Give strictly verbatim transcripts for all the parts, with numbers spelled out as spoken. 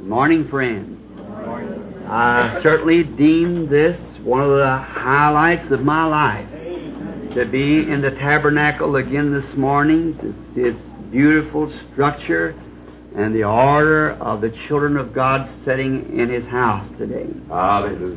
Morning, friends. Morning. I certainly deem this one of the highlights of my life, to be in the tabernacle again this morning, to see its beautiful structure and the order of the children of God sitting in His house today. Hallelujah.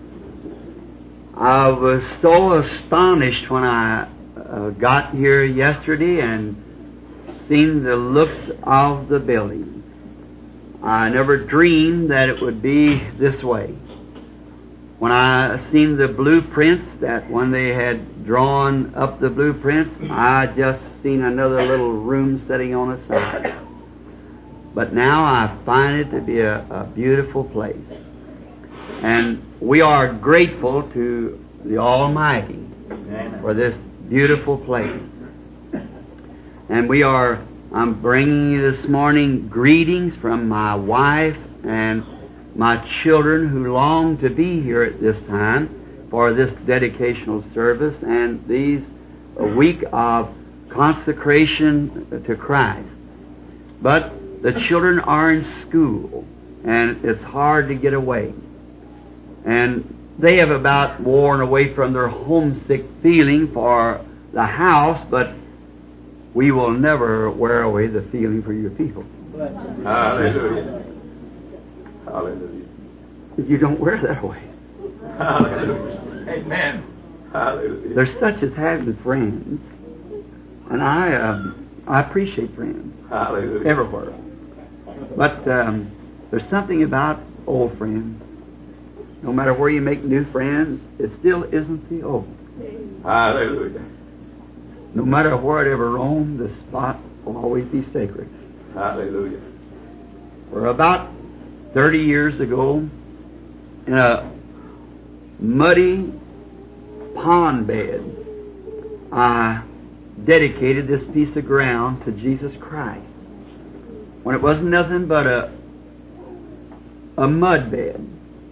I was so astonished when I uh, got here yesterday and seen the looks of the building. I never dreamed that it would be this way. When I seen the blueprints, that when they had drawn up the blueprints, I just seen another little room sitting on the side. But now I find it to be a, a beautiful place. And we are grateful to the Almighty for this beautiful place. And we are, I'm bringing you this morning greetings from my wife and my children who long to be here at this time for this dedicational service and these a week of consecration to Christ. But the children are in school, and it's hard to get away. And they have about worn away from their homesick feeling for the house, but we will never wear away the feeling for your people. Hallelujah. Hallelujah. You don't wear that away. Hallelujah. Amen. Hallelujah. There's such as having friends, and I uh, I appreciate friends. Hallelujah. Everywhere. But um, there's something about old friends. No matter where you make new friends, it still isn't the old. Hallelujah. No matter where it ever roam, the spot will always be sacred. Hallelujah. For about thirty years ago, in a muddy pond bed, I dedicated this piece of ground to Jesus Christ. When it wasn't nothing but a a mud bed.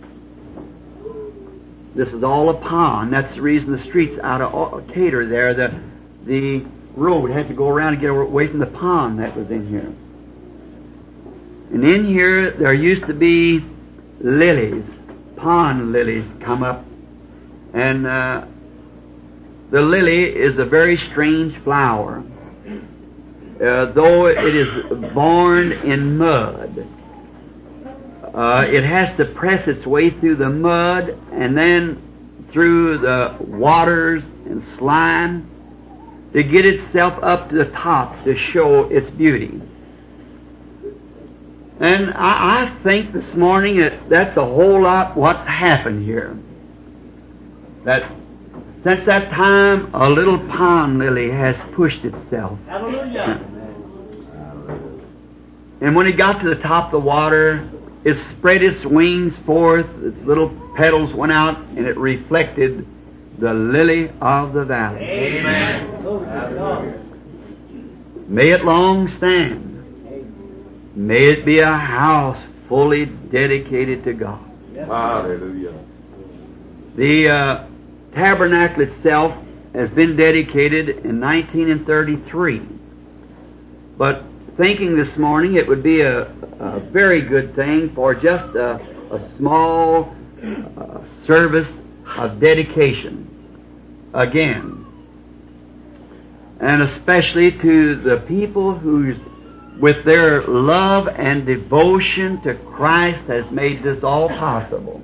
This is all a pond. That's the reason the streets out of Cater there, the the road had to go around to get away from the pond that was in here. And in here there used to be lilies, pond lilies come up. And uh, the lily is a very strange flower. Uh, though it is born in mud, uh, it has to press its way through the mud and then through the waters and slime to get itself up to the top to show its beauty. And I, I think this morning that that's a whole lot what's happened here. That since that time, a little pond lily has pushed itself. Hallelujah. And when it got to the top of the water, it spread its wings forth, its little petals went out, and it reflected the lily of the valley. Amen. May it long stand. May it be a house fully dedicated to God. Hallelujah. The uh, tabernacle itself has been dedicated in nineteen thirty-three. But thinking this morning it would be a, a very good thing for just a, a small uh, service of dedication again. And especially to the people who, with their love and devotion to Christ, has made this all possible.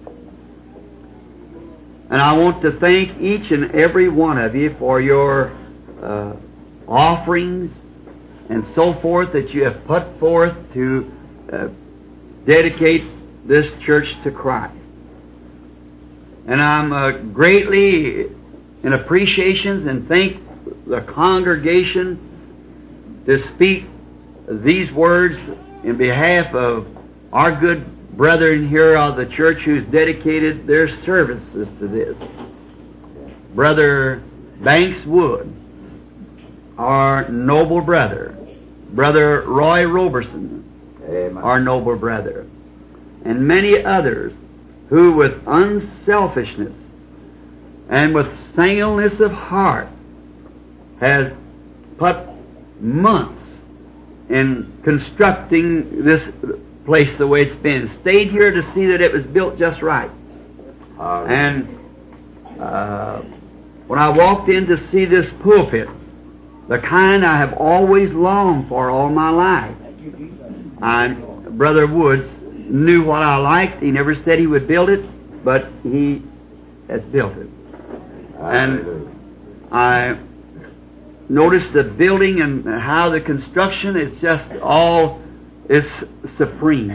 And I want to thank each and every one of you for your uh, offerings and so forth that you have put forth to uh, dedicate this church to Christ. And I'm uh, greatly in appreciations and thank the congregation to speak these words in behalf of our good brethren here of the church who's dedicated their services to this. Brother Banks Wood, our noble brother, Brother Roy Roberson, Amen. our noble brother, and many others who with unselfishness and with singleness of heart has put months in constructing this place the way it's been. Stayed here to see that it was built just right. Hallelujah. And uh, when I walked in to see this pulpit, the kind I have always longed for all my life, I, Brother Woods knew what I liked. He never said he would build it, but he has built it. And I noticed the building and how the construction, it's just all, it's supreme.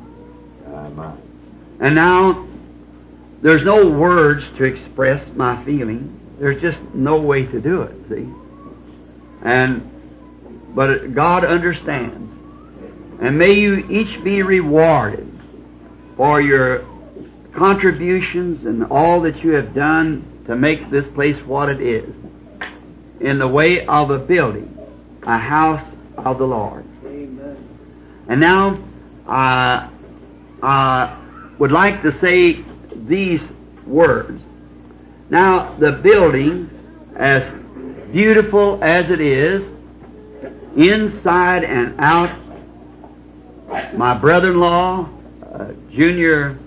And now, there's no words to express my feeling. There's just no way to do it, see? And, but God understands. And may you each be rewarded for your contributions and all that you have done to make this place what it is, in the way of a building, a house of the Lord. Amen. And now, I, I would like to say these words. Now, the building, as beautiful as it is, inside and out, my brother-in-law, uh, Junior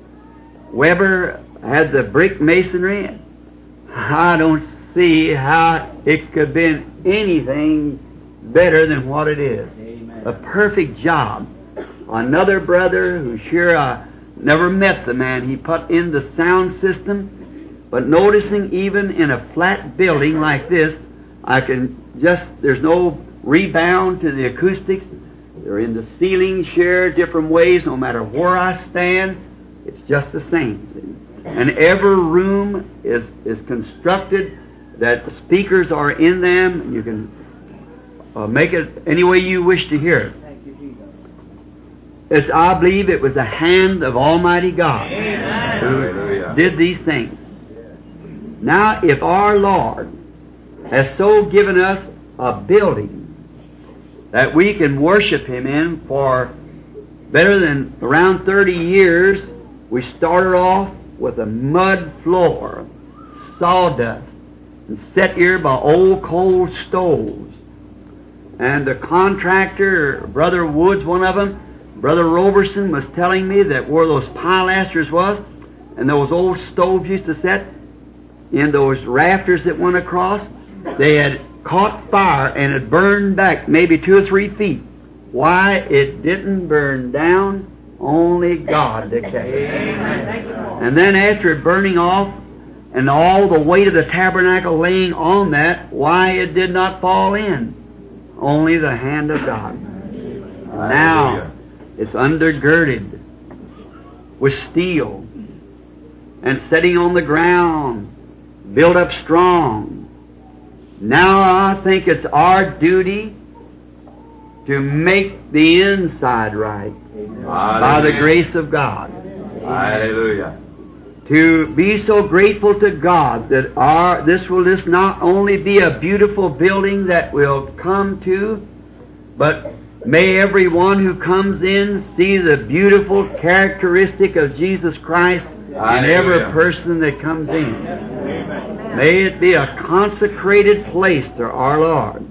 Weber, had the brick masonry. I don't see how it could have been anything better than what it is. Amen. A perfect job. Another brother who sure I never met the man, he put in the sound system, but noticing even in a flat building like this, I can just, there's no rebound to the acoustics. They're in the ceiling, share different ways, no matter where I stand, it's just the same. See? And every room is, is constructed that the speakers are in them. You can uh, make it any way you wish to hear it. It's, I believe it was the hand of Almighty God Amen. Who Hallelujah. Did these things. Now, if our Lord has so given us a building that we can worship Him in for better than around thirty years, we started off with a mud floor, sawdust, and set here by old coal stoves. And the contractor, Brother Woods, one of them, Brother Roberson, was telling me that where those pilasters was, and those old stoves used to set in those rafters that went across, they had caught fire and it burned back maybe two or three feet. Why it didn't burn down, only God could. And then after it burning off, and all the weight of the tabernacle laying on that, why it did not fall in, only the hand of God. Now, it's undergirded with steel and setting on the ground, built up strong. Now I think it's our duty to make the inside right Hallelujah. By the grace of God. Hallelujah. To be so grateful to God that our this will just not only be a beautiful building that we'll come to, but may everyone who comes in see the beautiful characteristic of Jesus Christ Hallelujah. In every person that comes in. Amen. May it be a consecrated place to our Lord.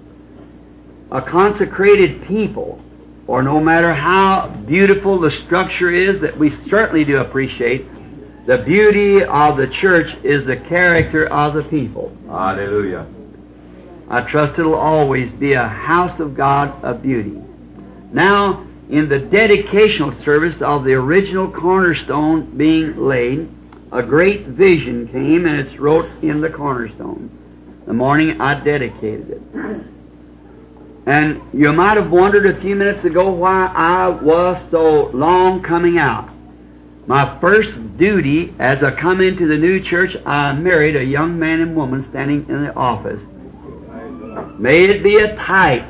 A consecrated people. For no matter how beautiful the structure is, that we certainly do appreciate, the beauty of the church is the character of the people. Hallelujah. I trust it'll always be a house of God of beauty. Now, in the dedicational service of the original cornerstone being laid, a great vision came, and it's wrote in the cornerstone. The morning I dedicated it. And you might have wondered a few minutes ago why I was so long coming out. My first duty as I come into the new church, I married a young man and woman standing in the office. May it be a type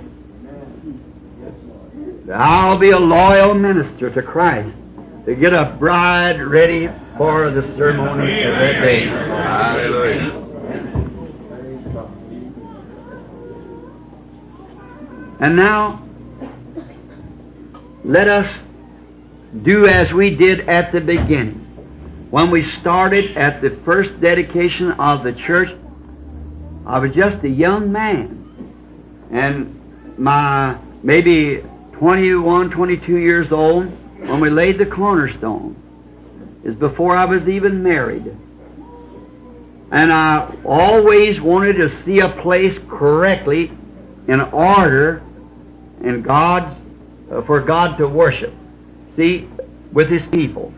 that I'll be a loyal minister to Christ to get a bride ready for the ceremony of that day. Hallelujah. And now, let us do as we did at the beginning. When we started at the first dedication of the church, I was just a young man. And my maybe twenty-one, twenty-two years old when we laid the cornerstone. Is before I was even married. And I always wanted to see a place correctly in order in God's, uh, for God to worship. See, with His people.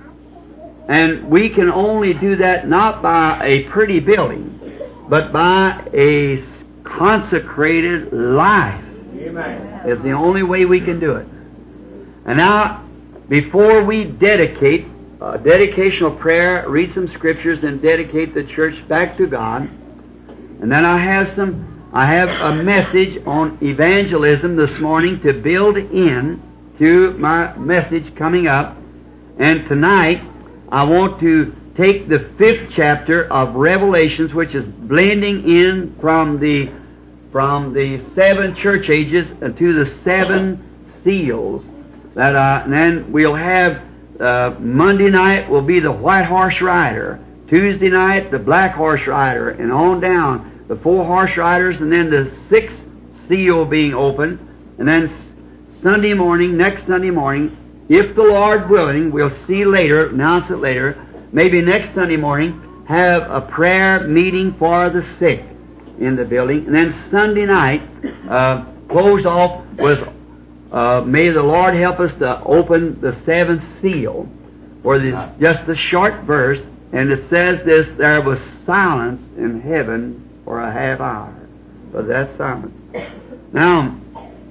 And we can only do that not by a pretty building, but by a consecrated life. Amen. Is the only way we can do it. And now, before we dedicate, uh, dedicational prayer, read some scriptures, and dedicate the church back to God. And then I have some, I have a message on evangelism this morning to build in to my message coming up. And tonight, I want to take the fifth chapter of Revelations, which is blending in from the from the seven church ages to the seven seals. That uh, and then we'll have uh, Monday night will be the white horse rider, Tuesday night the black horse rider, and on down the four horse riders, and then the sixth seal being opened, and then Sunday morning, next Sunday morning, if the Lord willing, we'll see later, announce it later, maybe next Sunday morning, have a prayer meeting for the sick in the building. And then Sunday night, uh, closed off with, uh, may the Lord help us to open the seventh seal, where there's just a short verse, and it says this, there was silence in heaven for a half hour. But that's silence. Now,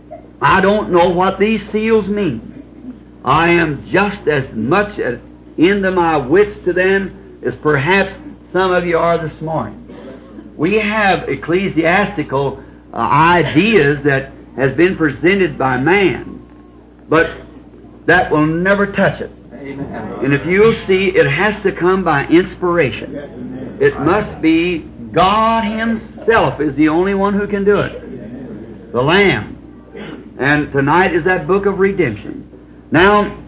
I don't know what these seals mean. I am just as much at into my wits to them as perhaps some of you are this morning. We have ecclesiastical uh, ideas that has been presented by man, but that will never touch it. Amen. And if you'll see, it has to come by inspiration. It must be God Himself is the only one who can do it. The Lamb. And tonight is that book of redemption. Now,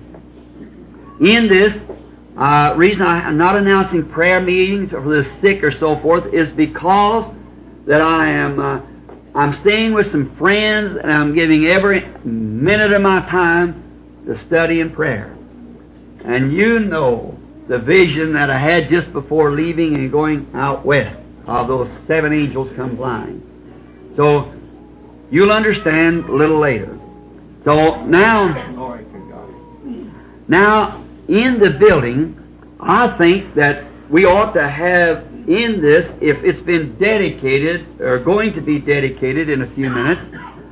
in this, uh, reason I'm not announcing prayer meetings for the sick or so forth is because that I am, uh, I'm staying with some friends and I'm giving every minute of my time to study and prayer. And you know the vision that I had just before leaving and going out west of those seven angels come flying. So, you'll understand a little later. So now, now in the building, I think that we ought to have in this, if it's been dedicated, or going to be dedicated in a few minutes,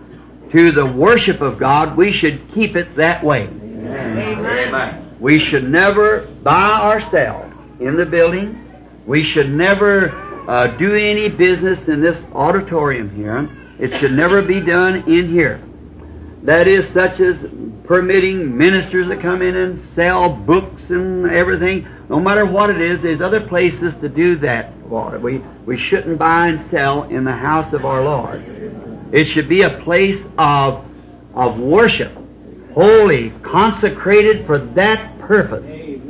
to the worship of God, we should keep it that way. Amen. Amen. We should never, by ourselves, in the building, we should never uh, do any business in this auditorium here. It should never be done in here. That is, such as permitting ministers to come in and sell books and everything. No matter what it is, there's other places to do that. We, we shouldn't buy and sell in the house of our Lord. It should be a place of, of worship, holy, consecrated for that purpose.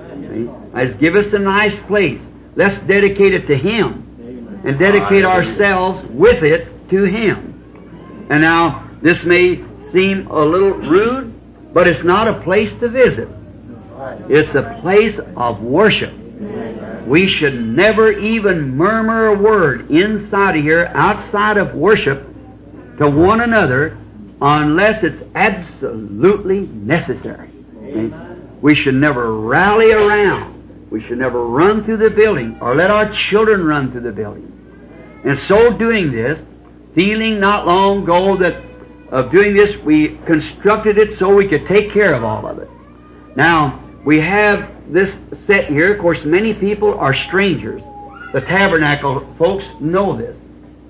As give us a nice place. Let's dedicate it to Him and dedicate ourselves with it to Him. And now, this may seem a little rude, but it's not a place to visit. It's a place of worship. We should never even murmur a word inside of here, outside of worship, to one another, unless it's absolutely necessary. We should never rally around. We should never run through the building, or let our children run through the building. And so doing this, feeling not long ago that of doing this, we constructed it so we could take care of all of it. Now, we have this set here. Of course, many people are strangers. The tabernacle folks know this.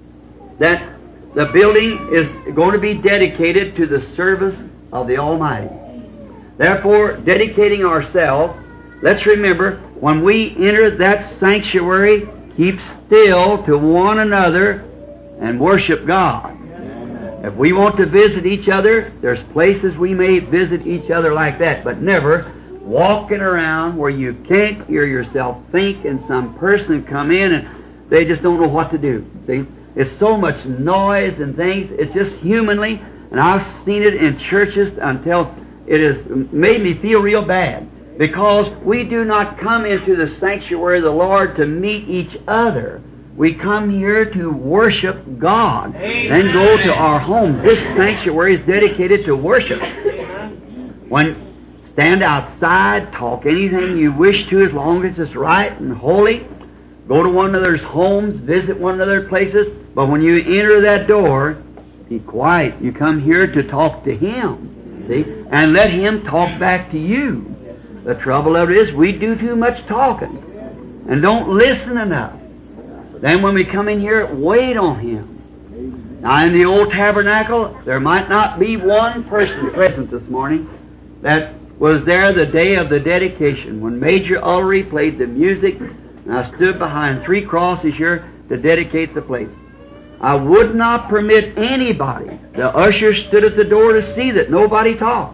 That the building is going to be dedicated to the service of the Almighty. Therefore, dedicating ourselves, let's remember, when we enter that sanctuary, keep still to one another and worship God. If we want to visit each other, there's places we may visit each other like that, but never walking around where you can't hear yourself think and some person come in and they just don't know what to do. See? It's so much noise and things, it's just humanly, And I've seen it in churches until it has made me feel real bad. Because we do not come into the sanctuary of the Lord to meet each other. We come here to worship God. Amen. Then go to our homes. This sanctuary is dedicated to worship. When stand outside, talk anything you wish to as long as it's right and holy. Go to one another's homes, visit one another's places. But when you enter that door, be quiet. You come here to talk to Him. See? And let Him talk back to you. The trouble of it is we do too much talking and don't listen enough. Then when we come in here, wait on Him. Now in the old tabernacle, there might not be one person present this morning that was there the day of the dedication when Major Ullery played the music and I stood behind three crosses here to dedicate the place. I would not permit anybody. The usher stood at the door to see that nobody talked.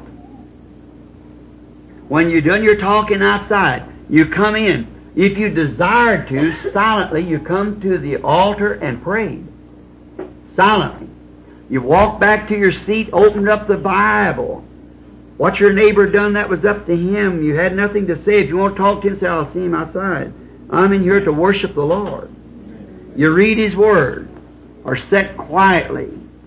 When you're done your talking outside, you come in. If you desire to, silently, you come to the altar and pray. Silently. You walk back to your seat, opened up the Bible. What your neighbor done, that was up to him. You had nothing to say. If you want to talk to him, say, I'll see him outside. I'm in here to worship the Lord. You read His Word, or sit quietly.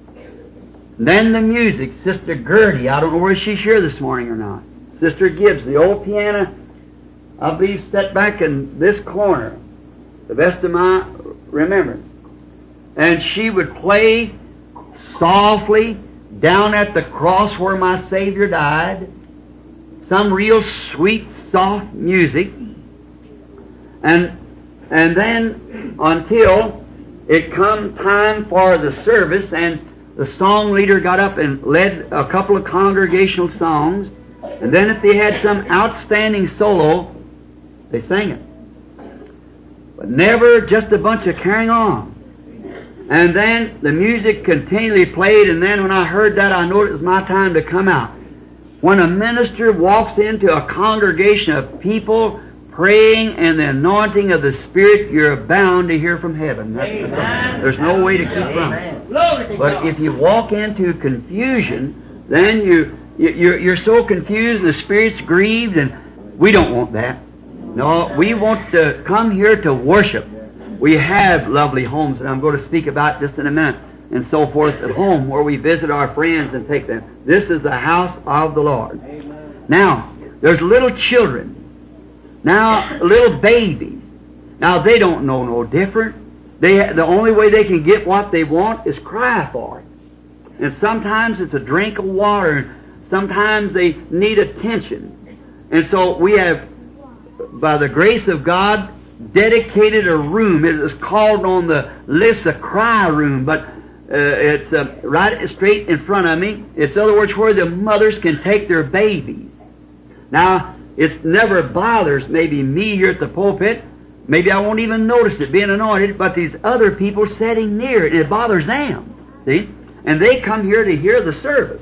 Then the music, Sister Gertie, I don't know whether she's here this morning or not. Sister Gibbs, the old piano, I believe, set back in this corner, the best of my remembrance. And she would play softly down at the cross where my Savior died, some real sweet, soft music. And and then until it come time for the service, and the song leader got up and led a couple of congregational songs. And then if they had some outstanding solo, they sang it. But never just a bunch of carrying on. And then the music continually played, and then when I heard that, I knew it was my time to come out. When a minister walks into a congregation of people praying and the anointing of the Spirit, you're bound to hear from heaven. That's the, there's no way to keep from it. But if you walk into confusion, then you... You're, you're so confused, the Spirit's grieved, and we don't want that. No, we want to come here to worship. We have lovely homes, and I'm going to speak about just in a minute, and so forth at home, where we visit our friends and take them. This is the house of the Lord. Amen. Now, there's little children. Now, little babies. Now, they don't know no different. They, the only way they can get what they want is cry for it. And sometimes it's a drink of water. Sometimes they need attention. And so we have, by the grace of God, dedicated a room. It is called on the list a cry room, but uh, it's uh, right straight in front of me. It's, in other words, where the mothers can take their babies. Now, it never bothers maybe me here at the pulpit. Maybe I won't even notice it being anointed, but these other people sitting near it, it bothers them. See? And they come here to hear the service.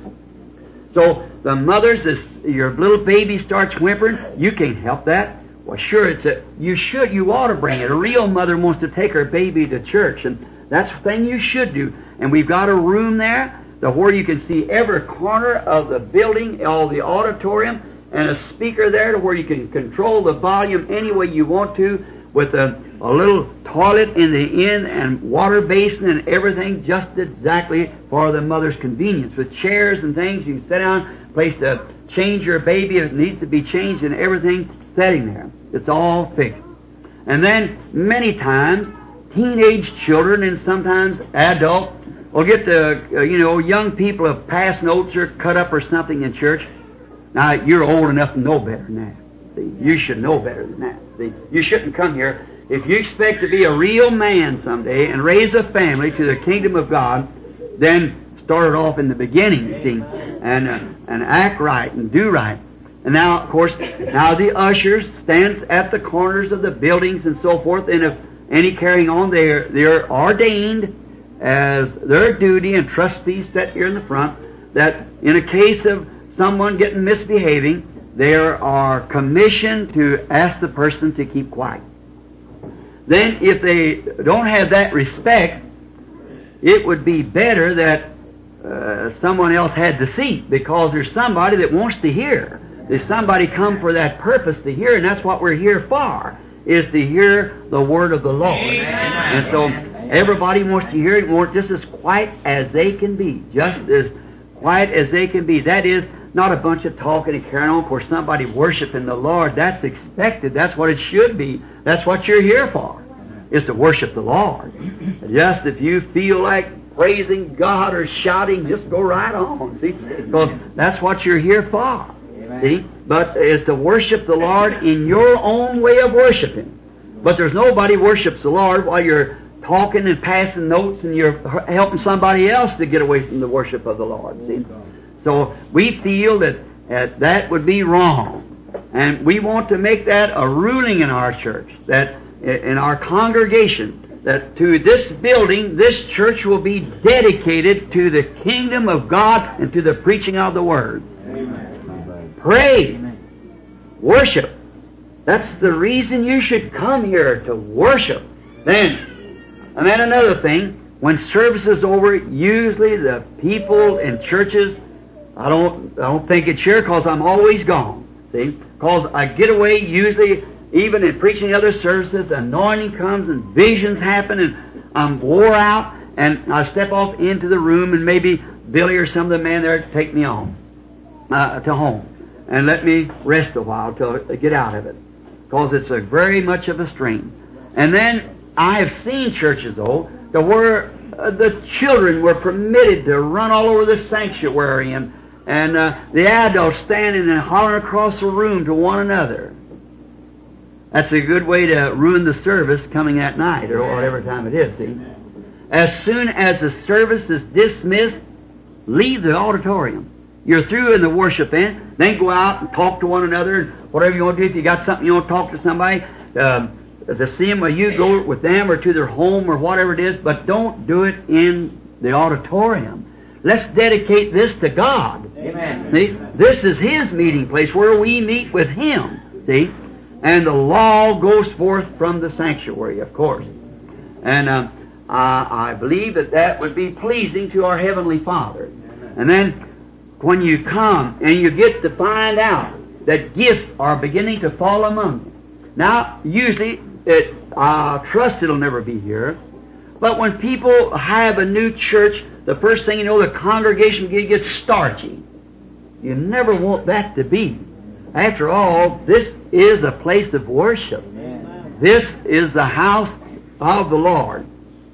So the mothers, as your little baby starts whimpering, you can't help that. Well, sure, it's a, you should, you ought to bring it. A real mother wants to take her baby to church, and that's the thing you should do. And we've got a room there to where you can see every corner of the building, all the auditorium, and a speaker there to where you can control the volume any way you want to, with a, a little toilet in the end and water basin and everything just exactly for the mother's convenience. With chairs and things, you can sit down, place to change your baby if it needs to be changed, and everything sitting there. It's all fixed. And then many times, teenage children and sometimes adults will get the, uh, you know, young people have passed notes or cut up or something in church. Now, you're old enough to know better than that. See, you should know better than that. See, you shouldn't come here. If you expect to be a real man someday and raise a family to the kingdom of God, then start it off in the beginning, you see, and uh, and act right and do right. And now, of course, now the ushers stands at the corners of the buildings and so forth, and if any carrying on, they're they're ordained as their duty, and trustees set here in the front, that in a case of someone getting misbehaving, they are commissioned to ask the person to keep quiet. Then if they don't have that respect, it would be better that uh, someone else had the seat, because there's somebody that wants to hear. There's somebody come for that purpose to hear, and that's what we're here for, is to hear the Word of the Lord. Amen. And so everybody wants to hear it more, just as quiet as they can be. Just as quiet as they can be. That is, not a bunch of talking and carrying on for somebody worshiping the Lord. That's expected. That's what it should be. That's what you're here for, is to worship the Lord. Just if you feel like praising God or shouting, just go right on. See? Because that's what you're here for. See? But is to worship the Lord in your own way of worshiping. But there's nobody worships the Lord while you're talking and passing notes and you're helping somebody else to get away from the worship of the Lord. See? So we feel that uh, that would be wrong. And we want to make that a ruling in our church, that in our congregation, that to this building, this church will be dedicated to the kingdom of God and to the preaching of the Word. Amen. Pray. Amen. Worship. That's the reason you should come here, to worship. Then, and then another thing, when service is over, usually the people in churches, I don't, I don't think it's here because I'm always gone. See? Because I get away usually, even in preaching other services, anointing comes and visions happen and I'm wore out and I step off into the room and maybe Billy or some of the men there take me on uh, to home and let me rest a while till I get out of it. Because it's a very much of a strain. And then I have seen churches, though, that where uh, the children were permitted to run all over the sanctuary and and uh, the adults standing and hollering across the room to one another. That's a good way to ruin the service coming at night or whatever time it is, see. As soon as the service is dismissed, leave the auditorium. You're through in the worship end, then go out and talk to one another and whatever you want to do. If you got something you want to talk to somebody, um, to see them, or you go with them or to their home or whatever it is, but don't do it in the auditorium. Let's dedicate this to God. Amen. See? This is His meeting place where we meet with Him. See? And the law goes forth from the sanctuary, of course. And uh, I, I believe that that would be pleasing to our Heavenly Father. Amen. And then when you come and you get to find out that gifts are beginning to fall among you. Now, usually, it, I trust it'll never be here, but when people have a new church, the first thing you know, the congregation gets starchy. You never want that to be. After all, this is a place of worship. Amen. This is the house of the Lord.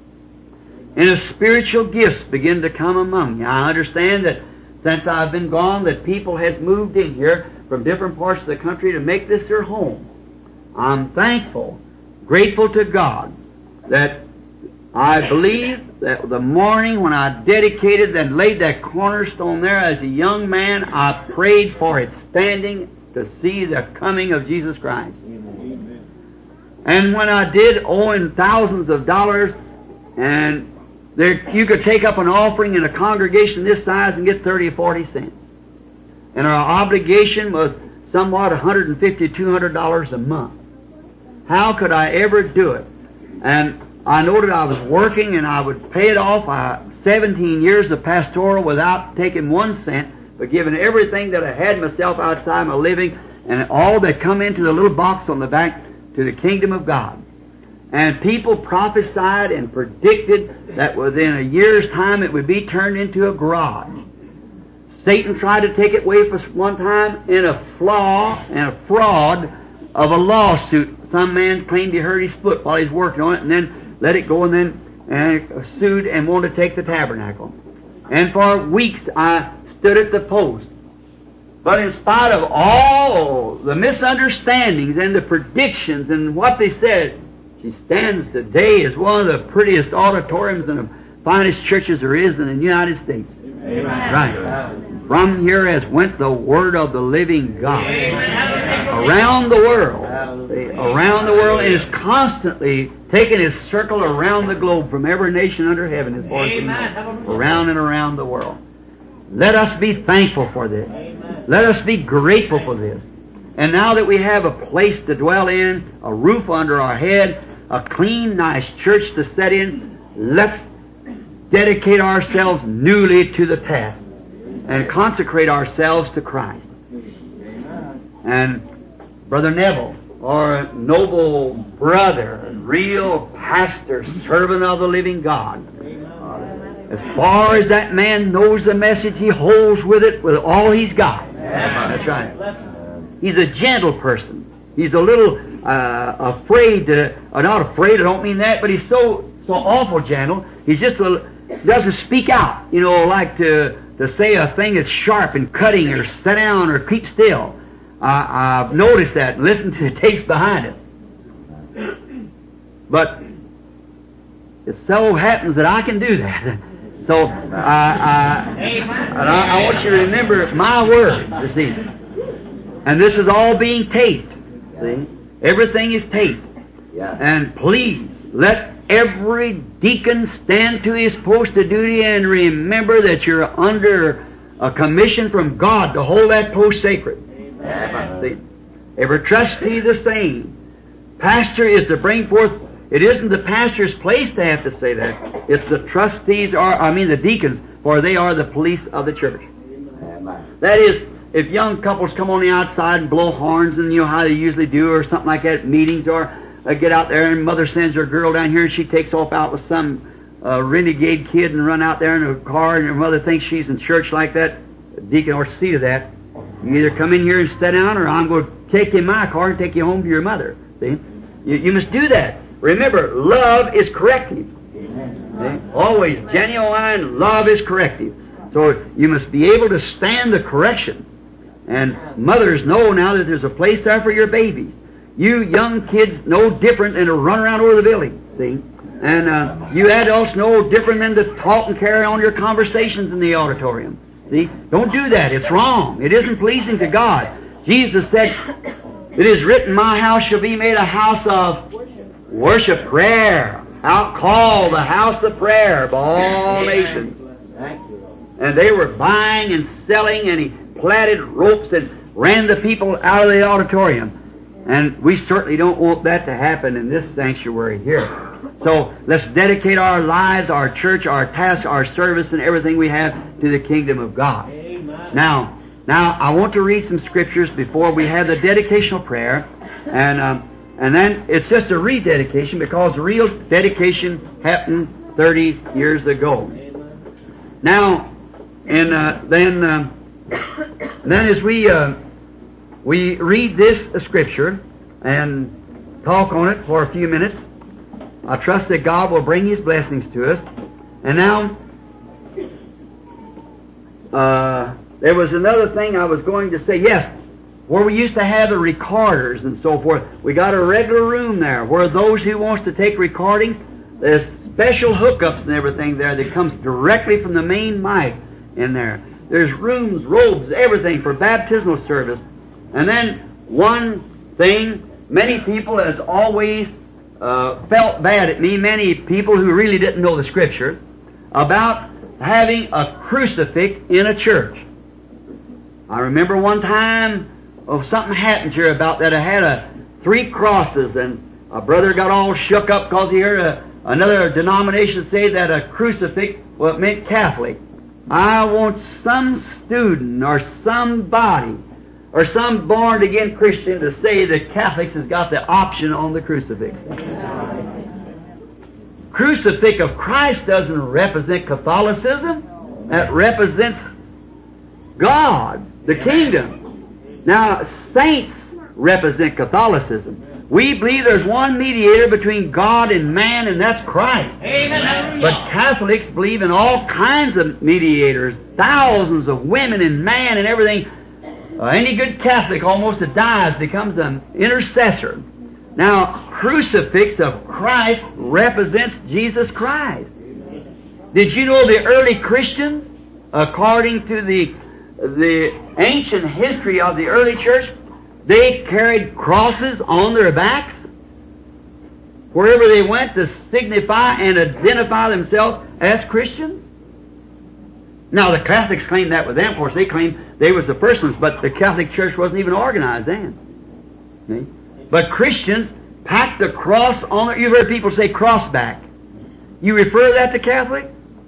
And the spiritual gifts begin to come among you. I understand that since I've been gone, that people has moved in here from different parts of the country to make this their home. I'm thankful, grateful to God, that I believe that the morning when I dedicated and laid that cornerstone there as a young man, I prayed for its standing to see the coming of Jesus Christ. Amen. And when I did, owing thousands of dollars, and there, you could take up an offering in a congregation this size and get thirty or forty cents. And our obligation was somewhat one hundred fifty dollars, two hundred dollars a month. How could I ever do it? And I know that I was working and I would pay it off. I, seventeen years of pastoral without taking one cent, but giving everything that I had myself outside my living and all that come into the little box on the back to the kingdom of God. And people prophesied and predicted that within a year's time it would be turned into a garage. Satan tried to take it away from us one time in a flaw and a fraud of a lawsuit. Some man claimed he hurt his foot while he's working on it and then let it go and then and sued and wanted to take the tabernacle. And for weeks I stood at the post. But in spite of all the misunderstandings and the predictions and what they said, she stands today as one of the prettiest auditoriums and the finest churches there is in the United States. Amen. Right. From here has went the Word of the living God. Amen. Around the world. Around the world. It is constantly taking its circle around the globe from every nation under heaven as far as we know. Around and around the world. Let us be thankful for this. Amen. Let us be grateful for this. And now that we have a place to dwell in, a roof under our head, a clean, nice church to set in, let's dedicate ourselves newly to the task and consecrate ourselves to Christ. And Brother Neville, our noble brother, real pastor, servant of the living God, as far as that man knows the message, he holds with it with all he's got. That's right. He's a gentle person. He's a little uh, afraid to, or not afraid, I don't mean that, but he's so so awful gentle. He's just a, doesn't speak out, you know, like to to say a thing that's sharp and cutting, or sit down, or keep still. Uh, I've noticed that. Listen to the tapes behind it. But it so happens that I can do that. So, uh, uh, and I, I want you to remember my words this evening. And this is all being taped. See? Everything is taped. Yeah. And please, let every deacon stand to his post of duty and remember that you're under a commission from God to hold that post sacred. See? Every trustee the same. Pastor is to bring forth. It isn't the pastor's place to have to say that. It's the trustees, or I mean the deacons, for they are the police of the church. That is, if young couples come on the outside and blow horns, and you know how they usually do, or something like that at meetings, or uh, get out there and mother sends her girl down here and she takes off out with some uh, renegade kid and run out there in a car, and her mother thinks she's in church like that, the deacon ought to see to that. You either come in here and sit down, or I'm going to take you in my car and take you home to your mother. See? You, you must do that. Remember, love is corrective. See? Always genuine love is corrective. So you must be able to stand the correction. And mothers know now that there's a place there for your babies. You young kids know different than to run around over the building. See? And uh, you adults know different than to talk and carry on your conversations in the auditorium. See? Don't do that. It's wrong. It isn't pleasing to God. Jesus said, "It is written, my house shall be made a house of worship, prayer, out called the house of prayer by all nations." And they were buying and selling, and he platted ropes and ran the people out of the auditorium. And we certainly don't want that to happen in this sanctuary here. So let's dedicate our lives, our church, our task, our service, and everything we have to the kingdom of God. Amen. Now, now I want to read some scriptures before we have the dedicational prayer, and um, and then it's just a rededication, because the real dedication happened thirty years ago. Now, and uh, then uh, then as we uh, we read this scripture and talk on it for a few minutes, I trust that God will bring His blessings to us. And now, uh, there was another thing I was going to say. Yes, where we used to have the recorders and so forth, we got a regular room there where those who wants to take recordings, there's special hookups and everything there that comes directly from the main mic in there. There's rooms, robes, everything for baptismal service. And then one thing, many people has always uh, felt bad at me, many people who really didn't know the Scripture, about having a crucifix in a church. I remember one time, oh, something happened here about that. I had a three crosses, and a brother got all shook up because he heard a, another denomination say that a crucifix, well, it meant Catholic. I want some student or somebody or some born-again Christian to say that Catholics has got the option on the crucifix. Crucifix of Christ doesn't represent Catholicism. That represents God, the kingdom. Now, saints represent Catholicism. We believe there's one mediator between God and man, and that's Christ. Amen. But Catholics believe in all kinds of mediators, thousands of women and man and everything. Uh, any good Catholic almost that dies becomes an intercessor. Now, crucifix of Christ represents Jesus Christ. Did you know the early Christians, according to the the ancient history of the early church, they carried crosses on their backs wherever they went to signify and identify themselves as Christians? Now, the Catholics claimed that with them. Of course, they claimed they was the first ones, but the Catholic Church wasn't even organized then. See? But Christians packed the cross on their... You've heard people say crossback. You refer that to Catholic?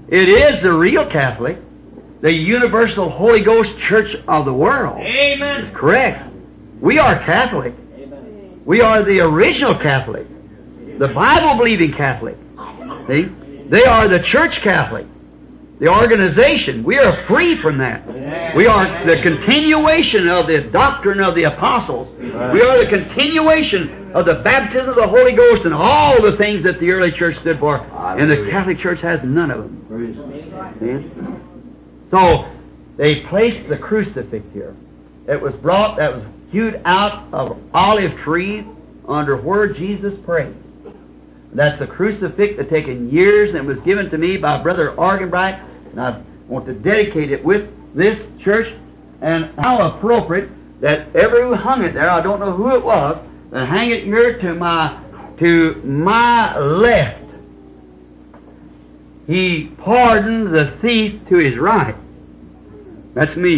It is the real Catholic, the universal Holy Ghost Church of the world. Amen. It's correct. We are Catholic. Amen. We are the original Catholic, the Bible-believing Catholic. See? They are the Church Catholic, the organization. We are free from that. We are the continuation of the doctrine of the apostles. We are the continuation of the baptism of the Holy Ghost and all the things that the early church stood for. And the Catholic Church has none of them. See? So, they placed the crucifix here. It was brought, that was hewed out of olive trees under where Jesus prayed. That's a crucifix that taken years and was given to me by Brother Argenbright, and I want to dedicate it with this church. And how appropriate that ever who hung it there, I don't know who it was, that hang it here to my to my left. He pardoned the thief to his right. That's me.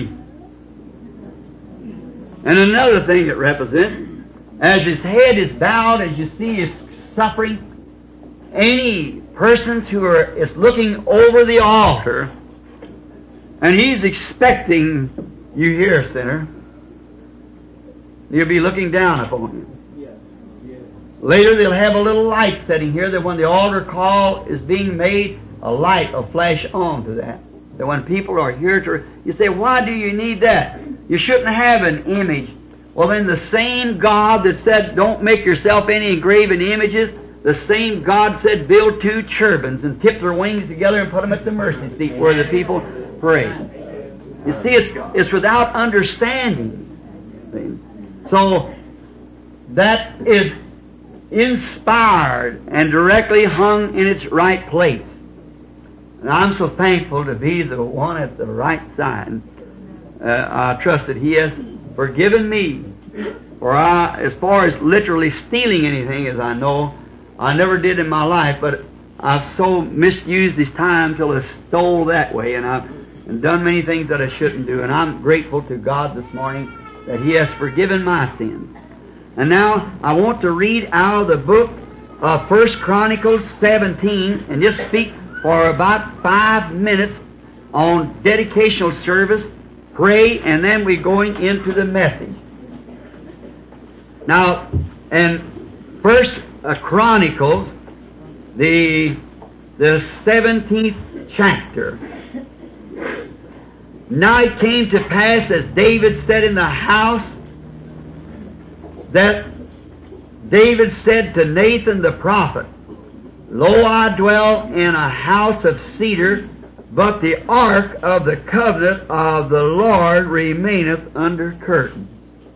And another thing it represents, as his head is bowed, as you see his suffering, any persons who are is looking over the altar, and he's expecting you here, sinner, you'll be looking down upon him. Yes. Yes. Later they'll have a little light setting here that when the altar call is being made, a light will flash on to that. That when people are here to, you say, why do you need that? You shouldn't have an image. Well, then the same God that said, don't make yourself any engraven images, the same God said, build two cherubims and tip their wings together and put them at the mercy seat where the people pray. You see, it's, it's without understanding. So, that is inspired and directly hung in its right place. And I'm so thankful to be the one at the right side. Uh, I trust that He has forgiven me. For I, as far as literally stealing anything, as I know, I never did in my life, but I've so misused this time till I stole that way, and I've and done many things that I shouldn't do. And I'm grateful to God this morning that He has forgiven my sins. And now I want to read out of the book of First Chronicles seventeen and just speak for about five minutes on dedicational service, pray, and then we're going into the message. Now, in First uh, Chronicles, the the seventeenth chapter. Now it came to pass, as David said in the house, that David said to Nathan the prophet, Lo, I dwell in a house of cedar, but the ark of the covenant of the Lord remaineth under curtain.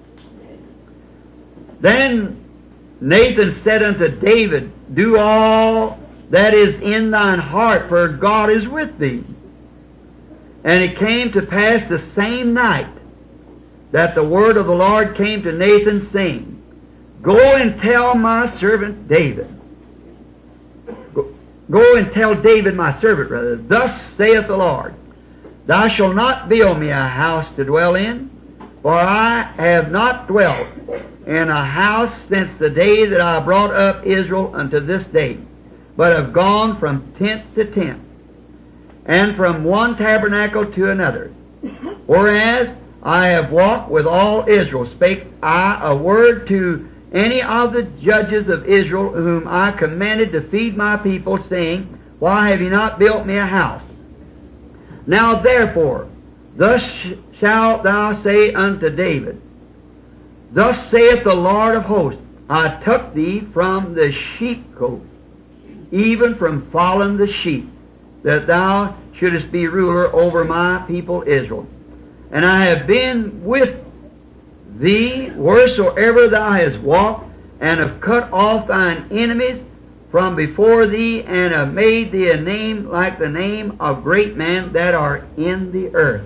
Then Nathan said unto David, Do all that is in thine heart, for God is with thee. And it came to pass the same night that the word of the Lord came to Nathan, saying, Go and tell my servant David. Go, go and tell David my servant, rather, Thus saith the Lord, Thou shalt not build me a house to dwell in, for I have not dwelt in a house since the day that I brought up Israel unto this day, but have gone from tent to tent, and from one tabernacle to another. Whereas I have walked with all Israel, spake I a word to any of the judges of Israel, whom I commanded to feed my people, saying, Why have ye not built me a house? Now therefore, thus shalt thou say unto David, Thus saith the Lord of hosts, I took thee from the sheepcote, even from following the sheep, that thou shouldest be ruler over my people Israel. And I have been with thee wheresoever thou hast walked, and have cut off thine enemies from before thee, and have made thee a name like the name of great men that are in the earth.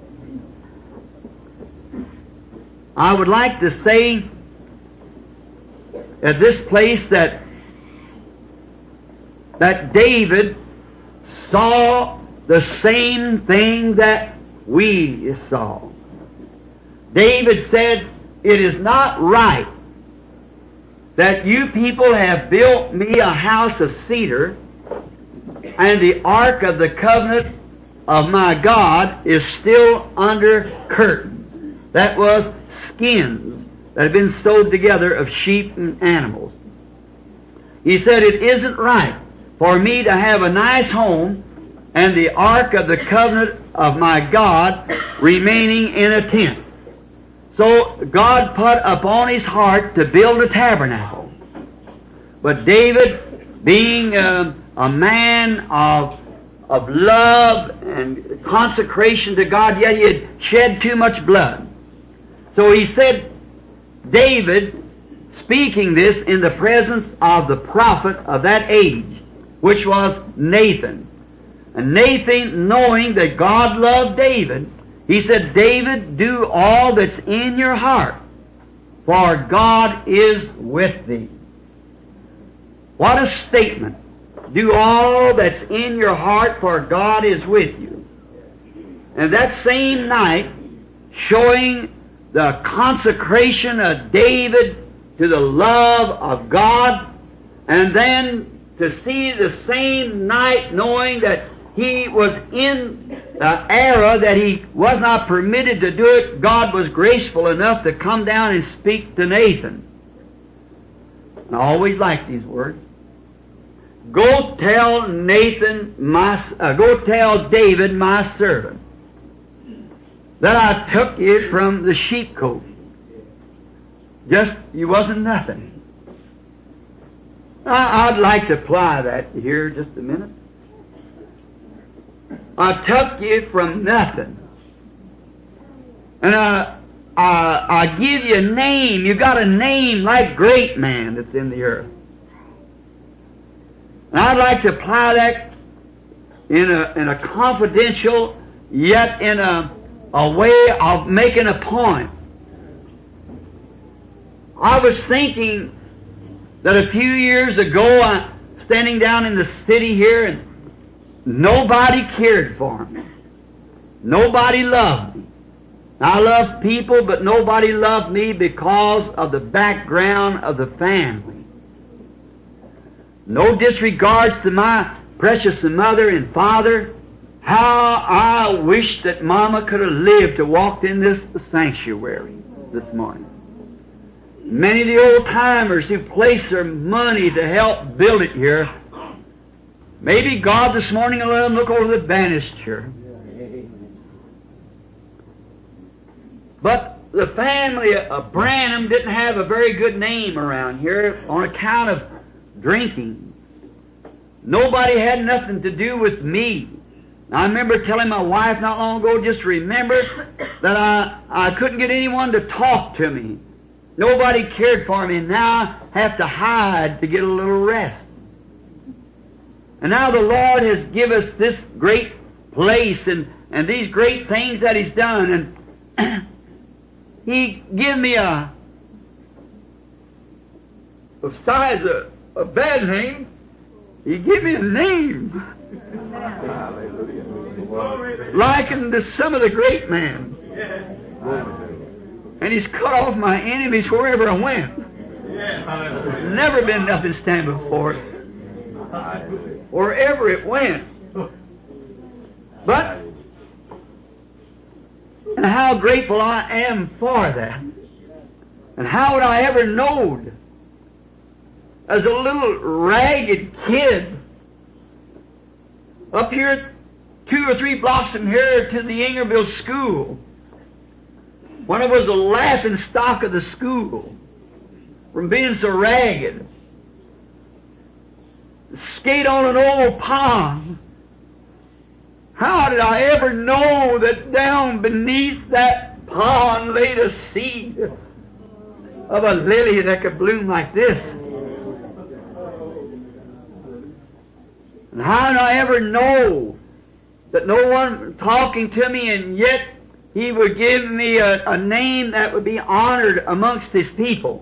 I would like to say at this place that that David saw the same thing that we saw. David said, It is not right that you people have built me a house of cedar, and the ark of the covenant of my God is still under curtains. That was skins that had been sewed together of sheep and animals. He said, it isn't right for me to have a nice home and the ark of the covenant of my God remaining in a tent. So God put upon his heart to build a tabernacle. But David, being a, a man of, of love and consecration to God, yet he had shed too much blood. So he said, David, speaking this in the presence of the prophet of that age, which was Nathan. And Nathan, knowing that God loved David, he said, David, do all that's in your heart, for God is with thee. What a statement. Do all that's in your heart, for God is with you. And that same night, showing the consecration of David to the love of God, and then to see the same night knowing that he was in the era that he was not permitted to do it, God was graceful enough to come down and speak to Nathan. And I always like these words. Go tell Nathan, my, uh, go tell David, my servant, that I took you from the sheepcote. Just, you wasn't nothing. I, I'd like to apply that here just a minute. I took you from nothing. And I, I, I give you a name. You got a name like great man that's in the earth. And I'd like to apply that in a, in a confidential, yet in a, a way of making a point. I was thinking that a few years ago, I, standing down in the city here, and nobody cared for me. Nobody loved me. I loved people, but nobody loved me because of the background of the family. No disregards to my precious mother and father. How I wish that Mama could have lived to walk in this sanctuary this morning. Many of the old-timers who placed their money to help build it here, maybe God this morning will let them look over the banister. But the family of Branham didn't have a very good name around here on account of drinking. Nobody had nothing to do with me. I remember telling my wife not long ago, just remember that I, I couldn't get anyone to talk to me. Nobody cared for me. Now I have to hide to get a little rest. And now the Lord has given us this great place and, and these great things that He's done. And He gave me a, besides a, a bad name, He gave me a name. Likened to some of the great men. And He's cut off my enemies wherever I went. There's never been nothing stand before it. Wherever it went. But, and how grateful I am for that. And how would I ever know, as a little ragged kid, up here two or three blocks from here to the Ingerville school, when I was a laughing stock of the school, from being so ragged, skate on an old pond. How did I ever know that down beneath that pond lay the seed of a lily that could bloom like this? And how did I ever know that no one talking to me, and yet He would give me a, a name that would be honored amongst His people?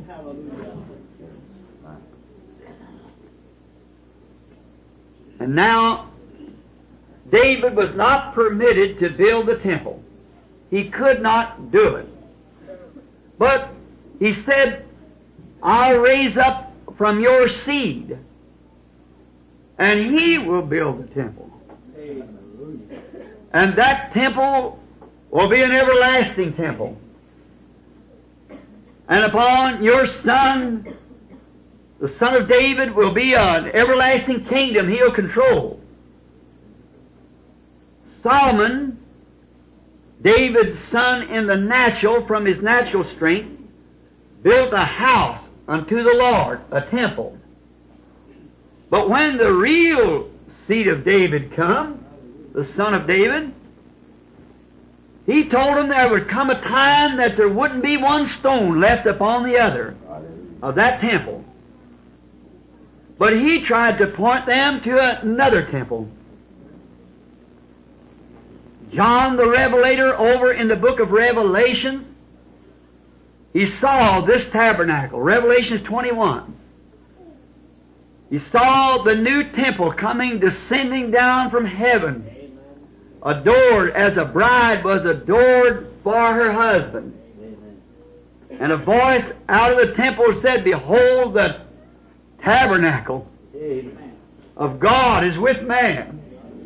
And now, David was not permitted to build the temple. He could not do it. But he said, I'll raise up from your seed And He will build the temple. And that temple will be an everlasting temple. And upon your Son, the Son of David, will be an everlasting kingdom He'll control. Solomon, David's son in the natural, from his natural strength, built a house unto the Lord, a temple. But when the real seed of David come, the Son of David, He told him there would come a time that there wouldn't be one stone left upon the other of that temple. But He tried to point them to another temple. John the Revelator, over in the book of Revelations, he saw this tabernacle, Revelations twenty-one. He saw the new temple coming, descending down from heaven, adored as a bride was adored for her husband. And a voice out of the temple said, Behold, the tabernacle of God is with man.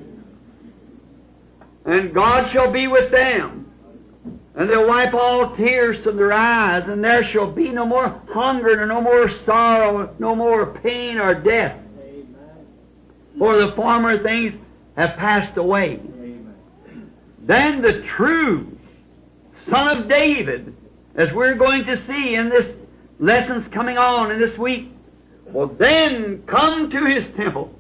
And God shall be with them. And they'll wipe all tears from their eyes, and there shall be no more hunger, nor no more sorrow, no more pain or death. For the former things have passed away. Then the true Son of David, as we're going to see in this lessons coming on in this week, will then come to His temple,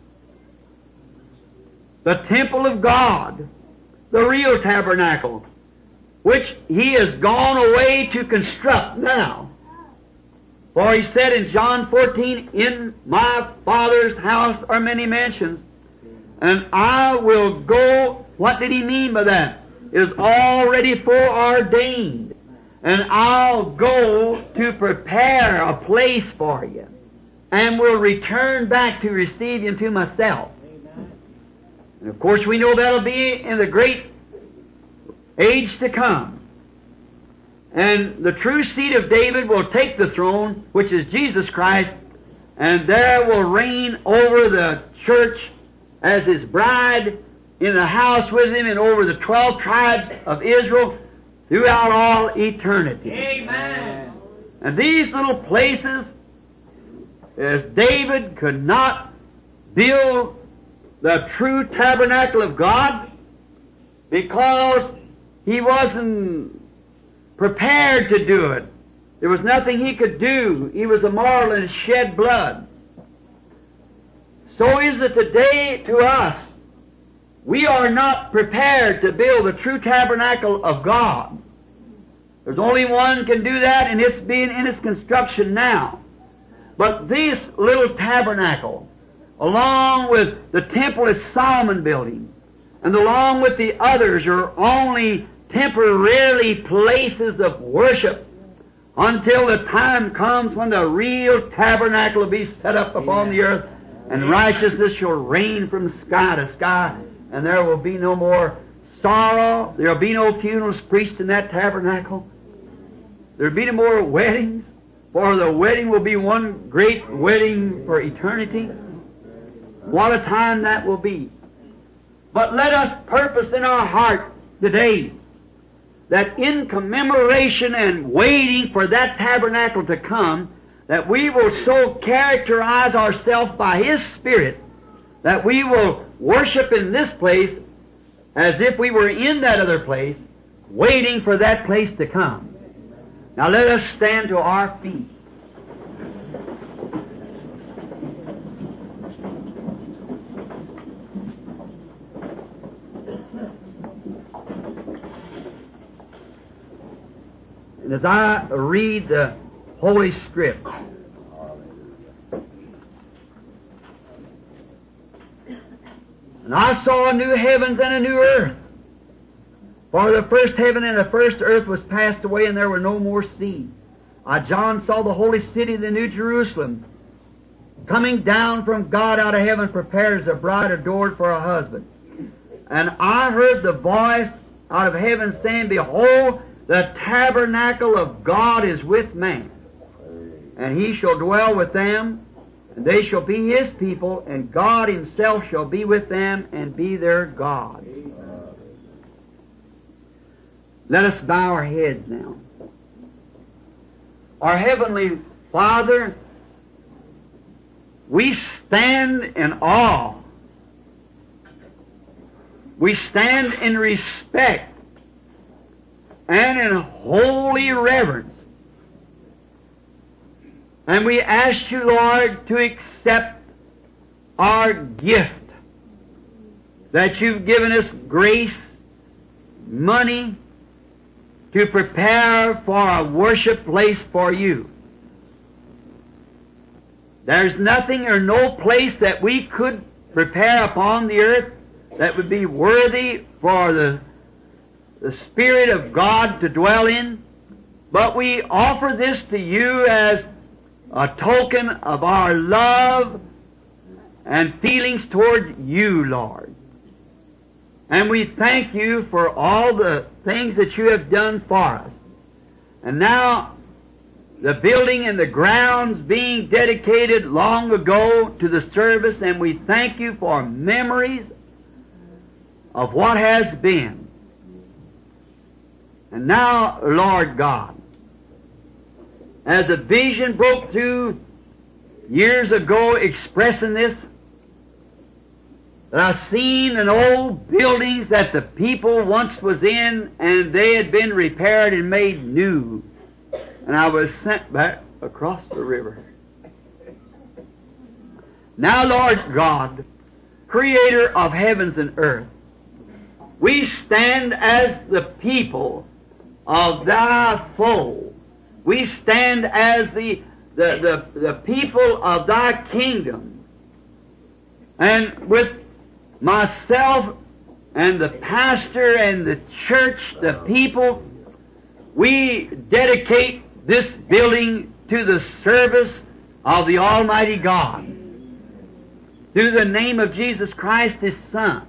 the temple of God, the real tabernacle, which He has gone away to construct now. For He said in John fourteen, In my Father's house are many mansions, and I will go. What did He mean by that? It is already foreordained. And I'll go to prepare a place for you, and will return back to receive you to myself. And of course we know that'll be in the great age to come. And the true seed of David will take the throne, which is Jesus Christ, and there will reign over the church as His bride, in the house with Him, and over the twelve tribes of Israel throughout all eternity. Amen. And these little places, as David could not build the true tabernacle of God because he wasn't prepared to do it. There was nothing he could do. He was immoral and shed blood. So is it today to us. We are not prepared to build the true tabernacle of God. There's only one can do that, and it's being in its construction now. But this little tabernacle, along with the temple at Solomon building, and along with the others, are only temporarily places of worship until the time comes when the real tabernacle will be set up upon the earth, and righteousness shall reign from sky to sky, and there will be no more sorrow. There will be no funerals preached in that tabernacle. There will be no more weddings, for the wedding will be one great wedding for eternity. What a time that will be. But let us purpose in our heart today that in commemoration and waiting for that tabernacle to come, that we will so characterize ourselves by His Spirit that we will worship in this place as if we were in that other place, waiting for that place to come. Now let us stand to our feet. And as I read the Holy Script, and I saw a new heavens and a new earth. For the first heaven and the first earth was passed away, and there were no more sea. I, John, saw the holy city, the New Jerusalem, coming down from God out of heaven, prepared as a bride adored for a husband. And I heard the voice out of heaven saying, Behold, the tabernacle of God is with man, and He shall dwell with them, And they shall be His people, and God Himself shall be with them and be their God. Let us bow our heads now. Our Heavenly Father, we stand in awe. We stand in respect and in holy reverence. And we ask you, Lord, to accept our gift that you've given us grace, money, to prepare for a worship place for you. There's nothing or no place that we could prepare upon the earth that would be worthy for the, the Spirit of God to dwell in, but we offer this to you as a token of our love and feelings toward you, Lord. And we thank you for all the things that you have done for us. And now, the building and the grounds being dedicated long ago to the service, and we thank you for memories of what has been. And now, Lord God, as a vision broke through years ago expressing this, that I've seen in old buildings that the people once was in, and they had been repaired and made new. And I was sent back across the river. Now, Lord God, Creator of heavens and earth, we stand as the people of Thy fold. We stand as the, the, the, the people of Thy kingdom. And with myself and the pastor and the church, the people, we dedicate this building to the service of the Almighty God, through the name of Jesus Christ, His Son,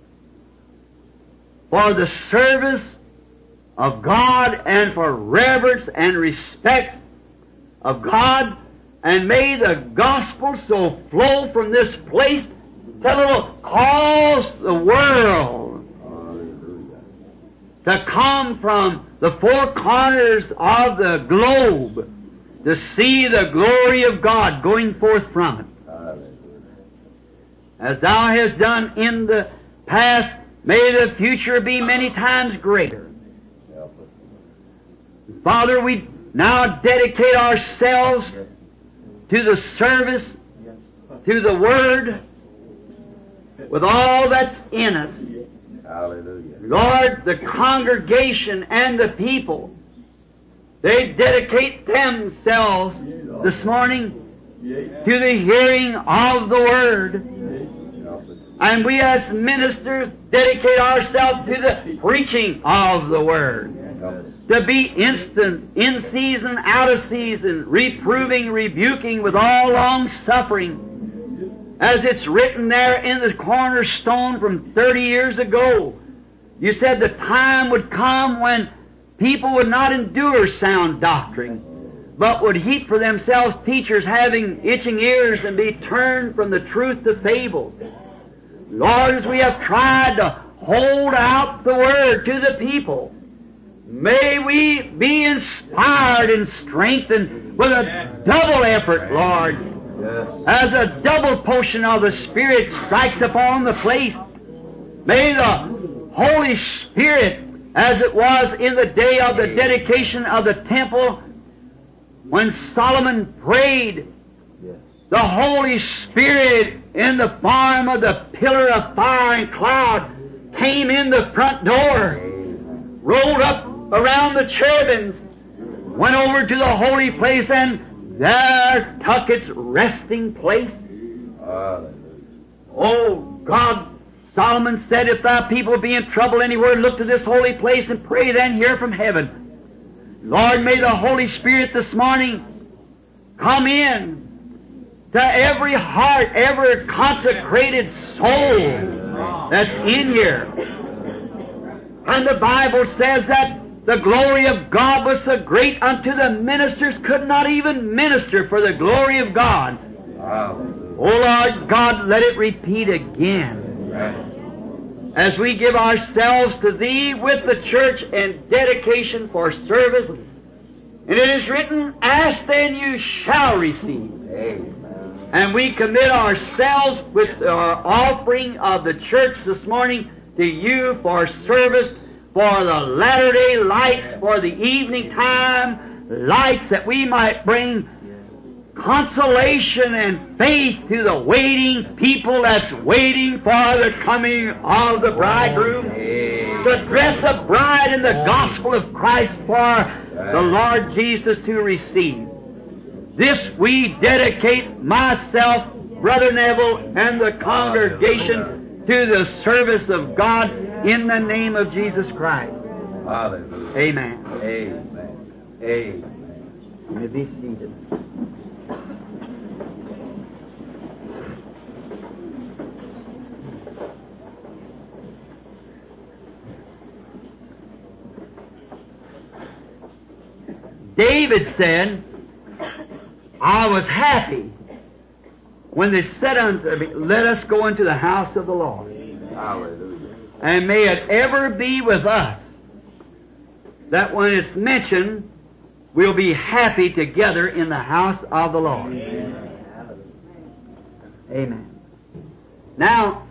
for the service of God and for reverence and respect of God, and may the gospel so flow from this place that it will cause the world to come from the four corners of the globe to see the glory of God going forth from it. As Thou hast done in the past, may the future be many times greater. Father, we now dedicate ourselves to the service, to the Word, with all that's in us. Hallelujah. Lord, the congregation and the people, they dedicate themselves this morning to the hearing of the Word. And we as ministers dedicate ourselves to the preaching of the Word. To be instant, in season, out of season, reproving, rebuking with all long suffering, as it's written there in the cornerstone from thirty years ago. You said the time would come when people would not endure sound doctrine, but would heap for themselves teachers having itching ears and be turned from the truth to fable. Lord, as we have tried to hold out the Word to the people, may we be inspired and strengthened with a double effort, Lord, as a double portion of the Spirit strikes upon the place. May the Holy Spirit, as it was in the day of the dedication of the temple, when Solomon prayed, the Holy Spirit in the form of the pillar of fire and cloud came in the front door, rolled up around the cherubims, went over to the holy place, and there took its resting place. Oh God, Solomon said, if thy people be in trouble anywhere, look to this holy place and pray, then hear from heaven. Lord, may the Holy Spirit this morning come in to every heart, every consecrated soul that's in here. And the Bible says that the glory of God was so great unto the ministers could not even minister for the glory of God. Hallelujah. Oh Lord God, let it repeat again. Right. As we give ourselves to Thee with the church in dedication for service. And it is written, ask then you shall receive. Amen. And we commit ourselves with our offering of the church this morning to You for service, for the latter-day lights, for the evening time lights, that we might bring consolation and faith to the waiting people that's waiting for the coming of the bridegroom. To dress a bride in the gospel of Christ for the Lord Jesus to receive. This we dedicate myself, Brother Neville, and the congregation to the service of God in the name of Jesus Christ. Hallelujah. Amen. Amen. Amen. You may be seated. David said, I was happy when they said unto me, let us go into the house of the Lord. Hallelujah. And may it ever be with us that when it's mentioned, we'll be happy together in the house of the Lord. Amen. Now,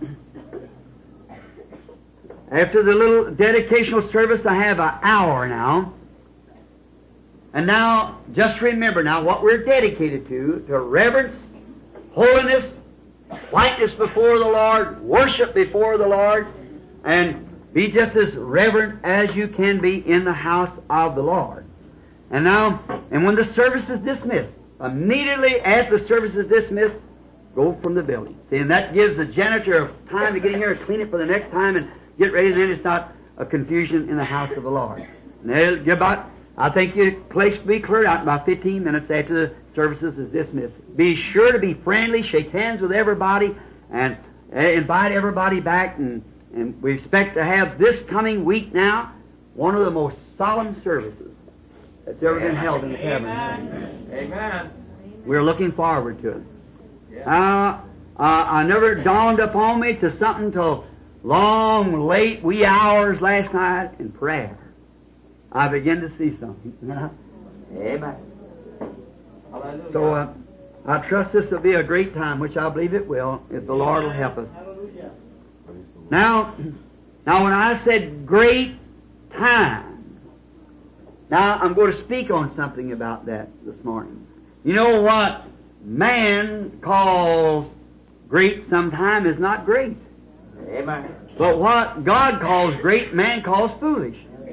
after the little dedicational service, I have an hour now. And now, just remember now what we're dedicated to, to reverence, holiness, whiteness before the Lord, worship before the Lord, and be just as reverent as you can be in the house of the Lord. And now, and when the service is dismissed, immediately after the service is dismissed, go from the building. See, and that gives the janitor time to get in here and clean it for the next time and get ready, and then it's not a confusion in the house of the Lord. And they'll get about, I think your place will be cleared out in about fifteen minutes after the services is dismissed. Be sure to be friendly, shake hands with everybody, and uh, invite everybody back. And, and we expect to have this coming week now one of the most solemn services that's ever been held in the tabernacle. Amen. We're looking forward to it. Uh, uh, I never dawned upon me to something till long, late, wee hours last night in prayer. I begin to see something. Amen. So uh, I trust this will be a great time, which I believe it will, if the Lord will help us. Now, now when I said great time, now I'm going to speak on something about that this morning. You know what man calls great sometime is not great. Amen. But what God calls great, man calls foolish.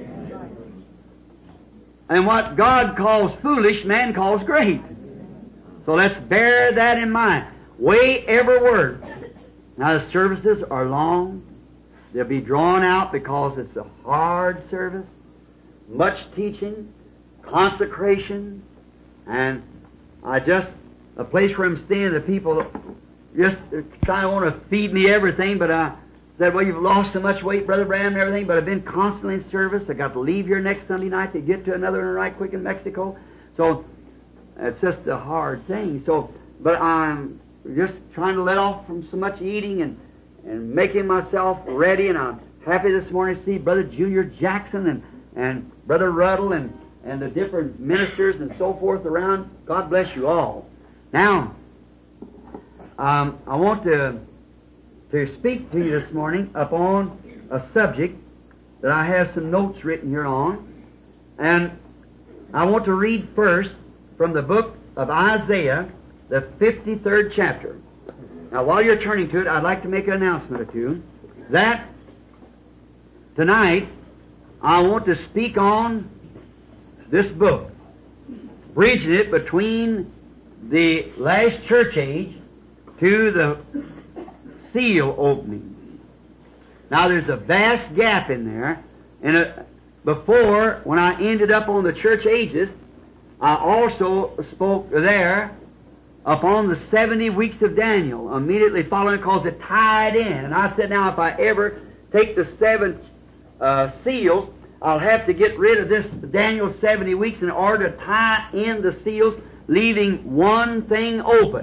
And what God calls foolish, man calls great. So let's bear that in mind. Weigh every word. Now the services are long. They'll be drawn out because it's a hard service. Much teaching, consecration, and I just, a place where I'm staying, the people just kind of want to feed me everything, but I said, well, you've lost so much weight, Brother Branham, and everything, but I've been constantly in service. I got to leave here next Sunday night to get to another one right quick in Mexico. So it's just a hard thing. So, but I'm just trying to let off from so much eating and, and making myself ready. And I'm happy this morning to see Brother Junior Jackson and, and Brother Ruddle and, and the different ministers and so forth around. God bless you all. Now, um, I want to to speak to you this morning upon a subject that I have some notes written here on. And I want to read first from the book of Isaiah, the fifty-third chapter. Now, while you're turning to it, I'd like to make an announcement or two. That tonight, I want to speak on this book, bridging it between the last church age to the seal opening. Now there's a vast gap in there, and uh, before, when I ended up on the church ages, I also spoke there upon the seventy weeks of Daniel, immediately following, because it tied in. And I said, now if I ever take the seven uh, seals, I'll have to get rid of this Daniel seventy weeks in order to tie in the seals, leaving one thing open.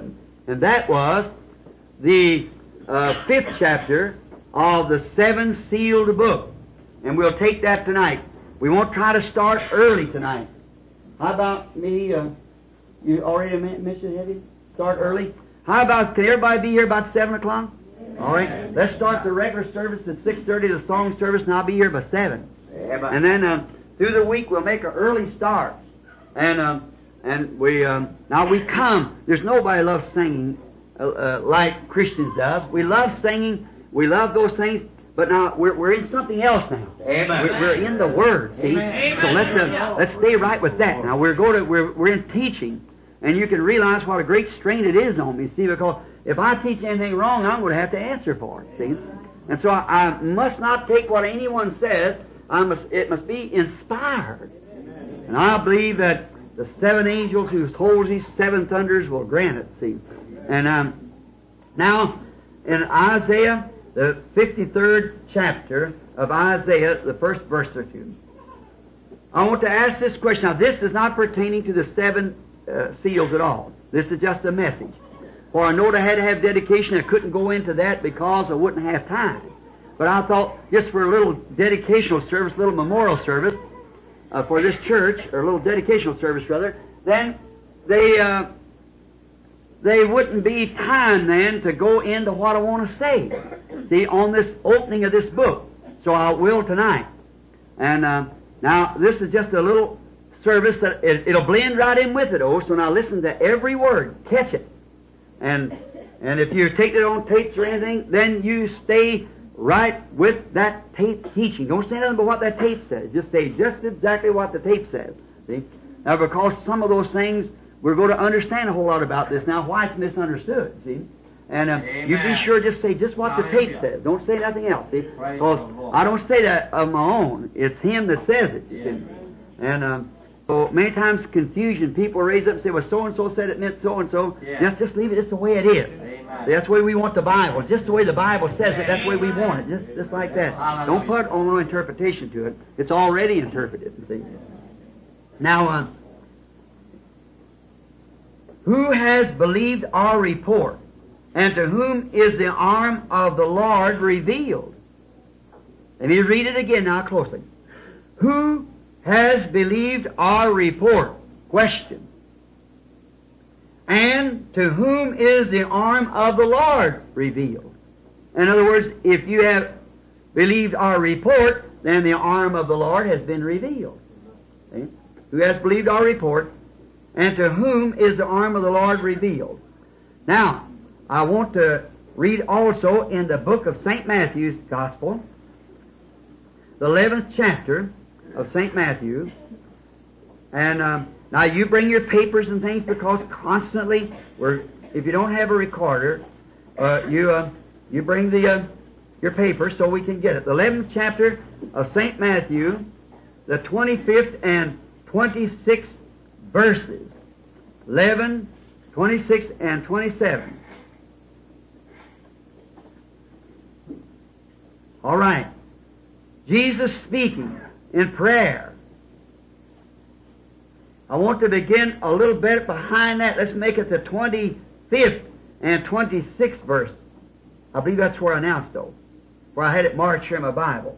And that was the uh, fifth chapter of the seven sealed book. And we'll take that tonight. We won't try to start early tonight. How about me? Uh, you already mentioned, have you? Start early? How about, can everybody be here about seven o'clock? All right. Let's start the regular service at six thirty, the song service, and I'll be here by seven. And then uh, through the week we'll make an early start. And um, and we um, now we come. There's nobody loves singing uh, uh, like Christians does. We love singing. We love those things. But now we're we're in something else now. Amen. We're, we're in the Word. See. Amen. So let's uh, let's stay right with that. Now we're going to we're we're in teaching, and you can realize what a great strain it is on me. See, because if I teach anything wrong, I'm going to have to answer for it. See. And so I, I must not take what anyone says. I must it must be inspired. And I believe that the seven angels who hold these seven thunders will grant it, see. And um, now, in Isaiah, the fifty-third chapter of Isaiah, the first verse or two, I want to ask this question. Now, this is not pertaining to the seven uh, seals at all. This is just a message. For I know I had to have dedication. I couldn't go into that because I wouldn't have time. But I thought, just for a little dedicational service, a little memorial service, Uh, for this church, or a little dedicational service rather, then they uh, they wouldn't be time then to go into what I want to say. See, on this opening of this book. So I will tonight. And uh, now this is just a little service that it, it'll blend right in with it. Oh, so now listen to every word, catch it, and and if you take it on tapes or anything, then you stay right with that tape teaching. Don't say nothing but what that tape says. Just say just exactly what the tape says. See? Now, because some of those things, we're going to understand a whole lot about this now, why it's misunderstood. See? And uh, you be sure just say just what the tape says. Don't say nothing else. See? Because I don't say that of my own. It's Him that says it. You see? And um, so many times confusion. People raise up and say, well, so-and-so said it meant so-and-so. Just, just leave it just the way it is. That's the way we want the Bible. Just the way the Bible says it, that's the way we want it. Just just like that. Don't put on no interpretation to it. It's already interpreted. See? Now, uh, who has believed our report? And to whom is the arm of the Lord revealed? Let me read it again now closely. Who has believed our report? Question. And to whom is the arm of the Lord revealed? In other words, if you have believed our report, then the arm of the Lord has been revealed. See? Who has believed our report, and to whom is the arm of the Lord revealed? Now, I want to read also in the book of Saint Matthew's Gospel, the eleventh chapter of Saint Matthew, and um, now you bring your papers and things, because constantly, we're, if you don't have a recorder, uh, you uh, you bring the uh, your paper so we can get it. The eleventh chapter of Saint Matthew, the twenty-fifth and twenty-sixth verses, eleven, twenty-six, and twenty-seven. All right. Jesus speaking in prayer. I want to begin a little bit behind that. Let's make it the twenty-fifth and twenty-sixth verse. I believe that's where I announced, though, where I had it marked here in my Bible.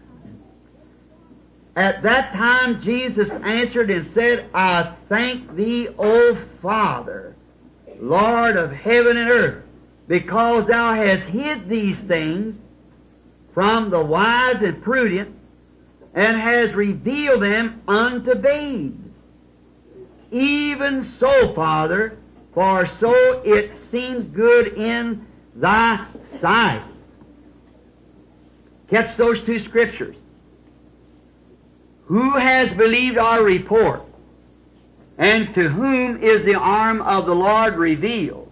At that time Jesus answered and said, I thank thee, O Father, Lord of heaven and earth, because thou hast hid these things from the wise and prudent, and hast revealed them unto babes. Even so, Father, for so it seems good in thy sight. Catch those two scriptures. Who has believed our report? And to whom is the arm of the Lord revealed?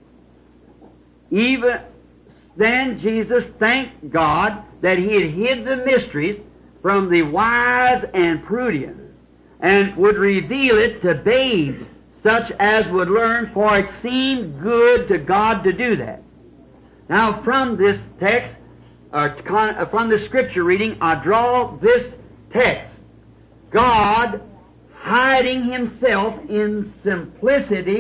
Even then Jesus thanked God that He had hid the mysteries from the wise and prudent, and would reveal it to babes, such as would learn, for it seemed good to God to do that. Now, from this text, uh, from the scripture reading, I draw this text. God hiding Himself in simplicity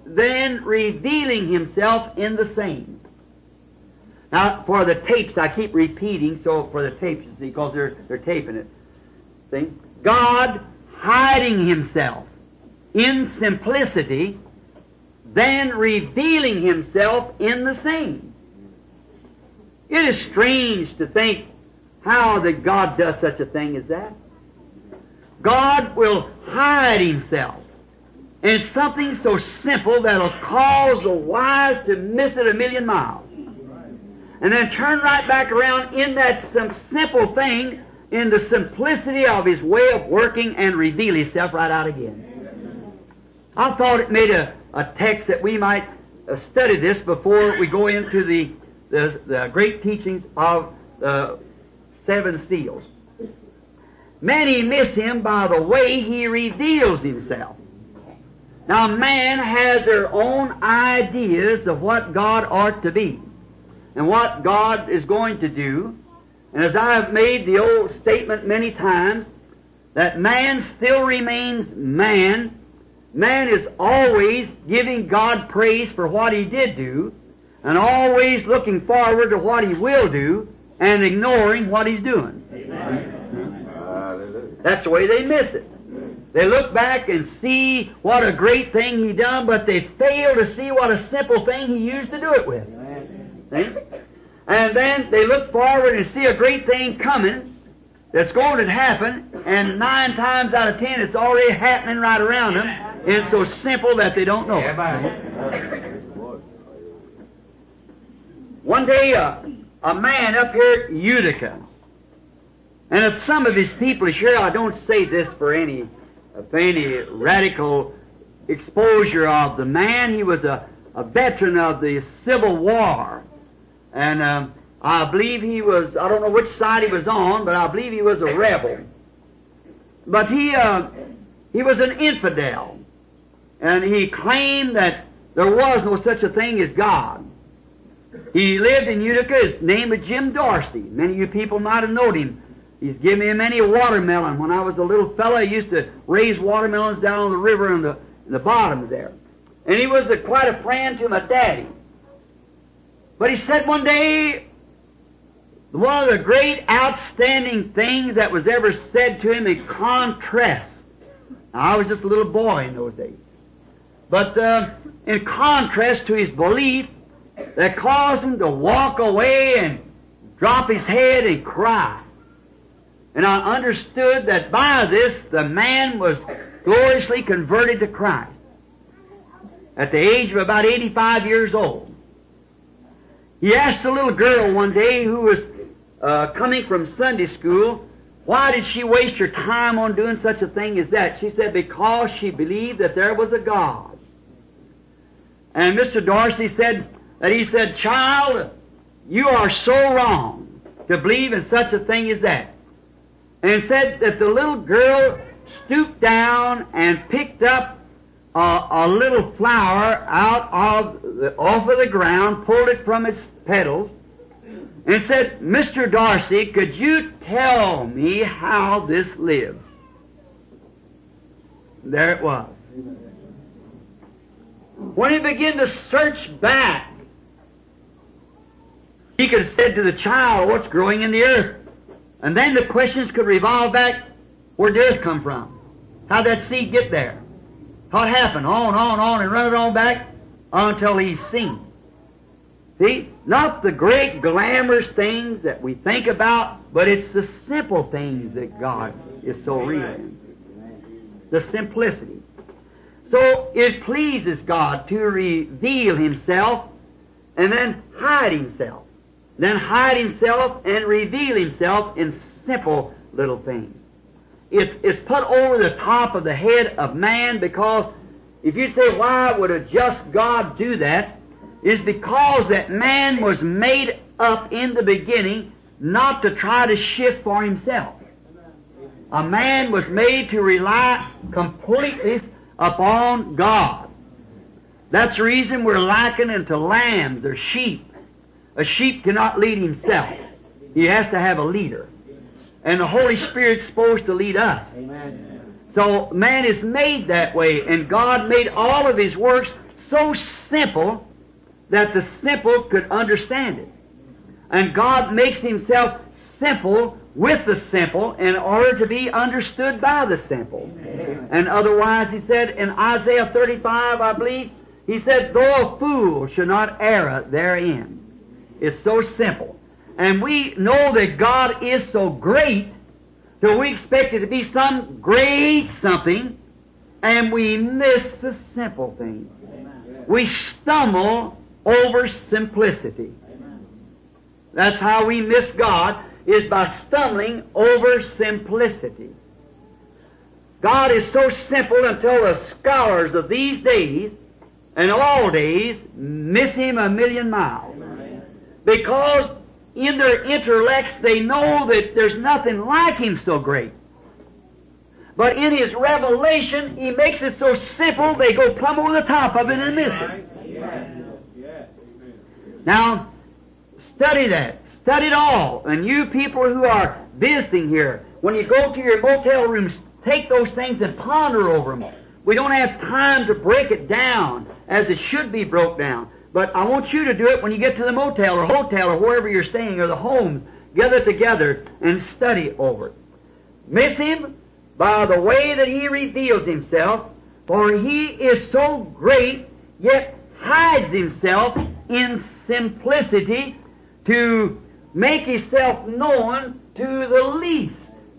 then revealing Himself in the same. Now, for the tapes, I keep repeating, so for the tapes, you see, because they're, they're taping it. See? God hiding Himself in simplicity, then revealing Himself in the same. It is strange to think how that God does such a thing as that. God will hide Himself in something so simple that'll cause the wise to miss it a million miles. And then turn right back around in that some simple thing, in the simplicity of His way of working, and reveal Himself right out again. I thought it made a, a text that we might uh, study this before we go into the, the, the great teachings of the seven seals. Many miss Him by the way He reveals Himself. Now, man has their own ideas of what God ought to be and what God is going to do. And as I have made the old statement many times, that man still remains man. Man is always giving God praise for what He did do, and always looking forward to what He will do, and ignoring what He's doing. Hallelujah. That's the way they miss it. They look back and see what a great thing He done, but they fail to see what a simple thing He used to do it with. See? And then they look forward and see a great thing coming that's going to happen, and nine times out of ten it's already happening right around them. It's so simple that they don't know it. One day, uh, a man up here at Utica, and if some of his people is here, I don't say this for any, for any radical exposure of the man. He was a, a veteran of the Civil War. And um, I believe he was, I don't know which side he was on, but I believe he was a rebel. But he, uh, he was an infidel. And he claimed that there was no such a thing as God. He lived in Utica. His name was Jim Dorsey. Many of you people might have known him. He's given me many a watermelon. When I was a little fellow, I used to raise watermelons down on the river in the, in the bottoms there. And he was a, quite a friend to my daddy. But he said one day, one of the great outstanding things that was ever said to him in contrast. Now, I was just a little boy in those days. But uh, in contrast to his belief, that caused him to walk away and drop his head and cry. And I understood that by this the man was gloriously converted to Christ at the age of about eighty-five years old. He asked a little girl one day who was uh, coming from Sunday school, why did she waste her time on doing such a thing as that? She said, because she believed that there was a God. And Mister Dorsey said that he said, child, you are so wrong to believe in such a thing as that. And said that the little girl stooped down and picked up a, a little flower out of the, off of the ground, pulled it from its petals, and said, Mister Dorsey, could you tell me how this lives? There it was. When he began to search back, he could have said to the child, what's growing in the earth? And then the questions could revolve back, where did earth come from? How'd that seed get there? What happened? On, on, on, and run it on back until he's seen. See? Not the great glamorous things that we think about, but it's the simple things that God is so real in. The simplicity. So it pleases God to reveal Himself and then hide Himself. Then hide Himself and reveal Himself in simple little things. It's, it's put over the top of the head of man because if you say, why would a just God do that? It's because that man was made up in the beginning not to try to shift for himself. A man was made to rely completely upon God. That's the reason we're likened unto lambs or sheep. A sheep cannot lead himself. He has to have a leader. And the Holy Spirit's supposed to lead us. Amen. So man is made that way, and God made all of His works so simple that the simple could understand it. And God makes Himself simple with the simple in order to be understood by the simple. Amen. And otherwise, He said in Isaiah thirty-five, I believe, He said, though a fool should not err therein. It's so simple. And we know that God is so great, so we expect it to be some great something, and we miss the simple thing. Amen. We stumble over simplicity. Amen. That's how we miss God, is by stumbling over simplicity. God is so simple until the scholars of these days and all days miss Him a million miles. Amen. Because in their intellects they know that there's nothing like Him so great. But in His revelation, He makes it so simple they go plumb over the top of it and miss it. Yes. Now, study that. Study it all. And you people who are visiting here, when you go to your motel rooms, take those things and ponder over them. We don't have time to break it down as it should be broke down. But I want you to do it when you get to the motel or hotel or wherever you're staying or the home. Gather together and study over it. Miss Him by the way that He reveals Himself, for He is so great, yet hides Himself in simplicity to make Himself known to the least.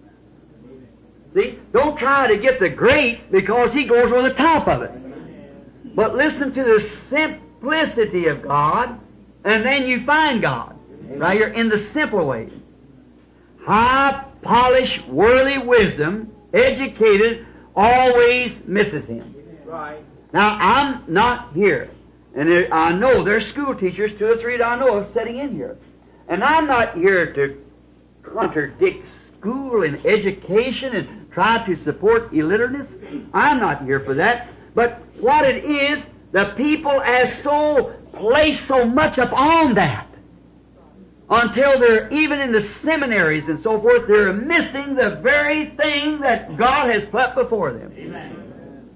See? Don't try to get the great because He goes over the top of it. But listen to the simplicity of God, and then you find God. Right here in the simple way. High, polished, worldly wisdom, educated, always misses Him. Right. Now, I'm not here. And there, I know there's school teachers, two or three that I know of, sitting in here. And I'm not here to contradict school and education and try to support illiterateness. I'm not here for that. But what it is, the people as so place so much upon that until they're even in the seminaries and so forth, they're missing the very thing that God has put before them. Amen.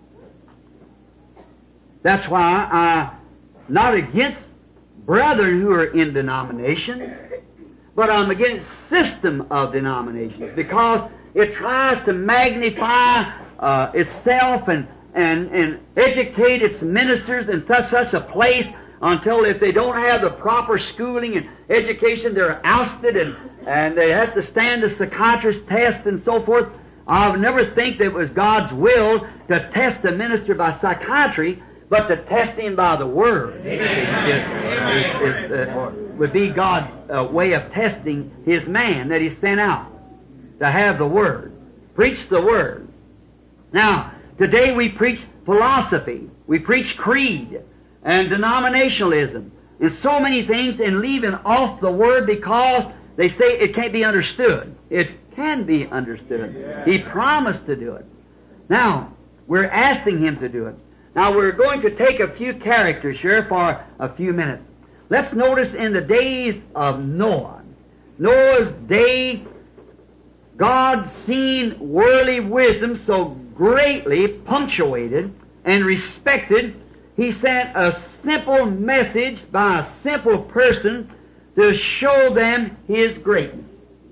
That's why I'm not against brethren who are in denominations, but I'm against system of denominations because it tries to magnify uh, itself and, and, and educate its ministers in such, such a place until if they don't have the proper schooling and education, they're ousted and, and they have to stand the psychiatrist test and so forth. I'll never think that it was God's will to test a minister by psychiatry, but to test him by the Word. It, it, it, uh, would be God's uh, way of testing His man that He sent out to have the Word. Preach the Word. Now, today we preach philosophy. We preach creed and denominationalism and so many things, and leaving off the Word because they say it can't be understood. It can be understood. Yeah. He promised to do it. Now, we're asking Him to do it. Now, we're going to take a few characters here for a few minutes. Let's notice in the days of Noah. Noah's day, God seen worldly wisdom so greatly punctuated and respected, He sent a simple message by a simple person to show them His greatness.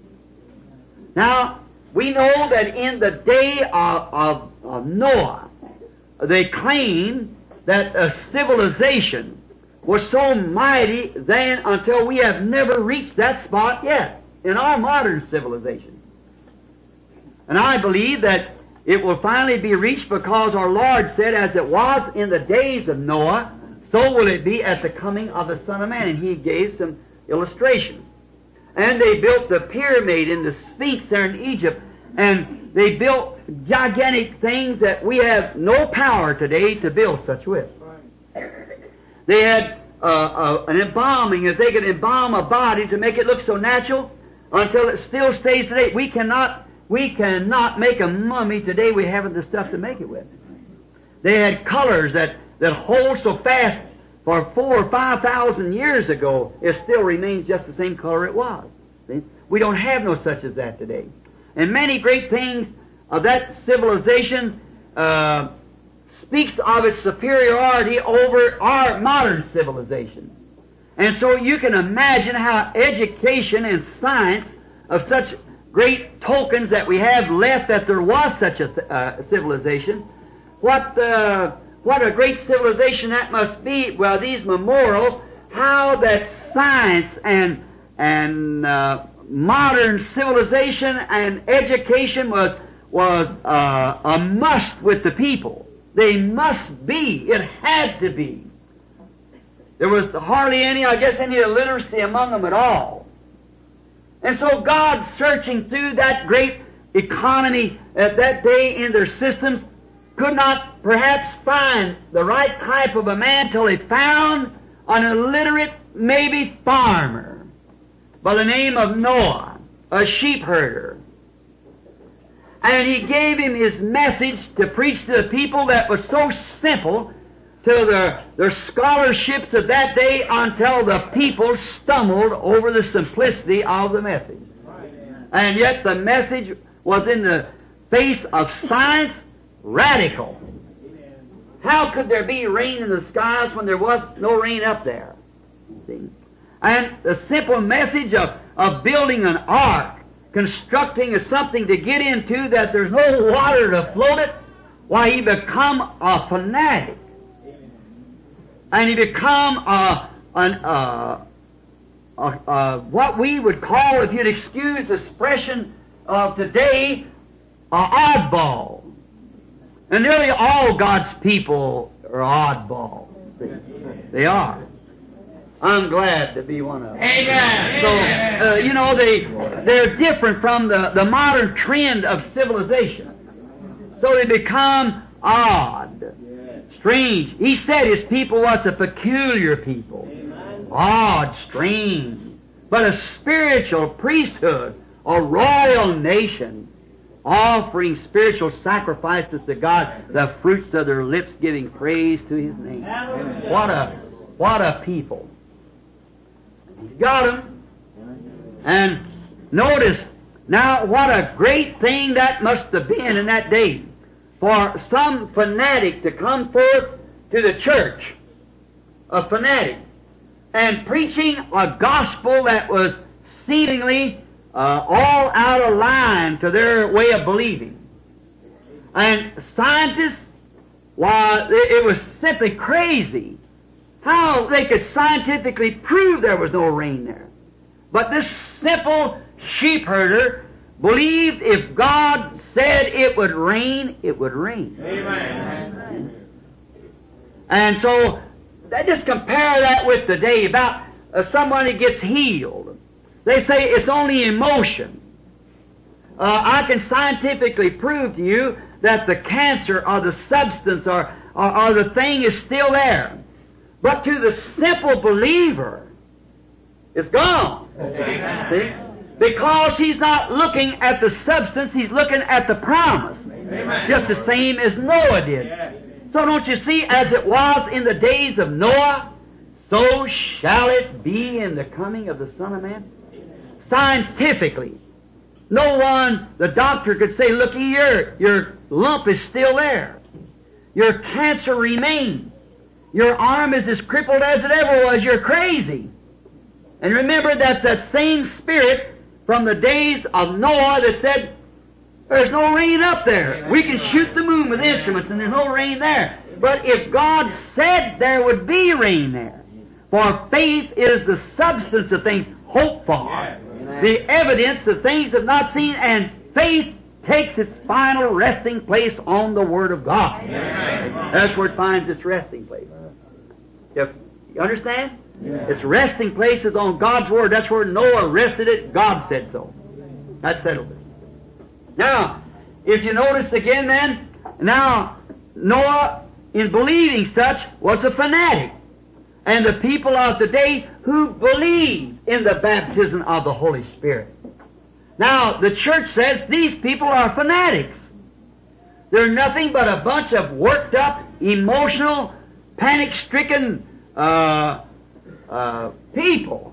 Now, we know that in the day of, of, of Noah, they claim that a civilization was so mighty then until we have never reached that spot yet in our modern civilization. And I believe that it will finally be reached because our Lord said, as it was in the days of Noah, so will it be at the coming of the Son of Man. And He gave some illustrations. And they built the pyramid and the Sphinx there in Egypt, and they built gigantic things that we have no power today to build such with. They had uh, uh, an embalming, that they could embalm a body to make it look so natural until it still stays today. We cannot We cannot make a mummy today. We haven't the stuff to make it with. They had colors that, that hold so fast for four or five thousand years ago. It still remains just the same color it was. See? We don't have no such as that today. And many great things of that civilization, uh, speaks of its superiority over our modern civilization. And so you can imagine how education and science of such great tokens that we have left that there was such a th- uh, civilization, what uh, what a great civilization that must be. Well, these memorials, how that science and and uh, modern civilization and education was was uh, a must with the people. They must be. It had to be. There was hardly any, I guess, any illiteracy among them at all. And so God, searching through that great economy at that day in their systems, could not perhaps find the right type of a man till he found an illiterate, maybe farmer by the name of Noah, a sheep herder. And he gave him his message to preach to the people that was so simple to their, their scholarships of that day until the people stumbled over the simplicity of the message. And yet the message was in the face of science radical. How could there be rain in the skies when there was no rain up there? See? And the simple message of, of building an ark, constructing a something to get into that there's no water to float it, why he become a fanatic. And he become a, an, uh, a, a, what we would call, if you'd excuse the expression of today, a oddball. And nearly all God's people are oddballs. They are. I'm glad to be one of them. Amen. So, uh, you know, they, they're different from the, the modern trend of civilization. So they become odd, strange. He said his people was a peculiar people. Odd, strange. But a spiritual priesthood, a royal nation, offering spiritual sacrifices to God, the fruits of their lips giving praise to His name. What a, what a people. He's got them. And notice now what a great thing that must have been in that day for some fanatic to come forth to the church, a fanatic, and preaching a gospel that was seemingly uh, all out of line to their way of believing. And scientists, why, it was simply crazy how they could scientifically prove there was no rain there. But this simple sheep herder believed if God said it would rain, it would rain. Amen. And so, just compare that with today about uh, somebody gets healed. They say it's only emotion. Uh, I can scientifically prove to you that the cancer or the substance or, or, or the thing is still there. But to the simple believer, it's gone. Amen. See? Because he's not looking at the substance, he's looking at the promise. Amen. Just the same as Noah did. Yeah. So don't you see, as it was in the days of Noah, so shall it be in the coming of the Son of Man? Scientifically, no one, the doctor could say, look, your, your lump is still there. Your cancer remains. Your arm is as crippled as it ever was. You're crazy. And remember, that's that same spirit from the days of Noah that said, there's no rain up there. We can shoot the moon with instruments and there's no rain there. But if God said there would be rain there, for faith is the substance of things hoped for, the evidence of things have not seen, and faith takes its final resting place on the Word of God. That's where it finds its resting place. You understand? Its resting place is on God's Word. That's where Noah rested it. God said so. That settles it. Now, if you notice again then, now, Noah, in believing such, was a fanatic. And the people of today who believe in the baptism of the Holy Spirit. Now, the church says these people are fanatics. They're nothing but a bunch of worked up, emotional, panic-stricken uh, uh, people.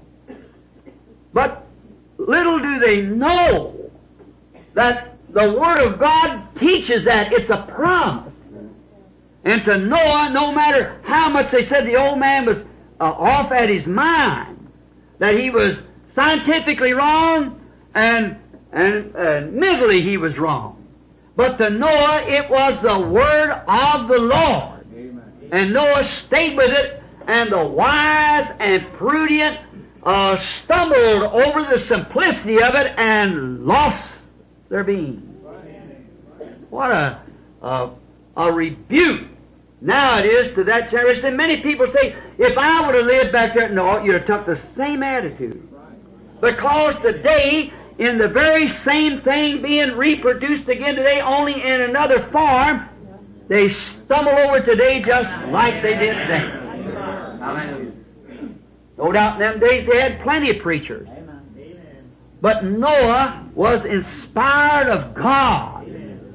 But little do they know that the Word of God teaches that it's a promise. And to Noah, no matter how much they said the old man was uh, off at his mind, that he was scientifically wrong and, and uh, mentally he was wrong. But to Noah, it was the word of the Lord. Amen. And Noah stayed with it, and the wise and prudent uh, stumbled over the simplicity of it and lost their being. What a, a, a rebuke now it is to that generation. And many people say, if I would have lived back there, no, you'd have took the same attitude. Because today, in the very same thing being reproduced again today, only in another form, they stumble over today just like they did then. No doubt in them days they had plenty of preachers. But Noah was inspired of God.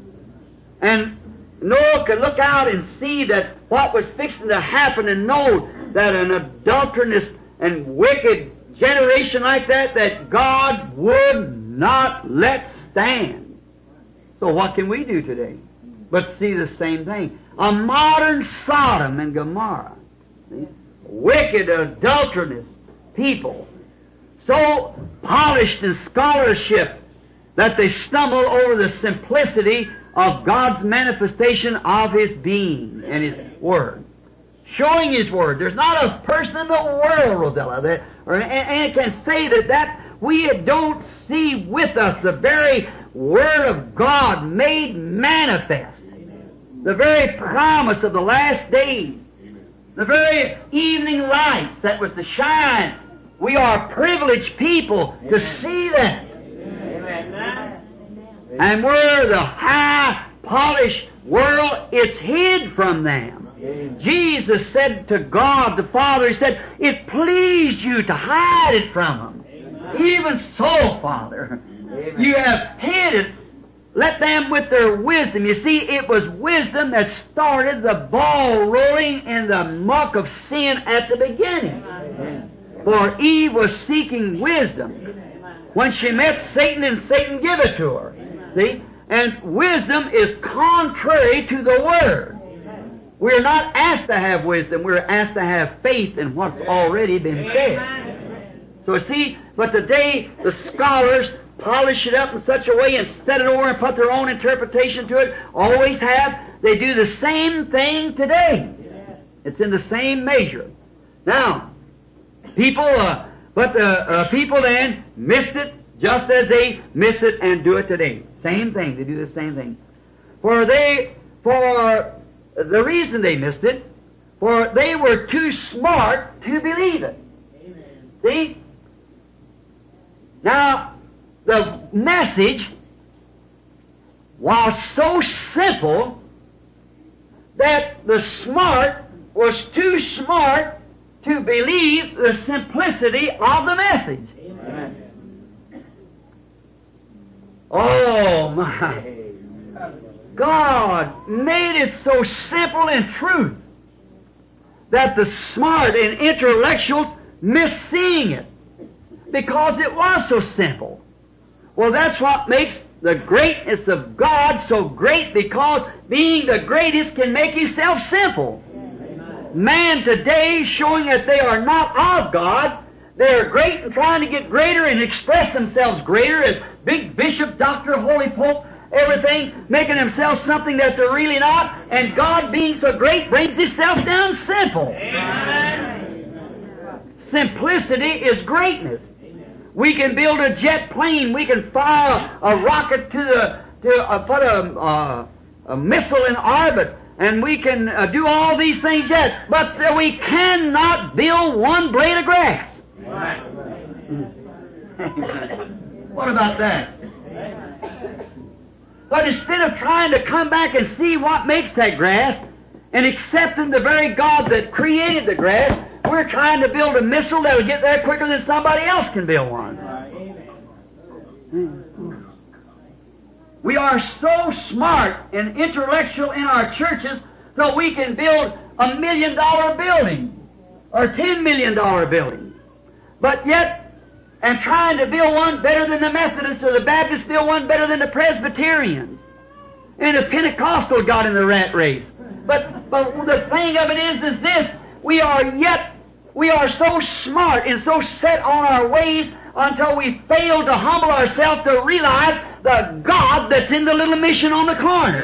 And Noah could look out and see that what was fixing to happen, and know that an adulterous and wicked generation like that, that God would not let stand. So what can we do today but see the same thing? A modern Sodom and Gomorrah. See? Wicked, adulterous people, so polished in scholarship that they stumble over the simplicity of God's manifestation of His being and His Word. Showing His Word. There's not a person in the world, Rosella, that or, and, and can say that, that we don't see with us the very Word of God made manifest. The very promise of the last days. The very evening lights that was to shine. We are privileged people Amen. To see that. Amen. And where the high, polished world, it's hid from them. Amen. Jesus said to God the Father, He said, it pleased you to hide it from them. Amen. Even so, Father, Amen. You have hid it. Let them with their wisdom. You see, it was wisdom that started the ball rolling in the muck of sin at the beginning. Amen. For Eve was seeking wisdom when she met Satan, and Satan gave it to her. See? And wisdom is contrary to the Word. We're not asked to have wisdom. We're asked to have faith in what's already been said. So see, but today the scholars polish it up in such a way and set it over and put their own interpretation to it. Always have. They do the same thing today. It's in the same measure. Now, people, uh, but the uh, people then missed it just as they miss it and do it today. Same thing. They do the same thing. For they, for the reason they missed it, for they were too smart to believe it. Amen. See? Now, the message was so simple that the smart was too smart to believe the simplicity of the message. Amen. Oh my! God made it so simple in truth that the smart and intellectuals missed seeing it because it was so simple. Well, that's what makes the greatness of God so great, because being the greatest can make Himself simple. Man today showing that they are not of God, they are great and trying to get greater and express themselves greater as big bishop, doctor, holy pope, everything, making themselves something that they're really not, and God being so great brings Himself down simple. Amen. Simplicity is greatness. We can build a jet plane. We can fire a rocket to the to uh, put a, uh, a missile in orbit, and we can uh, do all these things yet. But uh, we cannot build one blade of grass. What about that? But instead of trying to come back and see what makes that grass, and accepting the very God that created the grass, we're trying to build a missile that'll get there quicker than somebody else can build one. We are so smart and intellectual in our churches that we can build a million dollar building or ten million dollar building. But yet, and trying to build one better than the Methodists or the Baptists build one better than the Presbyterians. And the Pentecostal got in the rat race. but, but the thing of it is, is this, we are yet, we are so smart and so set on our ways until we fail to humble ourselves to realize the God that's in the little mission on the corner.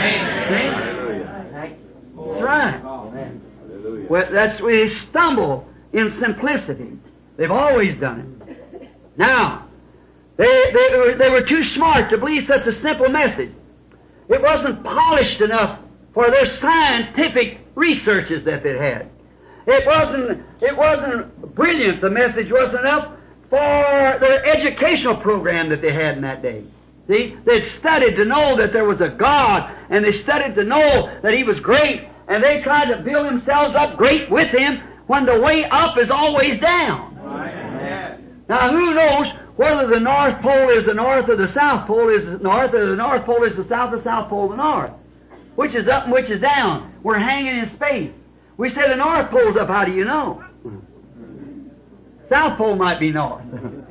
Hallelujah. That's right. Well, that's where they stumble in simplicity. They've always done it. Now, they, they, were, they were too smart to believe such a simple message. It wasn't polished enough for their scientific researches that they had. It wasn't, it wasn't brilliant, the message wasn't enough for their educational program that they had in that day. See, they'd studied to know that there was a God, and they studied to know that He was great, and they tried to build themselves up great with Him when the way up is always down. Amen. Now, who knows whether the North Pole is the North or the South Pole is the North, or the North Pole is the South, the South Pole the North? Which is up and which is down? We're hanging in space. We say the North Pole's up, how do you know? South Pole might be north.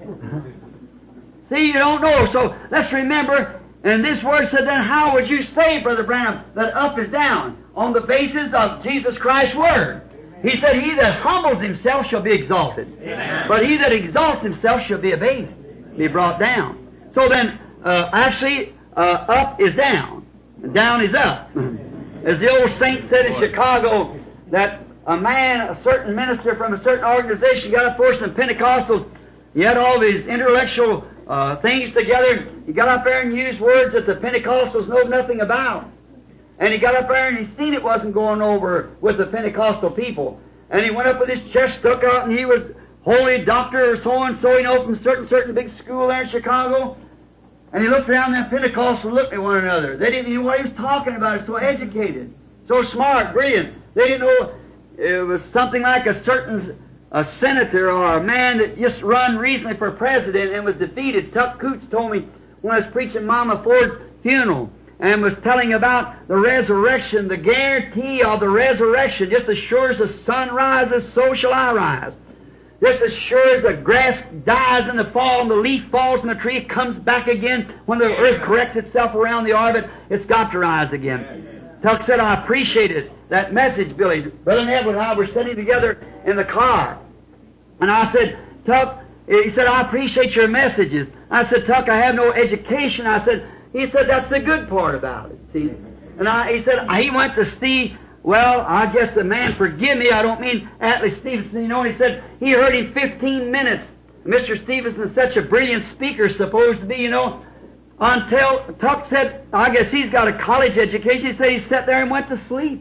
See, you don't know. So let's remember, and this word said, then how would you say, Brother Branham, that up is down? On the basis of Jesus Christ's Word. He said, he that humbles himself shall be exalted. Amen. But he that exalts himself shall be abased, be brought down. So then, uh, actually, uh, up is down, and down is up. As the old saint said in Chicago, that a man, a certain minister from a certain organization got up for some Pentecostals. He had all these intellectual uh, things together. He got up there and used words that the Pentecostals know nothing about. And he got up there and he seen it wasn't going over with the Pentecostal people. And he went up with his chest stuck out and he was holy doctor or so-and-so, you know, from certain, certain big school there in Chicago. And he looked around, them Pentecostals looked at one another. They didn't know what he was talking about. So educated, so smart, brilliant. They didn't know it was something like a certain a senator or a man that just run recently for president and was defeated. Tuck Coots told me when I was preaching Mama Ford's funeral and was telling about the resurrection, the guarantee of the resurrection. Just as sure as the sun rises, so shall I rise. Just as sure as the grass dies in the fall and the leaf falls from the tree, it comes back again. When the earth corrects itself around the orbit, it's got to rise again. Tuck said, I appreciated that message, Billy. Brother Neville and I were sitting together in the car. And I said, Tuck, he said, I appreciate your messages. I said, Tuck, I have no education. I said, he said, that's the good part about it, see. And I, he said, he went to see, well, I guess the man, forgive me, I don't mean Atlee Stevenson, you know, he said he heard him fifteen minutes. Mister Stevenson is such a brilliant speaker, supposed to be, you know, until Tuck said, I guess he's got a college education. He said he sat there and went to sleep.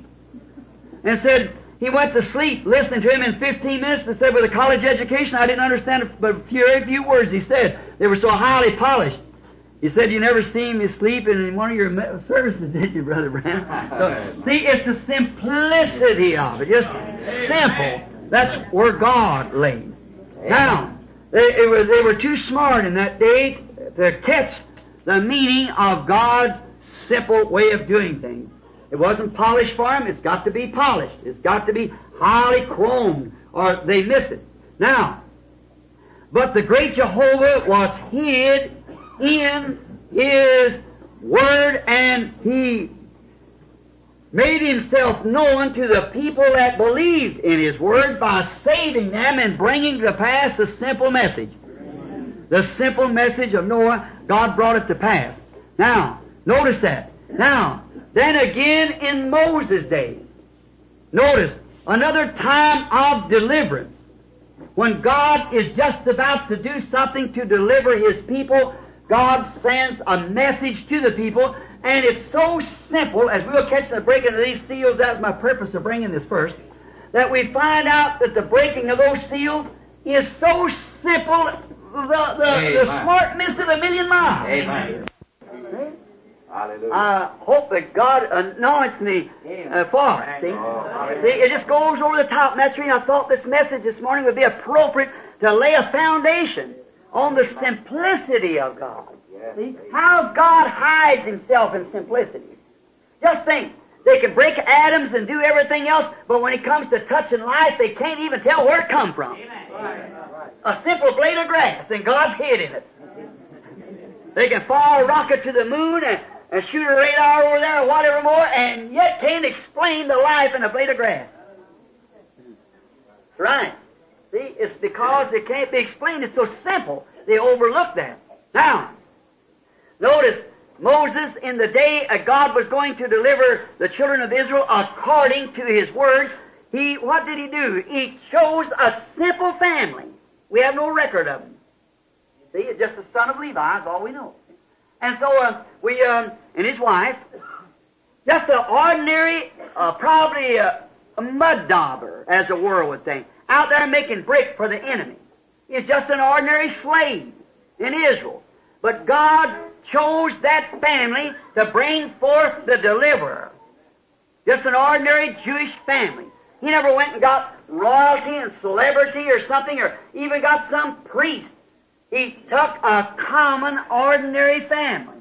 And said he went to sleep listening to him in fifteen minutes, but said with a college education, I didn't understand but a few, very few words he said. They were so highly polished. He said, you never seen me sleep in one of your services, did you, Brother Branham? So, see, it's the simplicity of it. Just simple. That's where God lays. Now, they, it was, they were too smart in that day to catch the meaning of God's simple way of doing things. It wasn't polished for them. It's got to be polished. It's got to be highly chromed, or they miss it. Now, but the great Jehovah was hid in His Word, and He made Himself known to the people that believed in His Word by saving them and bringing to pass the simple message. The simple message of Noah, God brought it to pass. Now, notice that. Now, then again in Moses' day, notice, another time of deliverance. When God is just about to do something to deliver His people, God sends a message to the people, and it's so simple, as we will catch the breaking of these seals, that's my purpose of bringing this first, that we find out that the breaking of those seals is so simple, the, the, the smartness of a million miles. Amen. Hallelujah. I hope that God anoints me uh, for it. See? Oh, See, it just goes over the top. And that's the reason I thought this message this morning would be appropriate to lay a foundation on the simplicity of God. See? How God hides Himself in simplicity. Just think, they can break atoms and do everything else, but when it comes to touching life, they can't even tell where it come from. A simple blade of grass, and God's hid in it. They can fire a rocket to the moon and and shoot a radar over there or whatever more, and yet can't explain the life in a blade of grass. Right. See, it's because it can't be explained. It's so simple. They overlook that. Now, notice, Moses, in the day uh, God was going to deliver the children of Israel according to His word, he, what did He do? He chose a simple family. We have no record of him. See, it's just the son of Levi, that's all we know. And so, uh, we, um, and his wife, just an ordinary, uh, probably a, a mud dauber, as the world would think, out there making brick for the enemy. He's just an ordinary slave in Israel. But God chose that family to bring forth the deliverer. Just an ordinary Jewish family. He never went and got royalty and celebrity or something, or even got some priest. He took a common, ordinary family.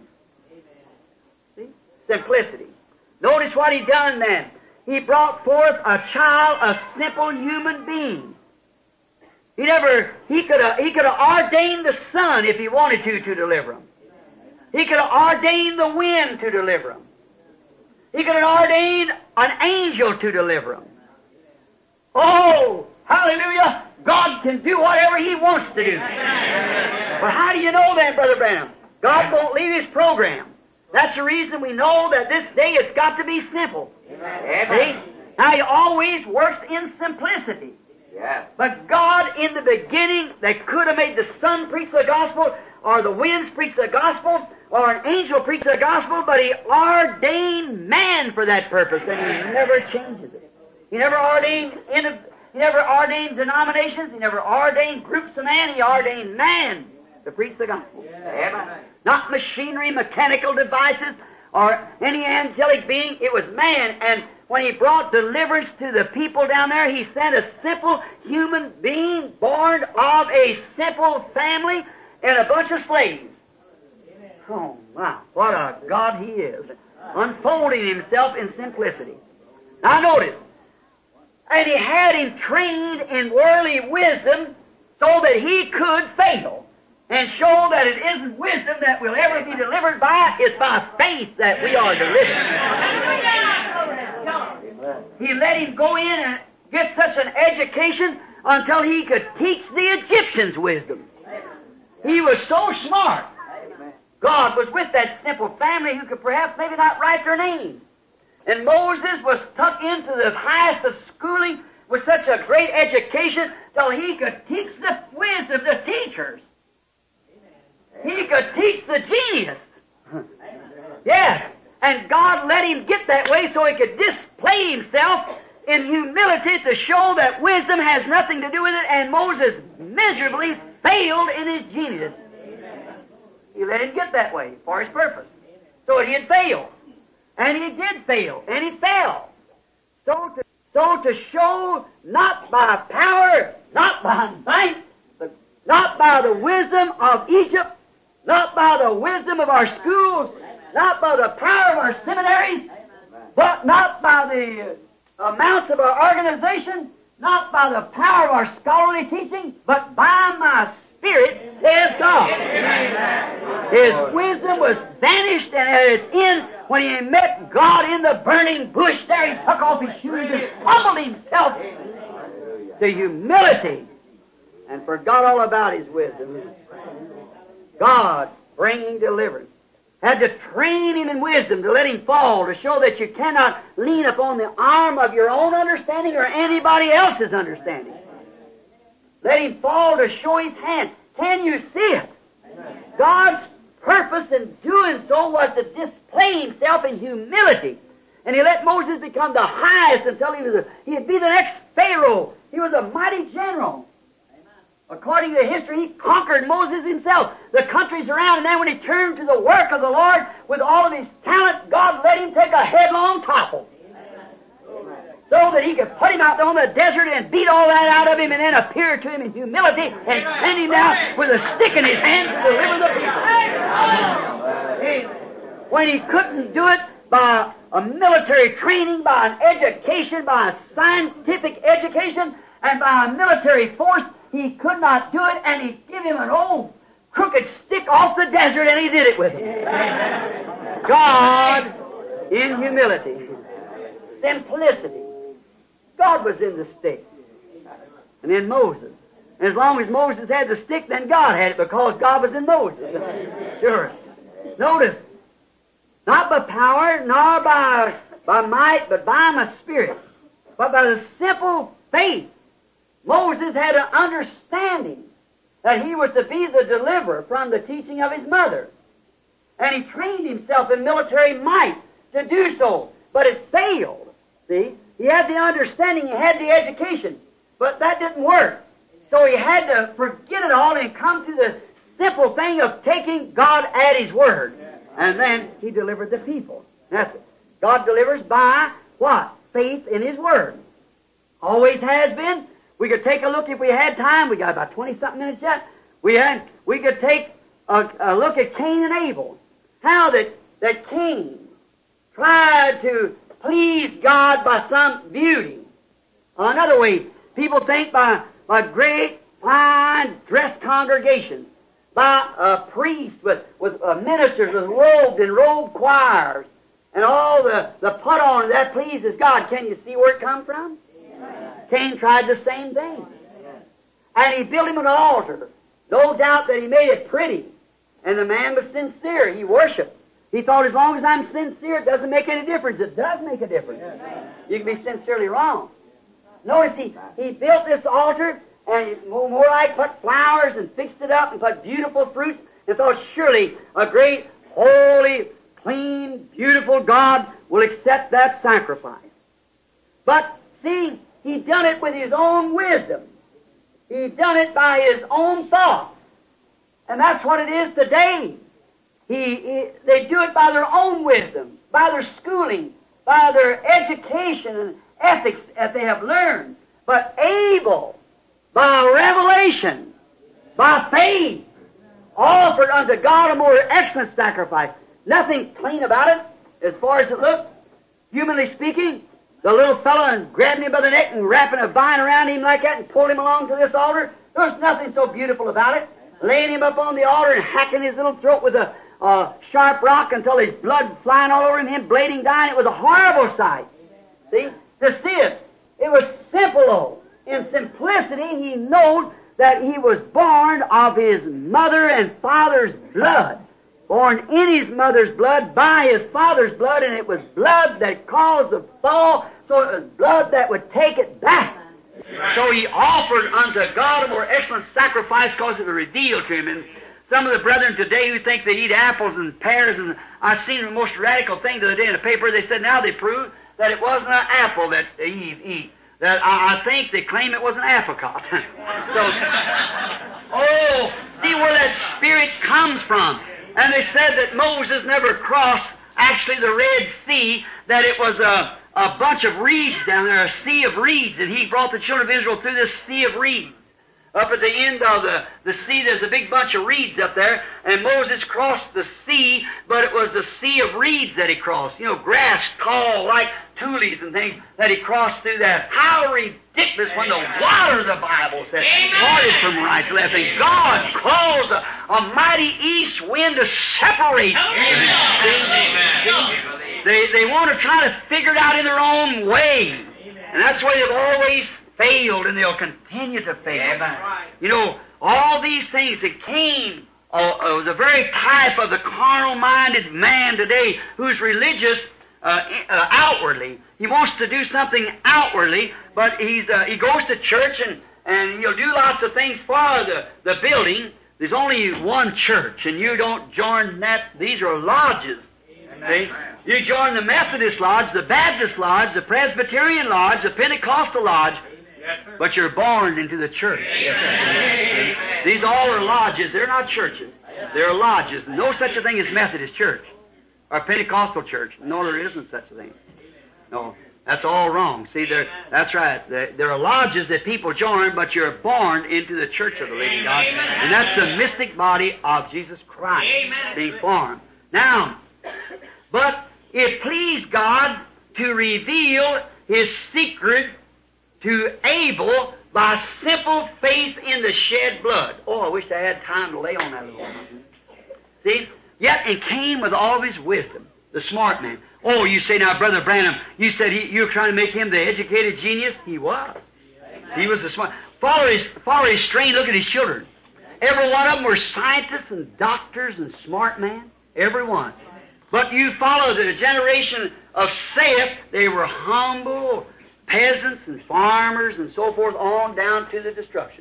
See? Simplicity. Notice what He done then. He brought forth a child, a simple human being. He never, he could have, he could have ordained the sun if He wanted to, to deliver him. He could have ordained the wind to deliver him. He could have ordained an angel to deliver him. Oh, hallelujah! God can do whatever He wants to do. But how do you know that, Brother Branham? God won't leave His program. That's the reason we know that this day it's got to be simple. See? Now, He always works in simplicity. Yeah. But God, in the beginning, they could have made the sun preach the gospel, or the winds preach the gospel, or an angel preach the gospel, but He ordained man for that purpose, and He never changes it. He never ordained He never ordained denominations. He never ordained groups of man. He ordained man to preach the gospel. Amen. Not machinery, mechanical devices, or any angelic being. It was man. And when He brought deliverance to the people down there, He sent a simple human being born of a simple family and a bunch of slaves. Oh, wow. What a God He is. Unfolding Himself in simplicity. Now notice. And He had him trained in worldly wisdom so that he could fail and show that it isn't wisdom that will ever be delivered by, it's by faith that we are delivered. He let him go in and get such an education until he could teach the Egyptians wisdom. He was so smart. God was with that simple family who could perhaps maybe not write their name. And Moses was tucked into the highest of schooling with such a great education till he could teach the wisdom, the teachers. He could teach the genius. Yes. And God let him get that way so he could display himself in humility to show that wisdom has nothing to do with it, and Moses miserably failed in his genius. He let him get that way for his purpose. So he had failed. And he did fail, and he fell. So to, so to show not by power, not by might, but not by the wisdom of Egypt, not by the wisdom of our schools, not by the power of our seminaries, but not by the amounts of our organization, not by the power of our scholarly teaching, but by my Spirit, says God. His wisdom was vanished, and at its end, when he met God in the burning bush there, he took off his shoes and humbled himself to humility and forgot all about his wisdom. God bringing deliverance. Had to train him in wisdom to let him fall, to show that you cannot lean upon the arm of your own understanding or anybody else's understanding. Let him fall to show his hand. Can you see it? God's purpose in doing so was to display himself in humility. And he let Moses become the highest until he was a, he'd be the next Pharaoh. He was a mighty general. According to history, he conquered Moses himself, the countries around, and then when he turned to the work of the Lord with all of his talent, God let him take a headlong topple. So that he could put him out there on the desert and beat all that out of him and then appear to him in humility and send him down with a stick in his hand to deliver the people. When he couldn't do it by a military training, by an education, by a scientific education, and by a military force, he could not do it, and he gave him an old crooked stick off the desert, and he did it with him. God in humility, simplicity. God was in the stick. And in Moses. And as long as Moses had the stick, then God had it because God was in Moses. Sure. Notice, not by power, nor by, by might, but by my Spirit. But by the simple faith. Moses had an understanding that he was to be the deliverer from the teaching of his mother. And he trained himself in military might to do so. But it failed. See? He had the understanding, he had the education. But that didn't work. So he had to forget it all and come to the simple thing of taking God at His word. And then He delivered the people. That's it. God delivers by what? Faith in His word. Always has been. We could take a look if we had time. We got about twenty-something minutes yet. We had, we could take a, a look at Cain and Abel. How that, that Cain tried to please God by some beauty. Another way, people think by, by great, fine, dressed congregations, by a priest with, with uh, ministers with robes and robe choirs, and all the, the put-on that pleases God. Can you see where it come from? Yeah. Cain tried the same thing. Yeah. And he built him an altar. No doubt that he made it pretty. And the man was sincere. He worshiped. He thought, as long as I'm sincere, it doesn't make any difference. It does make a difference. Yeah. You can be sincerely wrong. Notice he, he built this altar, and he more, more like put flowers and fixed it up and put beautiful fruits, and thought, surely a great, holy, clean, beautiful God will accept that sacrifice. But, see, he done it with his own wisdom. He done it by his own thoughts. And that's what it is today. He, he, they do it by their own wisdom, by their schooling, by their education and ethics that they have learned. But Abel, by revelation, by faith, offered unto God a more excellent sacrifice. Nothing clean about it, as far as it looked. Humanly speaking, the little fellow and grabbing him by the neck and wrapping a vine around him like that and pulling him along to this altar. There was nothing so beautiful about it. Laying him up on the altar and hacking his little throat with a uh, sharp rock until his blood flying all over him, him bleeding, dying. It was a horrible sight. See? To see it. It was simple, though. In simplicity, he knowed that he was born of his mother and father's blood. Born in his mother's blood, by his father's blood, and it was blood that caused the fall, so it was blood that would take it back. So he offered unto God a more excellent sacrifice because it was revealed to him. And some of the brethren today who think they eat apples and pears, and I've seen the most radical thing the other day in the paper, they said now they prove that it wasn't an apple that Eve eat. That I, I think they claim it was an apricot. So, oh, see where that spirit comes from. And they said that Moses never crossed actually the Red Sea, that it was a, a bunch of reeds down there, a sea of reeds, and he brought the children of Israel through this sea of reeds. Up at the end of the, the sea, there's a big bunch of reeds up there, and Moses crossed the sea, but it was the sea of reeds that he crossed. You know, grass tall like tulies and things that he crossed through that. How ridiculous when the water, the Bible says, parted from right to left, and God caused a, a mighty east wind to separate. They, they want to try to figure it out in their own way, and that's why they've always failed, and they'll continue to fail. Amen. You know, all these things that came uh, uh, the very type of the carnal-minded man today who's religious uh, uh, outwardly. He wants to do something outwardly, but he's uh, he goes to church and, and he'll do lots of things for the, the building. There's only one church, and you don't join that. These are lodges. See? You join the Methodist Lodge, the Baptist Lodge, the Presbyterian Lodge, the Pentecostal Lodge, but you're born into the church. These all are lodges. They're not churches. They're lodges. No such a thing as Methodist Church or Pentecostal Church. No, there isn't such a thing. No, that's all wrong. See, that's right. There are lodges that people join, but you're born into the church of the living God. And that's the mystic body of Jesus Christ being formed. Now, but it pleased God to reveal His secret to Abel by simple faith in the shed blood. Oh, I wish I had time to lay on that a little. See? Yet it came with all of his wisdom. the smart man. Oh, you say now, Brother Branham, you said he, you were trying to make him the educated genius? He was. He was the smart. Follow his, follow his strain, look at his children. Every one of them were scientists and doctors and smart men. Every one. But you follow the generation of Seth, they were humble peasants and farmers and so forth, on down to the destruction.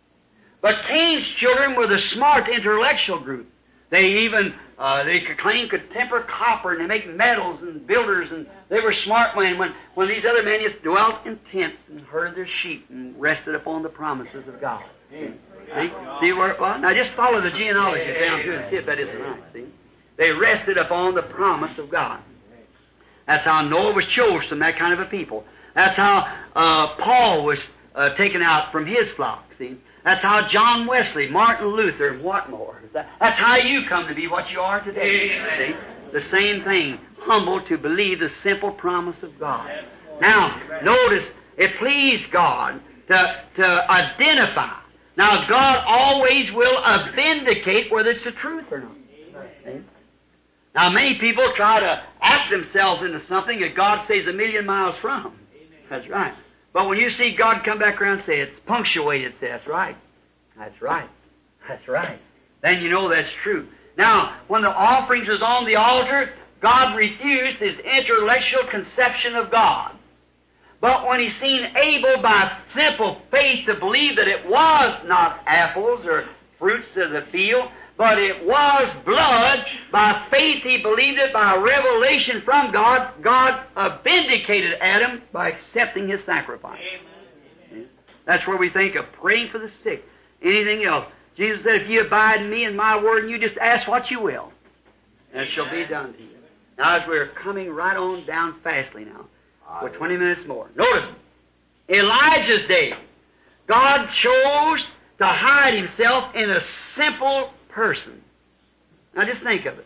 But Cain's children were the smart intellectual group. They even, uh, they could claim could temper copper and they make metals and builders, and they were smart men when, when these other men just dwelt in tents and herded their sheep and rested upon the promises of God. See? See where it was? Now just follow the genealogies down through and see if that isn't right. See? They rested upon the promise of God. That's how Noah was chosen from that kind of a people. That's how uh, Paul was uh, taken out from his flock. See? That's how John Wesley, Martin Luther, and what more. That's how you come to be what you are today. See? The same thing. Humble to believe the simple promise of God. Now, notice, it pleased God to, to identify. Now, God always will vindicate whether it's the truth or not. See? Now, many people try to act themselves into something that God says a million miles from. That's right. But when you see God come back around and say it's punctuated, say that's right. That's right. That's right. Then you know that's true. Now, when the offerings was on the altar, God refused his intellectual conception of God. But when he seen Abel by simple faith to believe that it was not apples or fruits of the field, but it was blood, by faith he believed it, by revelation from God, God uh, vindicated Adam by accepting his sacrifice. Amen. That's where we think of praying for the sick. Anything else. Jesus said, if you abide in me and my word, and you just ask what you will, and it shall be done to you. Now, as we're coming right on down fastly now, for twenty minutes more. Notice, Elijah's day, God chose to hide himself in a simple person. Now just think of it.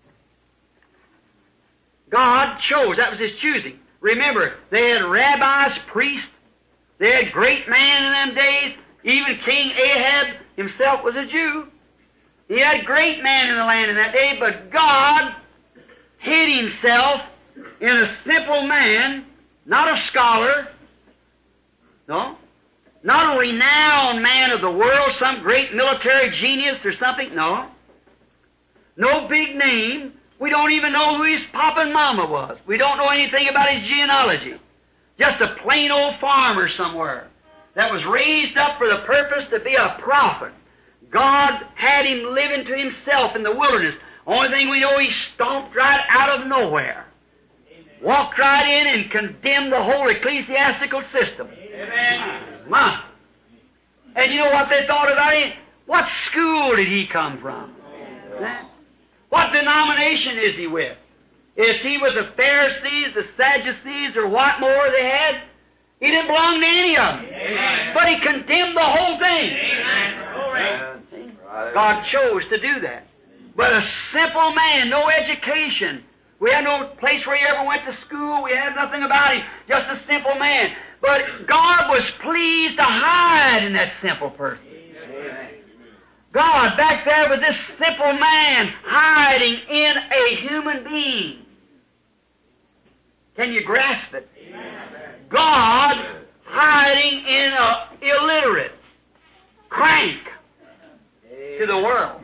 God chose. That was his choosing. Remember, they had rabbis, priests. They had great men in them days. Even King Ahab himself was a Jew. He had great men in the land in that day, but God hid himself in a simple man, not a scholar, no, not a renowned man of the world, some great military genius or something, no. No big name. We don't even know who his papa and mama was. We don't know anything about his genealogy. Just a plain old farmer somewhere that was raised up for the purpose to be a prophet. God had him living to himself in the wilderness. Only thing we know, he stomped right out of nowhere. Walked right in and condemned the whole ecclesiastical system. Amen. Ma. And you know what they thought about him? What school did he come from? Amen. What denomination is he with? Is he with the Pharisees, the Sadducees, or what more they had? He didn't belong to any of them. Amen. But he condemned the whole thing. Amen. God chose to do that. But a simple man, no education. We had no place where he ever went to school. We had nothing about him. Just a simple man. But God was pleased to hide in that simple person. Amen. God back there with this simple man hiding in a human being. Can you grasp it? Amen. God hiding in a illiterate crank to the world.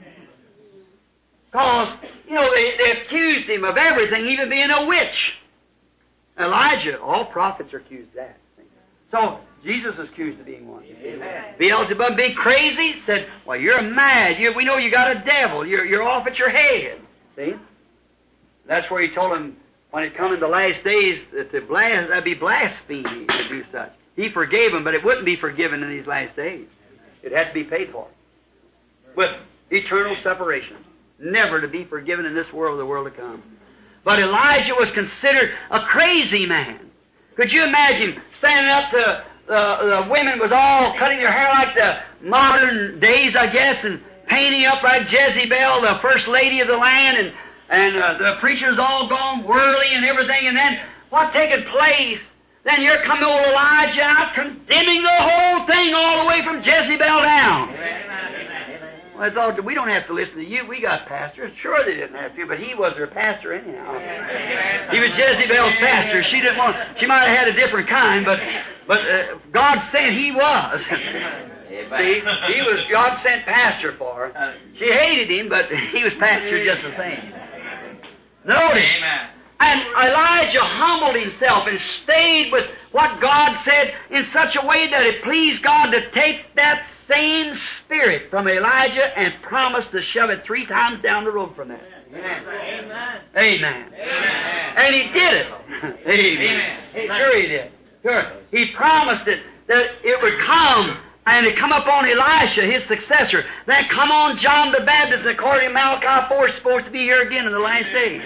Because, you know, they, they accused him of everything, even being a witch. Elijah, all prophets are accused of that. So, Jesus was accused of being one. Amen. Beelzebub, being crazy, said, well, you're mad. You, we know you got a devil. You're, you're off at your head. See? That's where he told him, when it come in the last days, that the blas- that'd be blasphemy to do such. He forgave him, but it wouldn't be forgiven in these last days. It had to be paid for. With eternal separation. Never to be forgiven in this world or the world to come. But Elijah was considered a crazy man. Could you imagine standing up to uh, the women was all cutting their hair like the modern days, I guess, and painting up like Jezebel, the first lady of the land, and and uh, the preachers all gone whirly and everything, and then what taking place? Then here come old Elijah out condemning the whole thing all the way from Jezebel down. Amen. Well, I thought, we don't have to listen to you. We got pastors. Sure they didn't have to, but he was their pastor anyhow. He was Jezebel's pastor. She didn't want, she might have had a different kind, but, but uh, God said he was. See, he was God sent pastor for her. She hated him, but he was pastor just the same. Notice. Amen. And Elijah humbled himself and stayed with what God said in such a way that it pleased God to take that same spirit from Elijah and promise to shove it three times down the road from there. Amen. Amen. Amen. And he did it. Amen. Amen. Sure he did. Sure. He promised it, that it would come, and it come upon Elisha, his successor. Then come on John the Baptist, according to Malachi four, is supposed to be here again in the last days.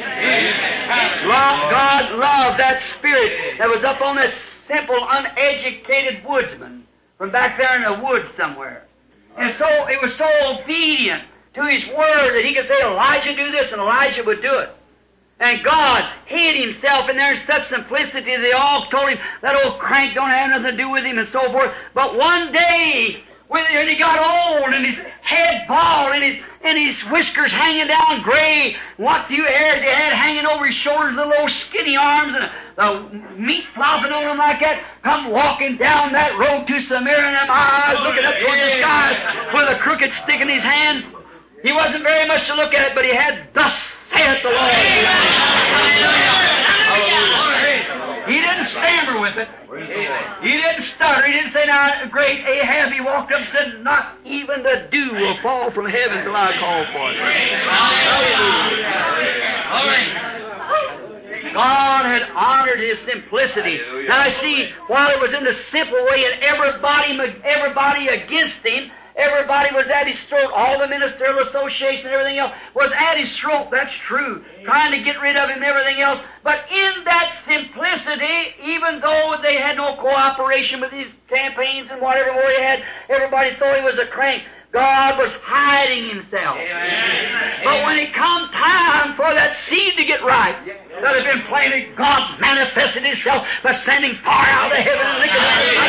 God loved that spirit that was up on that simple, uneducated woodsman from back there in the woods somewhere. And so it was so obedient to his word that he could say, Elijah, do this, and Elijah would do it. And God hid himself in there in such simplicity that they all told him that old crank don't have nothing to do with him and so forth. But one day, when he got old and his head bald and his and his whiskers hanging down gray, what few hairs he had hanging over his shoulders, little old skinny arms and the meat flopping on him like that, come walking down that road to Samaria and them eyes looking up towards the skies with a crooked stick in his hand. He wasn't very much to look at, but he had, thus saith the Lord. He didn't stammer with it. He didn't stutter. He didn't say, now, great Ahab. He walked up and said, not even the dew will fall from heaven till I call for it. God had honored his simplicity. Now, I see, while it was in the simple way, and everybody, everybody against him, everybody was at his throat. All the ministerial association and everything else was at his throat. That's true. Trying to get rid of him and everything else. But in that simplicity, even though they had no cooperation with these campaigns and whatever more he had, everybody thought he was a crank. God was hiding himself. Amen. But when it come time for that seed to get ripe, that had been planted, God manifested himself by sending fire out of heaven and licking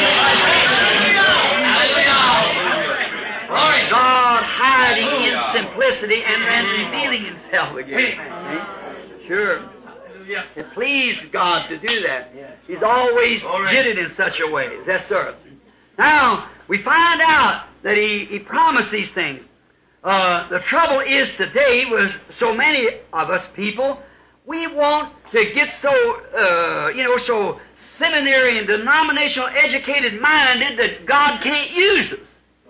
God hiding in simplicity and then revealing himself again. Sure. It pleased God to do that. He's always did it in such a way. Yes, sir. Now, we find out that he, he promised these things. Uh, the trouble is today with so many of us people, we want to get so, uh, you know, so seminary and denominational educated minded that God can't use us.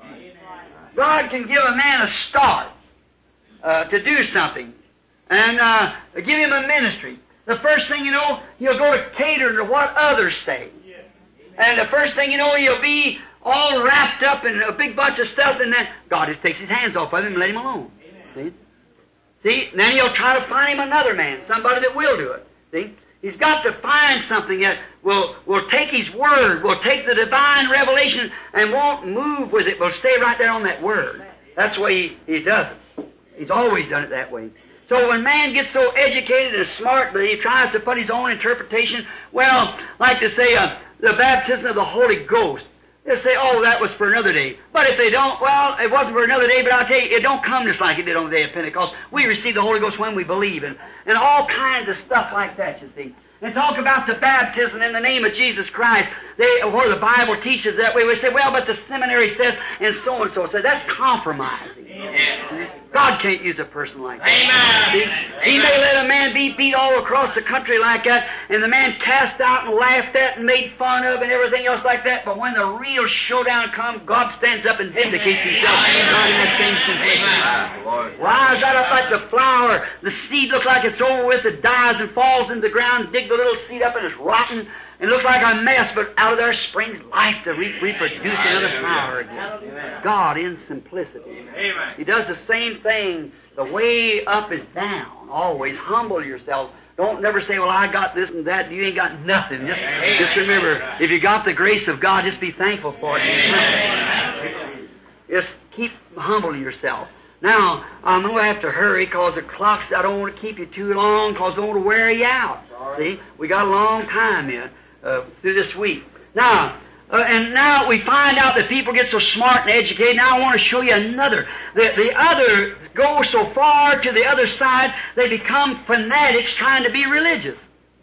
God can give a man a start uh, to do something and uh, give him a ministry. The first thing you know, he'll go to cater to what others say. And the first thing you know, he'll be all wrapped up in a big bunch of stuff, and then God just takes his hands off of him and let him alone. See? See? And then he'll try to find him another man, somebody that will do it. See? He's got to find something that will, will take his word, will take the divine revelation and won't move with it, will stay right there on that word. That's the way he, he does it. He's always done it that way. So when man gets so educated and smart that he tries to put his own interpretation, well, like to say, uh, the baptism of the Holy Ghost, they'll say, oh, that was for another day. But if they don't, well, it wasn't for another day, but I'll tell you, it don't come just like it did on the day of Pentecost. We receive the Holy Ghost when we believe, and, and all kinds of stuff like that, you see. And talk about the baptism in the name of Jesus Christ, they, where the Bible teaches that way. We say, well, but the seminary says, and so-and-so says, that's compromising. Amen. God can't use a person like that. Amen. See? He may let a man be beat all across the country like that, and the man cast out and laughed at and made fun of and everything else like that, but when the real showdown comes, God stands up and vindicates himself. God in that same simplicity. Rise right up like the flower. The seed looks like it's over with, it dies and falls into the ground, dig the little seed up and it's rotten. It looks like a mess, but out of there springs life to re- reproduce another flower again. God in simplicity. Amen. He does the same thing. The way up is down. Always humble yourselves. Don't never say, well, I got this and that. You ain't got nothing. Just, just remember, if you got the grace of God, just be thankful for it. Amen. Just keep humbling yourself. Now, I'm going to have to hurry because the clocks, I don't want to keep you too long because I don't want to wear you out. See, we got a long time yet uh, through this week. Now, Uh, and now we find out that people get so smart and educated. Now I want to show you another. The, the other go so far to the other side, they become fanatics trying to be religious.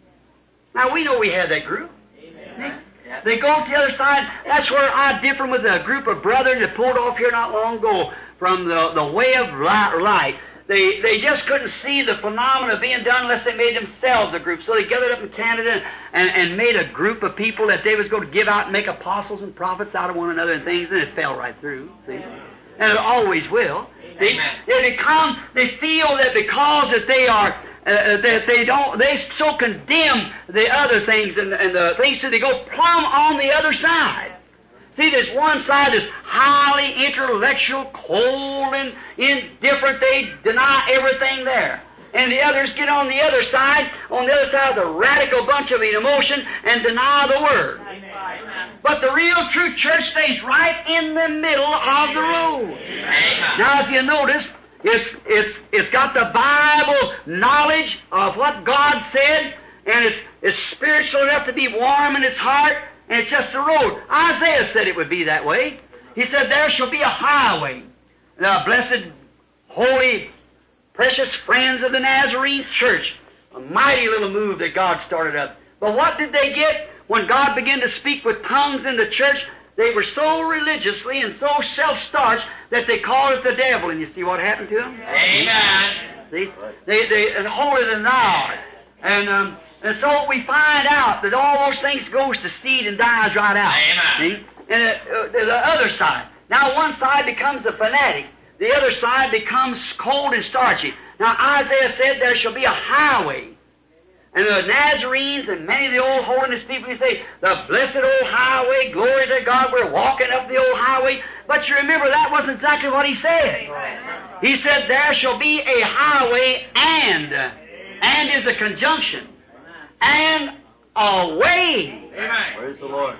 Now we know we have that group. Amen. They go to the other side. That's where I differ with a group of brethren that pulled off here not long ago from the, the way of light. They, they just couldn't see the phenomenon being done unless they made themselves a group. So they gathered up in Canada and, and made a group of people that they was going to give out and make apostles and prophets out of one another and things, and it fell right through. See? And it always will. They, they become, they feel that because that they are, uh, that they don't, they so condemn the other things and, and the things too, they go plumb on the other side. See, there's one side that's highly intellectual, cold and indifferent. They deny everything there. And the others get on the other side, on the other side of the radical bunch of emotion and deny the Word. But the real true church stays right in the middle of the road. Now, if you notice, it's, it's, it's got the Bible knowledge of what God said, and it's, it's spiritual enough to be warm in its heart, and it's just the road. Isaiah said it would be that way. He said, there shall be a highway. The blessed, holy, precious friends of the Nazarene church. A mighty little move that God started up. But what did they get when God began to speak with tongues in the church? They were so religiously and so self-starched that they called it the devil. And you see what happened to them? Amen. See? They, they, it's holier than thou. And, um, And so we find out that all those things goes to seed and dies right out. Amen. See? And uh, the other side. Now one side becomes a fanatic. The other side becomes cold and starchy. Now Isaiah said there shall be a highway. And the Nazarenes and many of the old holiness people, you say, the blessed old highway, glory to God, we're walking up the old highway. But you remember, that wasn't exactly what he said. He said there shall be a highway and. And is a conjunction. And a way. Amen. Praise the Lord.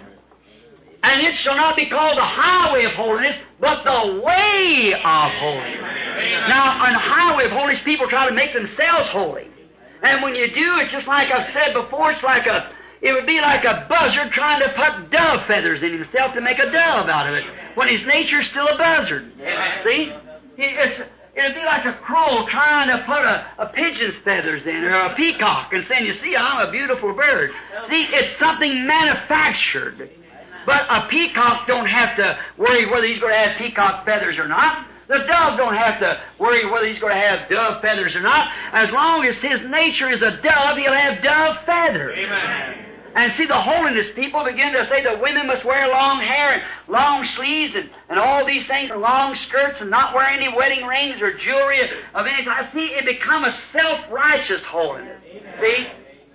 And it shall not be called the highway of holiness, but the way of holiness. Amen. Now, on the highway of holiness, people try to make themselves holy. And when you do, it's just like I've said before, it's like a, it would be like a buzzard trying to put dove feathers in himself to make a dove out of it, when his nature's still a buzzard. Amen. See? It's, it'd be like a crow trying to put a, a pigeon's feathers in, or a peacock, and saying, you see, I'm a beautiful bird. See, it's something manufactured. But a peacock don't have to worry whether he's going to have peacock feathers or not. The dove don't have to worry whether he's going to have dove feathers or not. As long as his nature is a dove, he'll have dove feathers. Amen. And see, the holiness people begin to say that women must wear long hair and long sleeves and, and all these things, and long skirts, and not wear any wedding rings or jewelry of any type. See, it become a self-righteous holiness. See?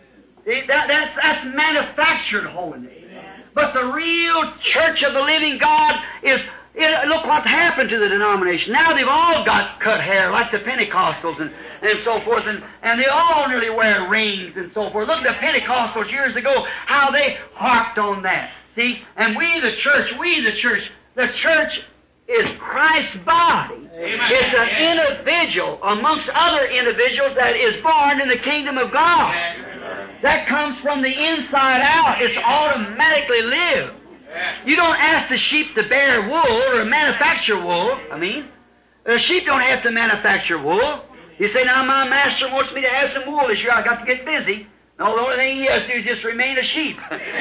See that, that's, that's manufactured holiness. But the real church of the living God is, it, look what happened to the denomination. Now they've all got cut hair, like the Pentecostals and, and so forth, and, and they all nearly wear rings and so forth. Look at the Pentecostals years ago, how they harped on that. See? And we the church, we the church, the church is Christ's body. Amen. It's an Amen. individual amongst other individuals that is born in the kingdom of God. Amen. That comes from the inside out. It's automatically lived. You don't ask the sheep to bear wool or manufacture wool. I mean, the sheep don't have to manufacture wool. You say, now my master wants me to have some wool this year. I got to get busy. No, the only thing he has to do is just remain a sheep.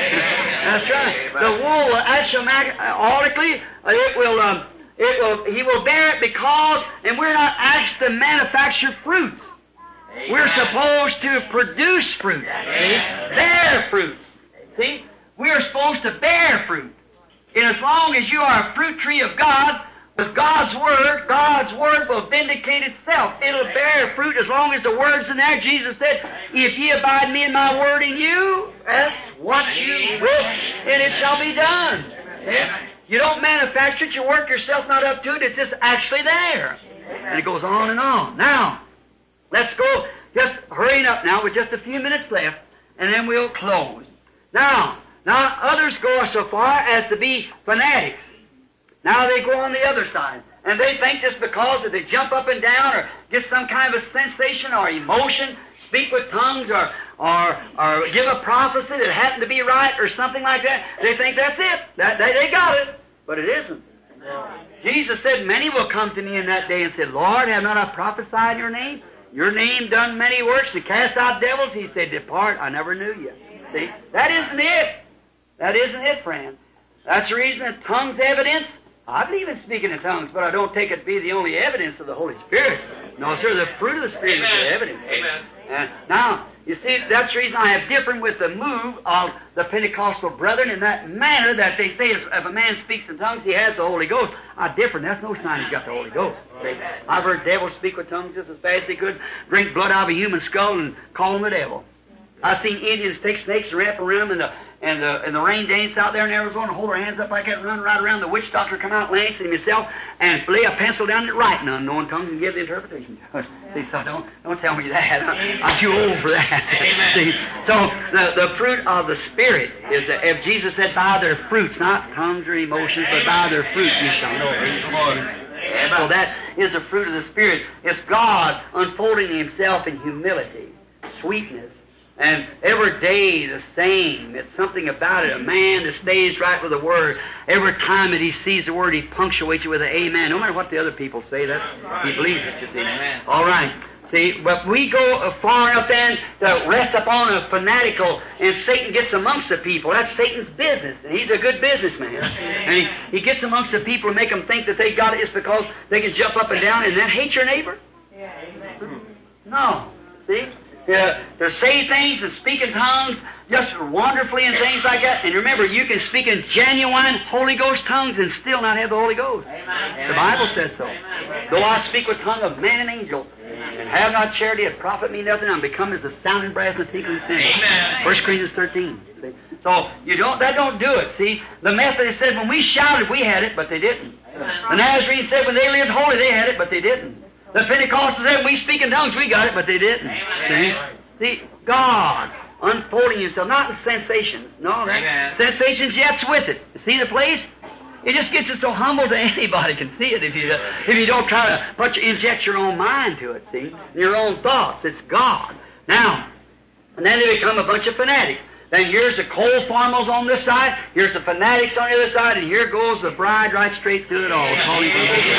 That's right. The wool, automatically, it will, um, it will, he will bear it because, and we're not asked to manufacture fruits. We're supposed to produce fruit. See? Bear fruit. See? We are supposed to bear fruit. And as long as you are a fruit tree of God, with God's Word, God's Word will vindicate itself. It'll bear fruit as long as the Word's in there. Jesus said, if ye abide me and my Word in you, ask what you will, and it shall be done. See? You don't manufacture it, you work yourself not up to it, it's just actually there. And it goes on and on. Now, let's go, just hurrying up now with just a few minutes left, and then we'll close. Now, now others go so far as to be fanatics. Now they go on the other side, and they think just because if they jump up and down or get some kind of a sensation or emotion, speak with tongues or, or, or give a prophecy that happened to be right or something like that, they think that's it. That, they, they got it. But it isn't. Jesus said, many will come to me in that day and say, Lord, have not I prophesied in your name? Your name done many works to cast out devils? He said, depart, I never knew you. See, that isn't it. That isn't it, friend. That's the reason that tongues evidence. I believe in speaking in tongues, but I don't take it to be the only evidence of the Holy Spirit. No, sir, the fruit of the Spirit Amen. Is the evidence. Amen. Uh, now, you see, that's the reason I have different with the move of the Pentecostal brethren in that manner that they say if a man speaks in tongues, he has the Holy Ghost. I different. That's no sign he's got the Holy Ghost. See? I've heard devils speak with tongues just as fast as they could, drink blood out of a human skull and call them the devil. I've seen Indians take snakes and wrap around them in the, and the, and the rain dance out there in Arizona and hold their hands up like that and run right around. The witch doctor come out, Lance and himself, and lay a pencil down and write in unknown tongues and give the interpretation. See, so don't, don't tell me that. I'm, I'm too old for that. See, so the, the fruit of the Spirit is that if Jesus said, by their fruits, not tongues or emotions, but by their fruit you shall know. And so that is the fruit of the Spirit. It's God unfolding Himself in humility, sweetness, and every day the same. It's something about it. A man that stays right with the Word. Every time that he sees the Word, he punctuates it with an amen. No matter what the other people say, that he believes it, you see. Amen. All right. See, but we go far enough then to rest upon a fanatical, and Satan gets amongst the people. That's Satan's business, and he's a good businessman. And he, he gets amongst the people and make them think that they got it just because they can jump up and down and then hate your neighbor. Yeah, amen. No. See? Uh, to say things and speak in tongues just wonderfully and things like that. And remember, you can speak in genuine Holy Ghost tongues and still not have the Holy Ghost. Amen. The Bible says so. Amen. Though I speak with tongue of man and angels, and have not charity, it profit me nothing. I'm become as a sounding brass and a tinkling cymbal. First Corinthians thirteen. See? So you don't that don't do it. See, the Methodists said when we shouted we had it, but they didn't. Amen. The Nazarenes said when they lived holy they had it, but they didn't. The Pentecostals said, we speak in tongues, we got it, but they didn't. Amen. See? See, God unfolding Himself, not in sensations. No, that sensations yet's with it. See the place? It just gets you so humble that anybody can see it if you if you don't try to put your, inject your own mind to it, see? Your own thoughts. It's God. Now, and then they become a bunch of fanatics. Then here's the cold formals on this side, here's the fanatics on the other side, and here goes the bride right straight through it all, calling for the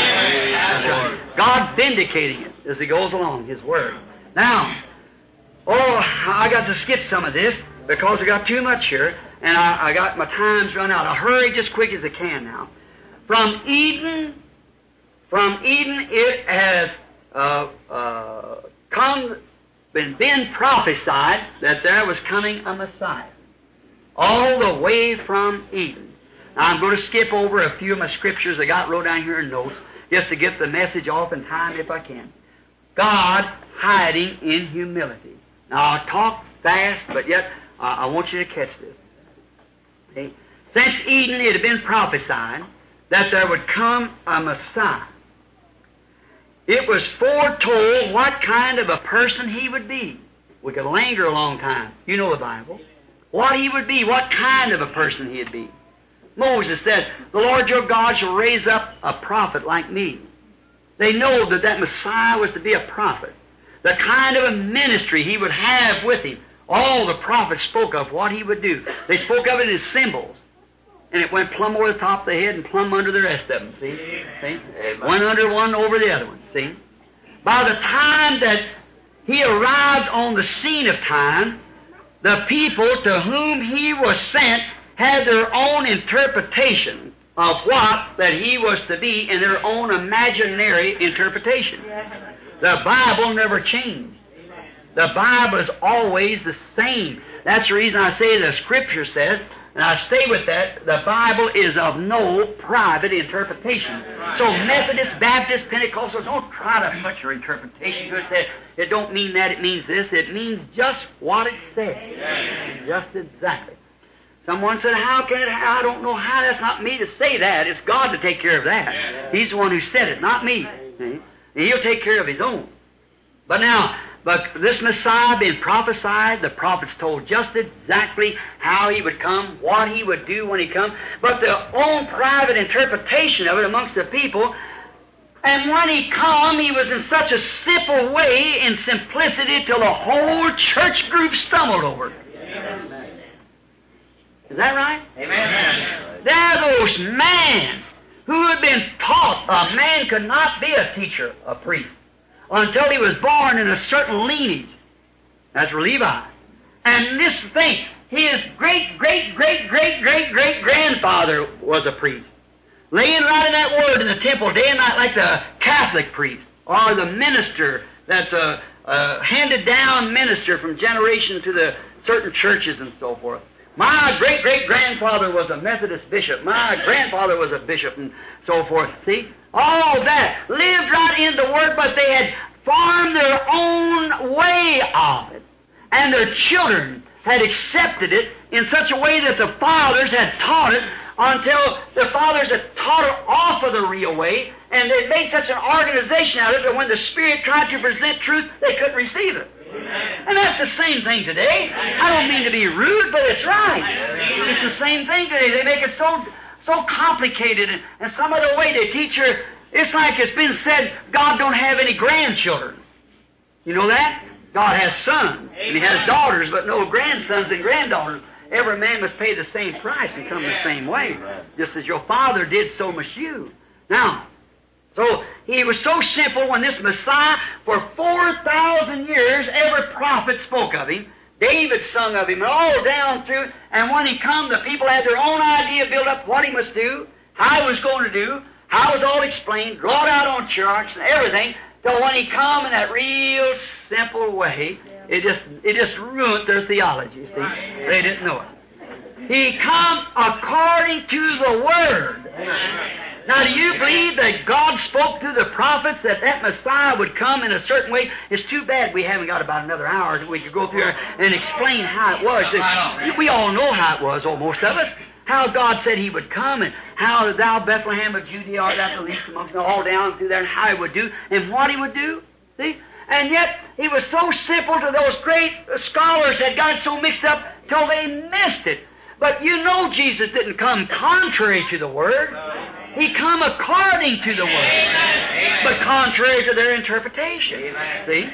Lord. God vindicating it as He goes along, His Word. Now, oh, I got to skip some of this because I got too much here, and I, I got my time's run out. I'll hurry just quick as I can now. From Eden, from Eden it has uh, uh, come... been been prophesied that there was coming a Messiah. All the way from Eden. Now I'm going to skip over a few of my scriptures I got wrote down here in notes, just to get the message off in time if I can. God hiding in humility. Now I'll talk fast, but yet uh, I want you to catch this. Okay? Since Eden it had been prophesied that there would come a Messiah. It was foretold what kind of a person He would be. We could linger a long time. You know the Bible. What He would be, what kind of a person He'd be. Moses said, the Lord your God shall raise up a prophet like me. They know that that Messiah was to be a prophet. The kind of a ministry He would have with Him. All the prophets spoke of what He would do. They spoke of it as symbols. And it went plumb over the top of the head and plumb under the rest of them, see? See? One under one over the other one, see? By the time that He arrived on the scene of time, the people to whom He was sent had their own interpretation of what that He was to be in their own imaginary interpretation. The Bible never changed. The Bible is always the same. That's the reason I say the Scripture says, and I stay with that, the Bible is of no private interpretation. So Methodist, Baptist, Pentecostal, don't try to put your interpretation to it. Say, it don't mean that, it means this. It means just what it says. Just exactly. Someone said, how can it, I don't know how, that's not me to say that. It's God to take care of that. He's the one who said it, not me. See? And He'll take care of His own. But now, but this Messiah being prophesied, the prophets told just exactly how He would come, what He would do when He come. But the own private interpretation of it amongst the people And when he come, he was in such a simple way, in simplicity, till the whole church group stumbled over it. Amen. Is that right? Amen. There are those men who had been taught a man could not be a teacher, a priest, until he was born in a certain lineage. That's Levi. And this thing, his great, great, great, great, great, great grandfather was a priest. Laying right in that word in the temple day and night like the Catholic priest or the minister that's a, a handed down minister from generation to the certain churches and so forth. My great-great-grandfather was a Methodist bishop. My grandfather was a bishop and so forth. See? All that lived right in the Word, but they had formed their own way of it. And their children had accepted it in such a way that the fathers had taught it until the fathers had taught it off of the real way, and they made such an organization out of it that when the Spirit tried to present truth, they couldn't receive it. Amen. And that's the same thing today. I don't mean to be rude, but it's right. It's the same thing today. They make it so so complicated, and, and some other way they teach her. It's like it's been said, God don't have any grandchildren. You know that? God has sons, and He has daughters, but no grandsons and granddaughters. Every man must pay the same price and come the same way. Just as your father did, so must you. Now, so he was so simple when this Messiah, for four thousand years, every prophet spoke of him. David sung of him, and all down through it. And when he come, the people had their own idea built up what he must do, how he was going to do, how it was all explained, drawn out on charts and everything. So when he come in that real simple way, it just it just ruined their theology, see? They didn't know it. He come according to the Word. Now, do you believe that God spoke through the prophets that that Messiah would come in a certain way? It's too bad we haven't got about another hour that we could go through here and explain how it was. We all know how it was, or most of us. How God said He would come, and how thou Bethlehem of Judea art thou the least amongst them, all down through there, and how He would do, and what He would do. See? And yet, He was so simple to those great scholars that got so mixed up till they missed it. But you know Jesus didn't come contrary to the Word. He come according to the Word, but contrary to their interpretation. See?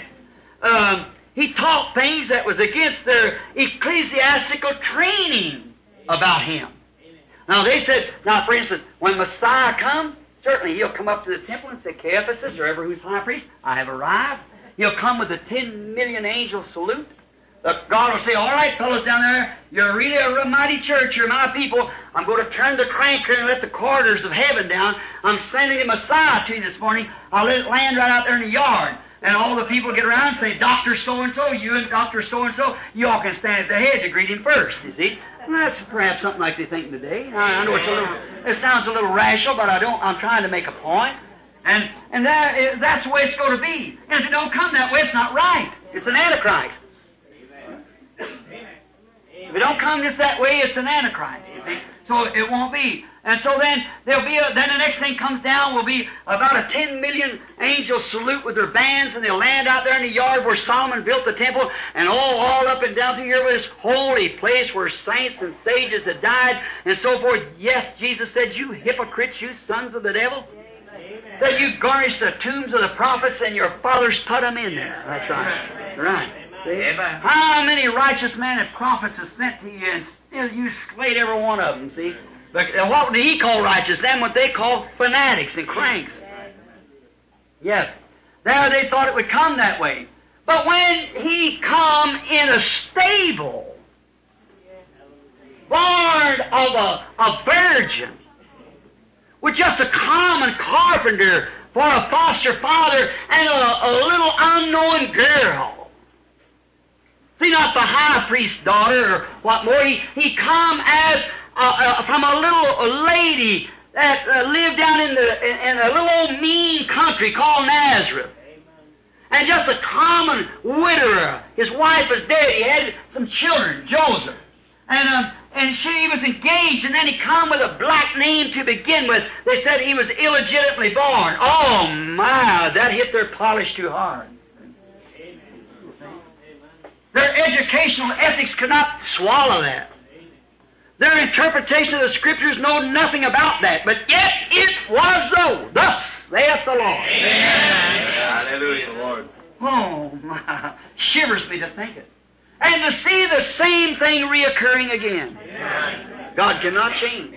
Um, he taught things that was against their ecclesiastical training about Him. Now they said, now for instance, when Messiah comes, certainly He'll come up to the temple and say, Caiaphas, or ever who's high priest, I have arrived. He'll come with the ten million angel salute. The God will say, all right, fellows down there, you're really a mighty church, you're my people. I'm going to turn the crank here and let the corridors of heaven down. I'm sending the Messiah to you this morning. I'll let it land right out there in the yard. And all the people get around and say, Doctor so-and-so, you and Doctor so-and-so, you all can stand at the head to greet him first, you see. Well, that's perhaps something like they think today. I, I know it's a little, it sounds a little rational, but I don't, I'm trying to make a point. And, and that, that's the way it's going to be. And if it don't come that way, it's not right. It's an antichrist. If it don't come just that way, it's an antichrist, you see. So it won't be. And so then there'll be a, then the next thing comes down will be about a ten million angel salute with their bands, and they'll land out there in the yard where Solomon built the temple, and all, all up and down through here with this holy place where saints and sages had died, and so forth. Yes, Jesus said, you hypocrites, you sons of the devil. Amen. Said you garnish the tombs of the prophets, and your fathers put them in there. That's right. Right. Amen. How many righteous men and prophets are sent to you, and still you slayed every one of them, see? But what did He call righteous? Them what they call fanatics and cranks. Yes. There they thought it would come that way. But when He come in a stable, born of a, a virgin, with just a common carpenter for a foster father and a, a little unknown girl. See, not the high priest's daughter or what more. He, he come as uh, uh, from a little lady that uh, lived down in, the, in, in a little old mean country called Nazareth. And just a common widower. His wife was dead. He had some children, Joseph. And um, and she was engaged, and then he come with a black name to begin with. They said he was illegitimately born. Oh, my, that hit their polish too hard. Their educational ethics could not swallow that. Their interpretation of the Scriptures know nothing about that. But yet it was so. Thus saith the Lord. Amen. Hallelujah, Lord. Oh, my. Shivers me to think it. And to see the same thing reoccurring again. Amen. God cannot change.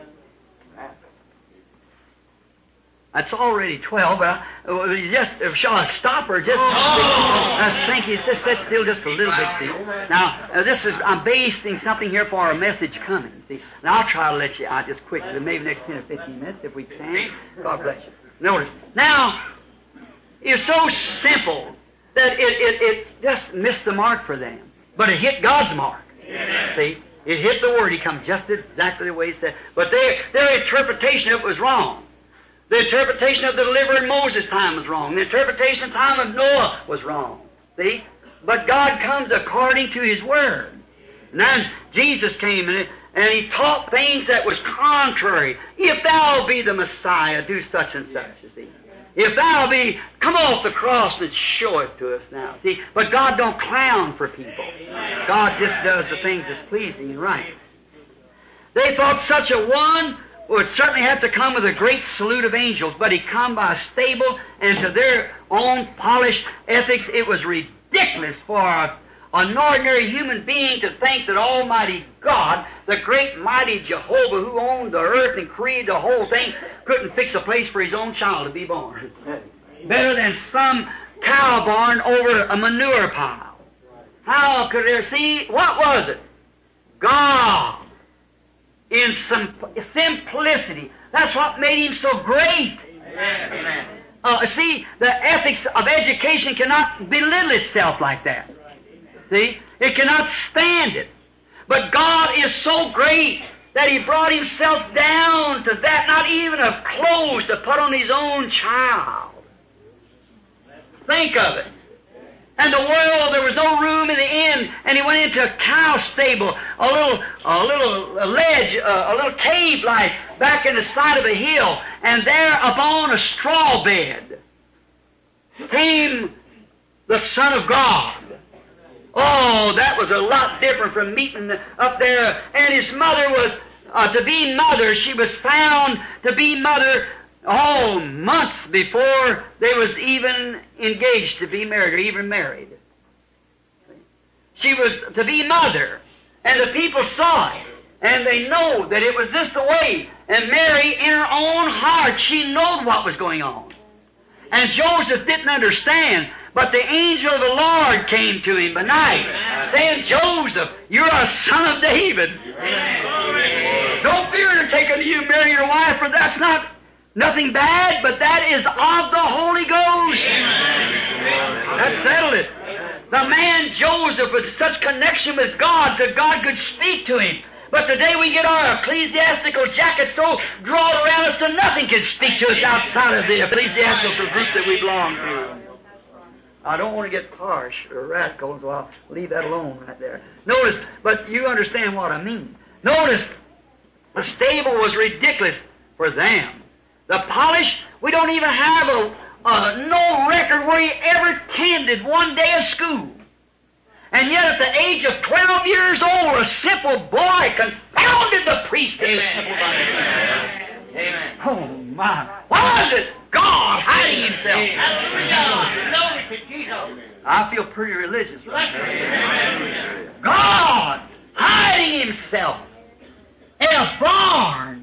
That's already twelve, but I, just, shall I stop or just, I think he says that's still just a little bit, see. Now, uh, this is, I'm basing something here for our message coming, see. And I'll try to let you out just quickly, maybe next ten or fifteen minutes if we can. God bless you. Notice, now, it's so simple that it, it, it just missed the mark for them. But it hit God's mark. See? It hit the Word. He comes just exactly the way he said. But their, their interpretation of it was wrong. The interpretation of the deliverer in Moses' time was wrong. The interpretation of the time of Noah was wrong. See? But God comes according to His Word. And then Jesus came and, and He taught things that was contrary. If thou be the Messiah, do such and such, you see. If thou be, come off the cross and show it to us now. See? But God don't clown for people. God just does the things that's pleasing and right. They thought such a one would certainly have to come with a great salute of angels, but he come by a stable, and to their own polished ethics, it was ridiculous for a, an ordinary human being to think that Almighty God, the great mighty Jehovah who owned the earth and created the whole thing, couldn't fix a place for His own child to be born. Better than some cow born over a manure pile. How could there see? What was it? God. In some simplicity. That's what made Him so great. Amen. Uh, see, the ethics of education cannot belittle itself like that. See? It cannot stand it. But God is so great that He brought Himself down to that, not even of clothes to put on His own child. Think of it. And the world, there was no room in the inn, and he went into a cow stable, a little, a little ledge, a, a little cave-like, back in the side of a hill, and there upon a straw bed came the Son of God. Oh, that was a lot different from meeting up there. And His mother was, uh, to be mother, she was found to be mother Oh, months before they was even engaged to be married or even married. She was to be mother, and the people saw it, and they know that it was this the way. And Mary, in her own heart, she knowed what was going on. And Joseph didn't understand, but the angel of the Lord came to him by night, saying, Joseph, you're a son of David. Don't fear to take unto you Mary your wife, for that's not nothing bad, but that is of the Holy Ghost. That settled it. The man Joseph with such connection with God that God could speak to him. But today we get our ecclesiastical jacket so drawn around us that nothing can speak to us outside of the ecclesiastical group that we belong to. I don't want to get harsh or radical, so I'll leave that alone right there. Notice, but you understand what I mean. Notice, the stable was ridiculous for them. The polish, we don't even have a, a no record where he ever attended one day of school. And yet at the age of twelve years old, a simple boy confounded the priest. Amen. Amen. Oh my. What is it? God hiding Himself. I feel pretty religious right now. God hiding Himself in a barn.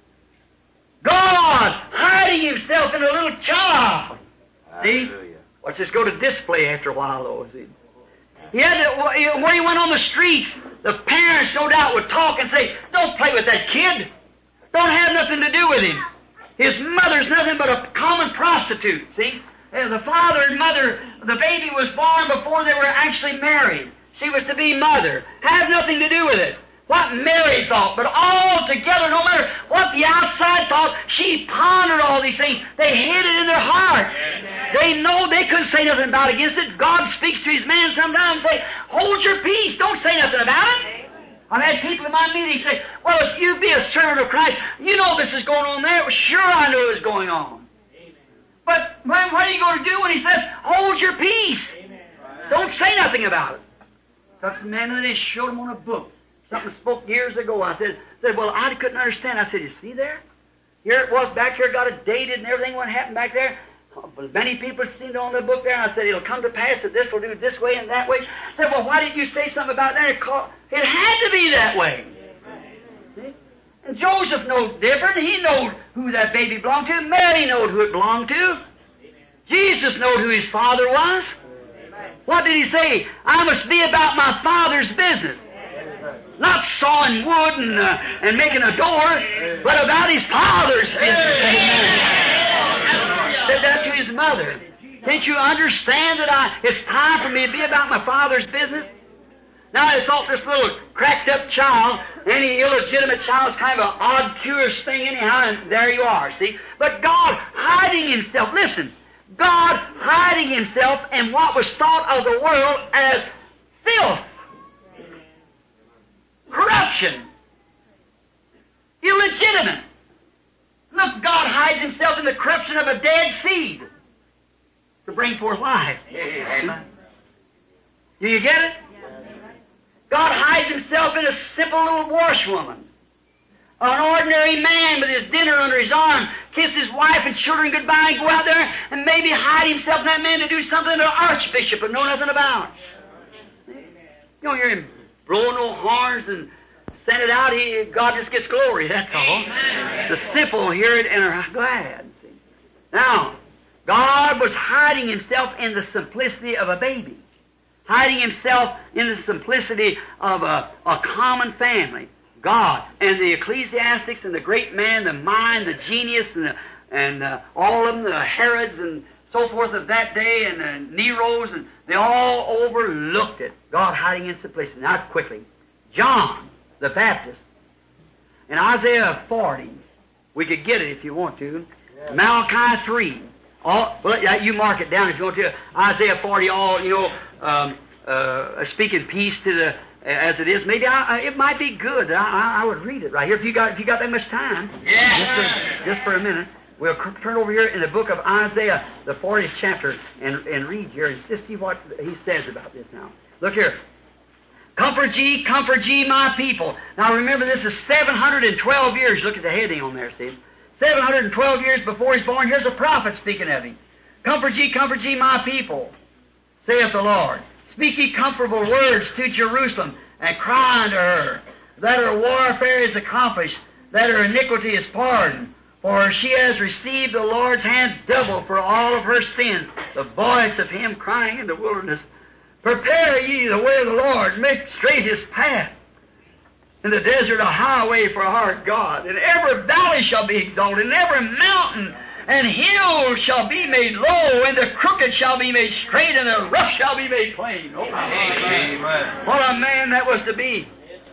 God hiding Himself in a little child. See? Let's just go to display after a while, though. See? He had to, where he went on the streets, the parents, no doubt, would talk and say, don't play with that kid. Don't have nothing to do with him. His mother's nothing but a common prostitute, see? And the father and mother, the baby was born before they were actually married. She was to be mother. Have nothing to do with it. What Mary thought, but all together, no matter what the outside thought, she pondered all these things. They hid it in their heart. They know they couldn't say nothing about against it. God speaks to His man sometimes and say, hold your peace, don't say nothing about it. I've had people in my meeting say, well, if you be a servant of Christ, you know this is going on there. Well, sure I knew it was going on. But what are you going to do when He says, hold your peace? Don't say nothing about it. Took some man and they showed him on a book. Something spoke years ago. I said, said, well, I couldn't understand. I said, you see there? here it was back here, got it dated and everything, what happened back there. Well, many people seemed on the book there. I said, it'll come to pass that this will do this way and that way. I said, well, why didn't you say something about that? It, called, it had to be that way. See? And Joseph knowed different. He knowed who that baby belonged to. Mary knowed who it belonged to. Jesus knowed who his father was. What did he say? I must be about my Father's business. Not sawing wood and, uh, and making a door, but about his Father's business. Amen. Said that to his mother. Can't you understand that I, it's time for me to be about my Father's business? Now, I thought this little cracked-up child, any illegitimate child, is kind of an odd, curious thing anyhow, and there you are, see? But God hiding Himself, listen, God hiding Himself in what was thought of the world as filth, corruption, illegitimate. Look, God hides Himself in the corruption of a dead seed to bring forth life. Amen. Do you get it? God hides Himself in a simple little washwoman. An ordinary man with his dinner under his arm, kiss his wife and children goodbye and go out there and maybe hide himself in that man to do something that an archbishop would know nothing about. You don't hear him blow no horns and send it out. He, God just gets glory, that's all. Amen. The simple hear it and are glad. See? Now, God was hiding Himself in the simplicity of a baby. Hiding Himself in the simplicity of a, a common family. God and the ecclesiastics and the great man, the mind, the genius, and, the, and uh, all of them, the Herods and so forth of that day, and the Neros, and they all overlooked it. God hiding in simplicity. Now, quickly. John the Baptist in Isaiah forty. We could get it if you want to. Yeah. Malachi three. All, well, you mark it down if you want to. Isaiah forty, all, you know, um, uh, speaking peace to the, as it is. Maybe I, it might be good. I, I, I would read it right here if you got if you got that much time. Yeah. Just for, just for a minute. We'll turn over here in the book of Isaiah, the fortieth chapter, and, and read here and just see what he says about this now. Look here. Comfort ye, comfort ye, my people. Now remember, this is seven hundred twelve years. Look at the heading on there, see? seven hundred twelve years before He's born. Here's a prophet speaking of Him. Comfort ye, comfort ye, my people, saith the Lord. Speak ye comfortable words to Jerusalem, and cry unto her, that her warfare is accomplished, that her iniquity is pardoned. For she has received the Lord's hand double for all of her sins. The voice of Him crying in the wilderness, prepare ye the way of the Lord, make straight His path. In the desert a highway for our God. And every valley shall be exalted, and every mountain and hill shall be made low, and the crooked shall be made straight, and the rough shall be made plain. Oh, amen. What a man that was to be.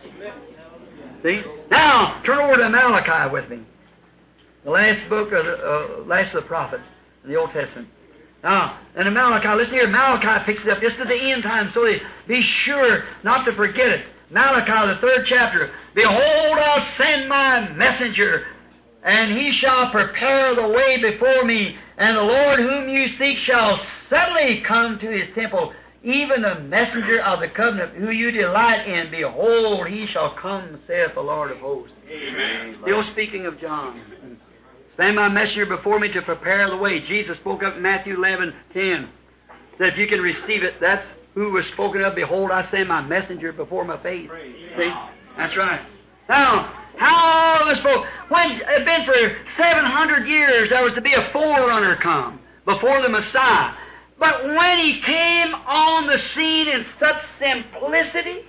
See? Now, turn over to Malachi with me. The last book of the, uh, last of the prophets in the Old Testament. Now, and in Malachi, listen here, Malachi picks it up just at the end time, so they be sure not to forget it. Malachi, the third chapter. Behold, I'll send my messenger, and he shall prepare the way before me, and the Lord whom you seek shall suddenly come to His temple, even the messenger of the covenant who you delight in. Behold, he shall come, saith the Lord of hosts. Amen. Still speaking of John. Send my messenger before me to prepare the way. Jesus spoke up in Matthew eleven ten. Said if you can receive it, that's who was spoken of. Behold, I send my messenger before my face. See? That's right. Now, how was spoke? When it had been for seven hundred years, there was to be a forerunner come before the Messiah. But when He came on the scene in such simplicity,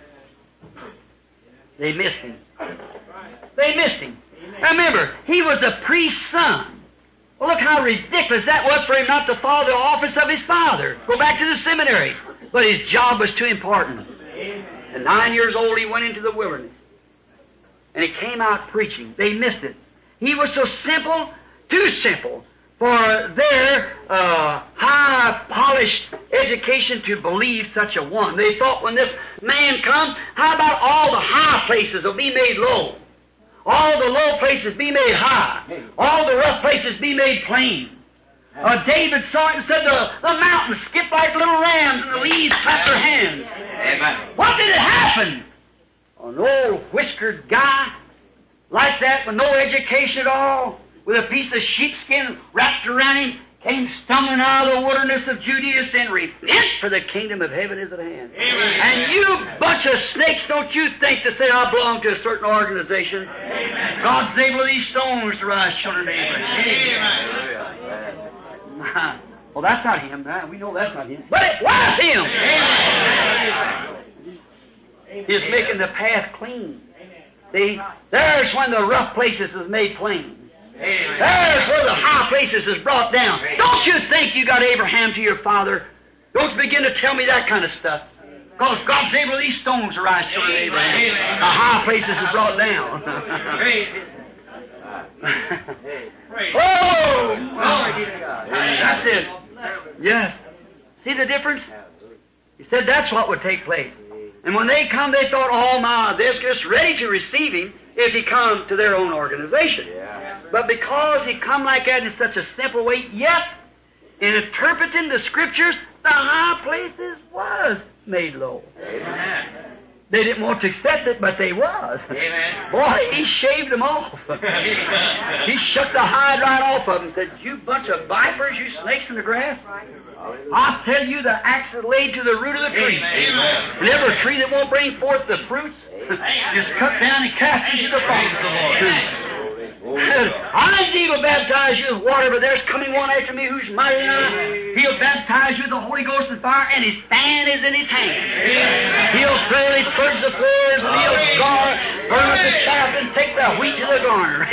they missed Him. They missed Him. Remember, He was a priest's son. Well, look how ridiculous that was for Him not to follow the office of His father. Go back to the seminary. But His job was too important. At nine years old, He went into the wilderness. And He came out preaching. They missed it. He was so simple, too simple, for their uh, high-polished education to believe such a one. They thought when this man comes, how about all the high places will be made low? All the low places be made high. All the rough places be made plain. Uh, David saw it and said the, the mountains skipped like little rams and the leaves clapped their hands. Amen. What did it happen? An old whiskered guy like that with no education at all, with a piece of sheepskin wrapped around him, came stumbling out of the wilderness of Judea saying, repent, for the kingdom of heaven is at hand. Amen. And you bunch of snakes, don't you think to say I belong to a certain organization? Amen. God's able of these stones to rise children of Abraham. Amen. Well, that's not him. Now, we know that's not him. But it was him. He's making the path clean. See, there's when the rough places is made plain. Amen. There's where the high places is brought down. Don't you think you got Abraham to your father? Don't begin to tell me that kind of stuff. Because God's able these stones to rise children of Abraham. Amen. The high places is brought down. Oh! That's it. Yes. See the difference? He said that's what would take place. And when they come, they thought, oh my, they're just ready to receive him if he come to their own organization. Yeah. But because he come like that in such a simple way, yet in interpreting the Scriptures, the high places was made low. Amen. They didn't want to accept it, but they was. Amen. Boy, he shaved them off. He shook the hide right off of them and said, you bunch of vipers, you snakes in the grass. I'll tell you, the axe is laid to the root of the tree. Amen. And every tree that won't bring forth the fruits, just cut down and cast into the fire of the Lord. I indeed will baptize you with water, but there's coming one after me who's mighty enough. He'll baptize you with the Holy Ghost and fire, and his fan is in his hand. He'll thoroughly purge the floors, and he'll gar, burn up the chaff, and take the wheat to the garner.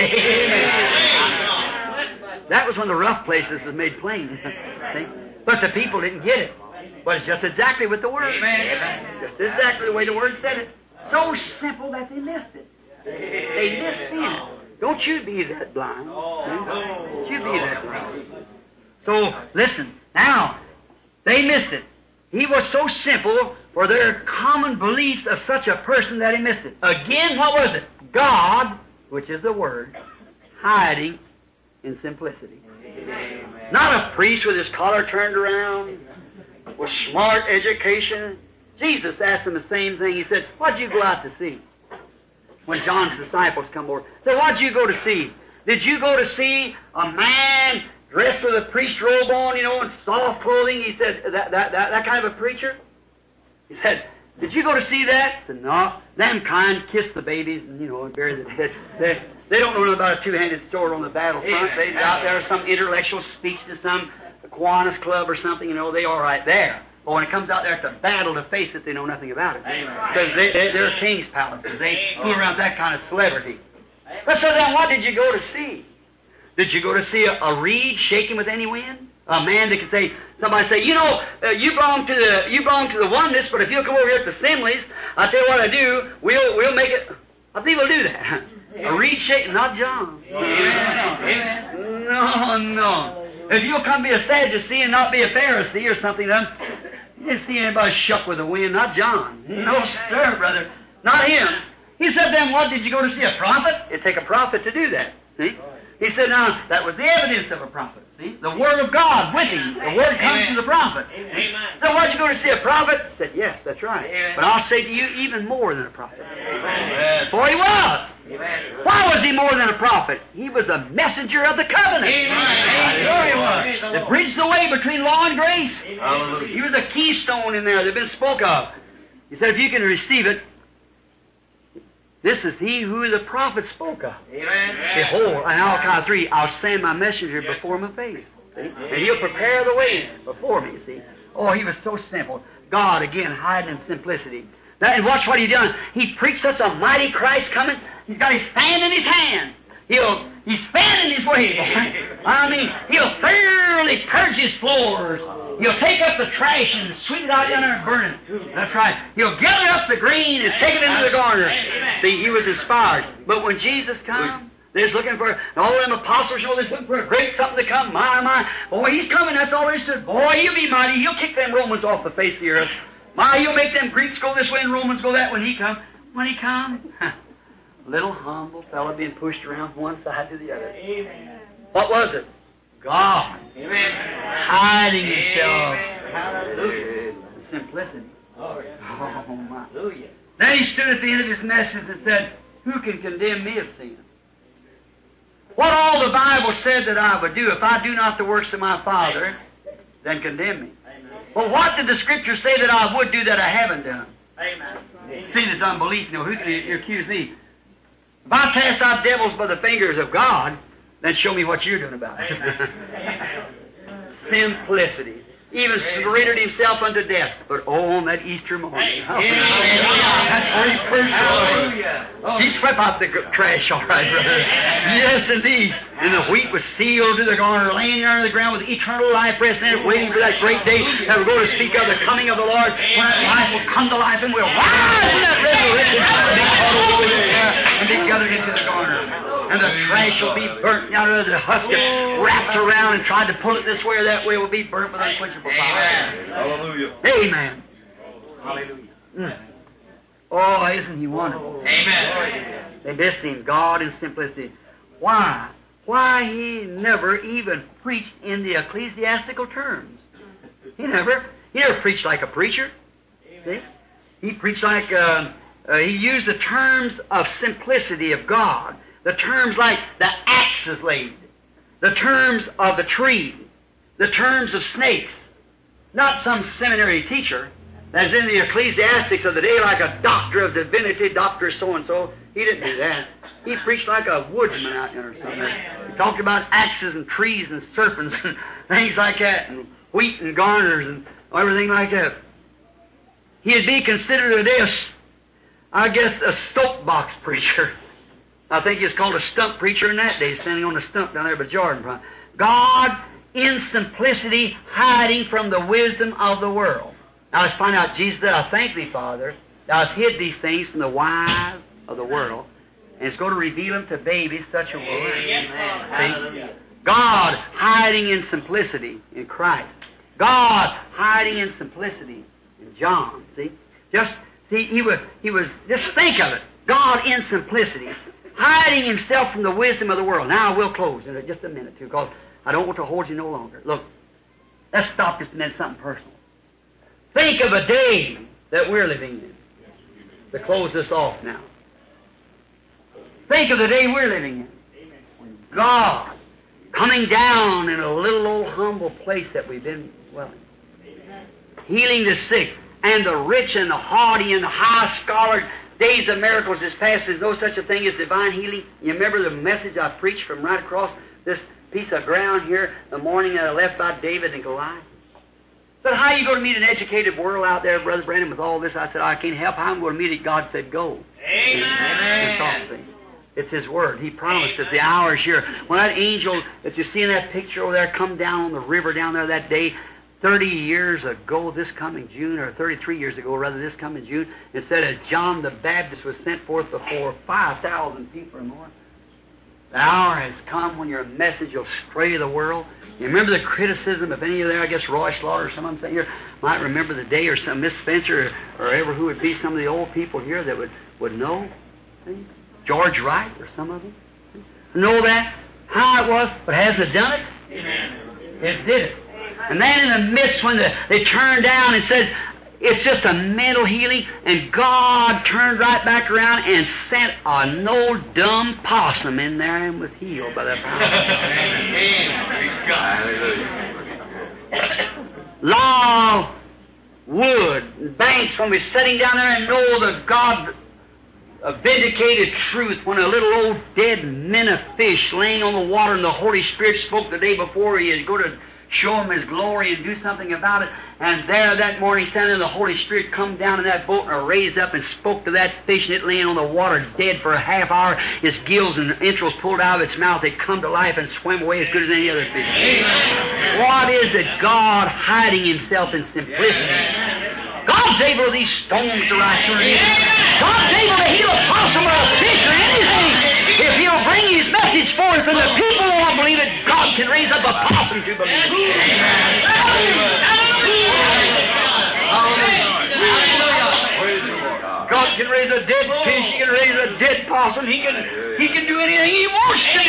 That was when the rough places was made plain. See? But the people didn't get it. But it's just exactly what the Word. Amen. Just exactly the way the Word said it. So simple that they missed it. They missed sin. Don't you be that blind. Don't you be that blind. So, listen. Now, they missed it. He was so simple for their common beliefs of such a person that he missed it. Again, what was it? God, which is the Word, hiding in simplicity. Amen. Not a priest with his collar turned around, with smart education. Jesus asked him the same thing. He said, what'd you go out to see? When John's disciples come over. He said, what'd you go to see? Did you go to see a man dressed with a priest robe on, you know, and soft clothing? He said, that, that, that, that kind of a preacher? He said, did you go to see that? He said, no. Them kind kiss the babies and, you know, and bury the dead. They, they don't know nothing about a two-handed sword on the battlefront. They're out there some intellectual speech to some Kiwanis club or something, you know, they all right there. But when it comes out there to battle to face it, they know nothing about it. Because they, they, they're king's palaces. They fool around that kind of celebrity. But so then what did you go to see? Did you go to see a, a reed shaking with any wind? A man that could say, somebody say, you know, uh, you belong to the you belong to the oneness, but if you'll come over here to the assemblies, I'll tell you what I do, we'll we'll make it. I believe we'll do that. A reed shaking, not John. Amen. No, no. If you'll come be a Sadducee and not be a Pharisee or something, then you didn't see anybody shuck with the wind, not John. No, sir, brother. Not him. He said, then what, did you go to see a prophet? It'd take a prophet to do that. See? He said, now, that was the evidence of a prophet. See? The Word of God with him. The Word comes to the prophet. Amen. So what, you go to see a prophet? He said, yes, that's right. Amen. But I'll say to you, even more than a prophet. Amen. For he was. Amen. Why was he more than a prophet? He was a messenger of the covenant. Amen. Sure he was. That bridged the way between law and grace. Hallelujah. He was a keystone in there that had been spoke of. He said, if you can receive it, this is he who the prophet spoke of. Amen. Behold, and I'll count three, I'll send my messenger before my face. See? And he'll prepare the way before me, see. Oh, he was so simple. God, again, hiding in simplicity. Now, and watch what he done. He preached such a mighty Christ coming. He's got his fan in his hand. He'll, he's fanning his way. I mean, he'll thoroughly purge his floors. He'll take up the trash and sweep it out down there and burn it. That's right. He'll gather up the grain and take it into the garner. See, he was inspired. But when Jesus come, they're just looking for, and all them apostles, you know, they're looking for a great something to come. My, my. Boy, he's coming. That's all there is to it. Boy, he'll be mighty. He'll kick them Romans off the face of the earth. My, he'll make them Greeks go this way and Romans go that when he come. When he come, little humble fella being pushed around from one side to the other. Amen. What was it? God. Amen. Hiding himself. Amen. Hallelujah. Simplicity. Oh, Oh, my. Hallelujah. Then he stood at the end of his message and said, Who can condemn me of sin? What all the Bible said that I would do, if I do not the works of my Father, then condemn me. Well, what did the Scripture say that I would do that I haven't done? Amen. Sin is unbelief. You know, who can accuse me? If I cast out devils by the fingers of God, then show me what you're doing about it. Simplicity. Even surrendered himself unto death. But oh, on that Easter morning. Oh, that's very personal. He swept out the trash, all right, brother. Yes, indeed. And the wheat was sealed to the garner, laying there on the ground with eternal life resting in it, waiting for that great day that we're going to speak of the coming of the Lord, when that life will come to life and we'll rise in that resurrection and be caught over there and be gathered into the garner. And the trash will be burnt out of the husk and wrapped around and tried to pull it this way or that way will be burnt with unquenchable fire. Hallelujah. Amen. Hallelujah. Mm. Oh, isn't He wonderful? Amen. They missed Him, God in simplicity. Why? Why He never even preached in the ecclesiastical terms. He never. He never preached like a preacher. See? He preached like, uh, uh, He used the terms of simplicity of God. The terms like the axe is laid. The terms of the tree. The terms of snakes. Not some seminary teacher, as in the ecclesiastics of the day, like a doctor of divinity, doctor so-and-so. He didn't do that. He preached like a woodsman out there or something. He talked about axes and trees and serpents and things like that, and wheat and garners and everything like that. He'd be considered today, a, I guess, a soapbox preacher. I think he was called a stump preacher in that day, standing on the stump down there by Jordan. God, in simplicity, hiding from the wisdom of the world. Now let's find out. Jesus said, I thank Thee, Father, Thou hast hid these things from the wise of the world, and it's going to reveal them to babies such a word. Amen. God hiding in simplicity in Christ. God hiding in simplicity in John. See? Just, see, he was, he was, just think of it. God in simplicity, hiding Himself from the wisdom of the world. Now, I will close in just a minute, too, because I don't want to hold you no longer. Look, let's stop just a minute, something personal. Think of a day that we're living in. To close this off now. Think of the day we're living in. When God, coming down in a little old humble place that we've been dwelling, healing the sick, and the rich and the haughty and the high-scholared, days of miracles is past. There's no such a thing as divine healing. You remember the message I preached from right across this piece of ground here the morning that I left by David and Goliath? But how are you going to meet an educated world out there, Brother Brandon, with all this? I said, I can't help. How I'm going to meet it? God said, go. Amen. That's all. It's His Word. He promised that the hour is here. When that angel that you see in that picture over there come down on the river down there that day, thirty years ago this coming June, or thirty-three years ago, rather, this coming June, it said as John the Baptist was sent forth before five thousand people or more, the hour has come when your message will stray the world. You remember the criticism, if any of there, I guess Roy Slaughter or some of them saying here, might remember the day, or some Miss Spencer, or, or ever who would be some of the old people here that would, would know. See? George Wright, or some of them. See? Know that, how it was, but hasn't it done it? Amen. It did it. And then in the midst, when the, they turned down and said, it's just a mental healing, and God turned right back around and sent an old dumb possum in there and was healed by the power of God. Law, wood, banks, when we're sitting down there and know the God of vindicated truth, when a little old dead minnow fish laying on the water and the Holy Spirit spoke the day before He is going to show Him His glory and do something about it. And there that morning, standing, the Holy Spirit come down in that boat and raised up and spoke to that fish, and it laying on the water dead for a half hour. Its gills and entrails pulled out of its mouth. It come to life and swam away as good as any other fish. Amen. What is it? God hiding Himself in simplicity. God's able of these stones to rise to Him. God's able to heal a possum or a fish or anything. If He'll bring His message forth and the people won't believe it, God can raise up a possum to believe it. God can raise a dead fish. He can raise a dead possum. He can, he can do anything He wants to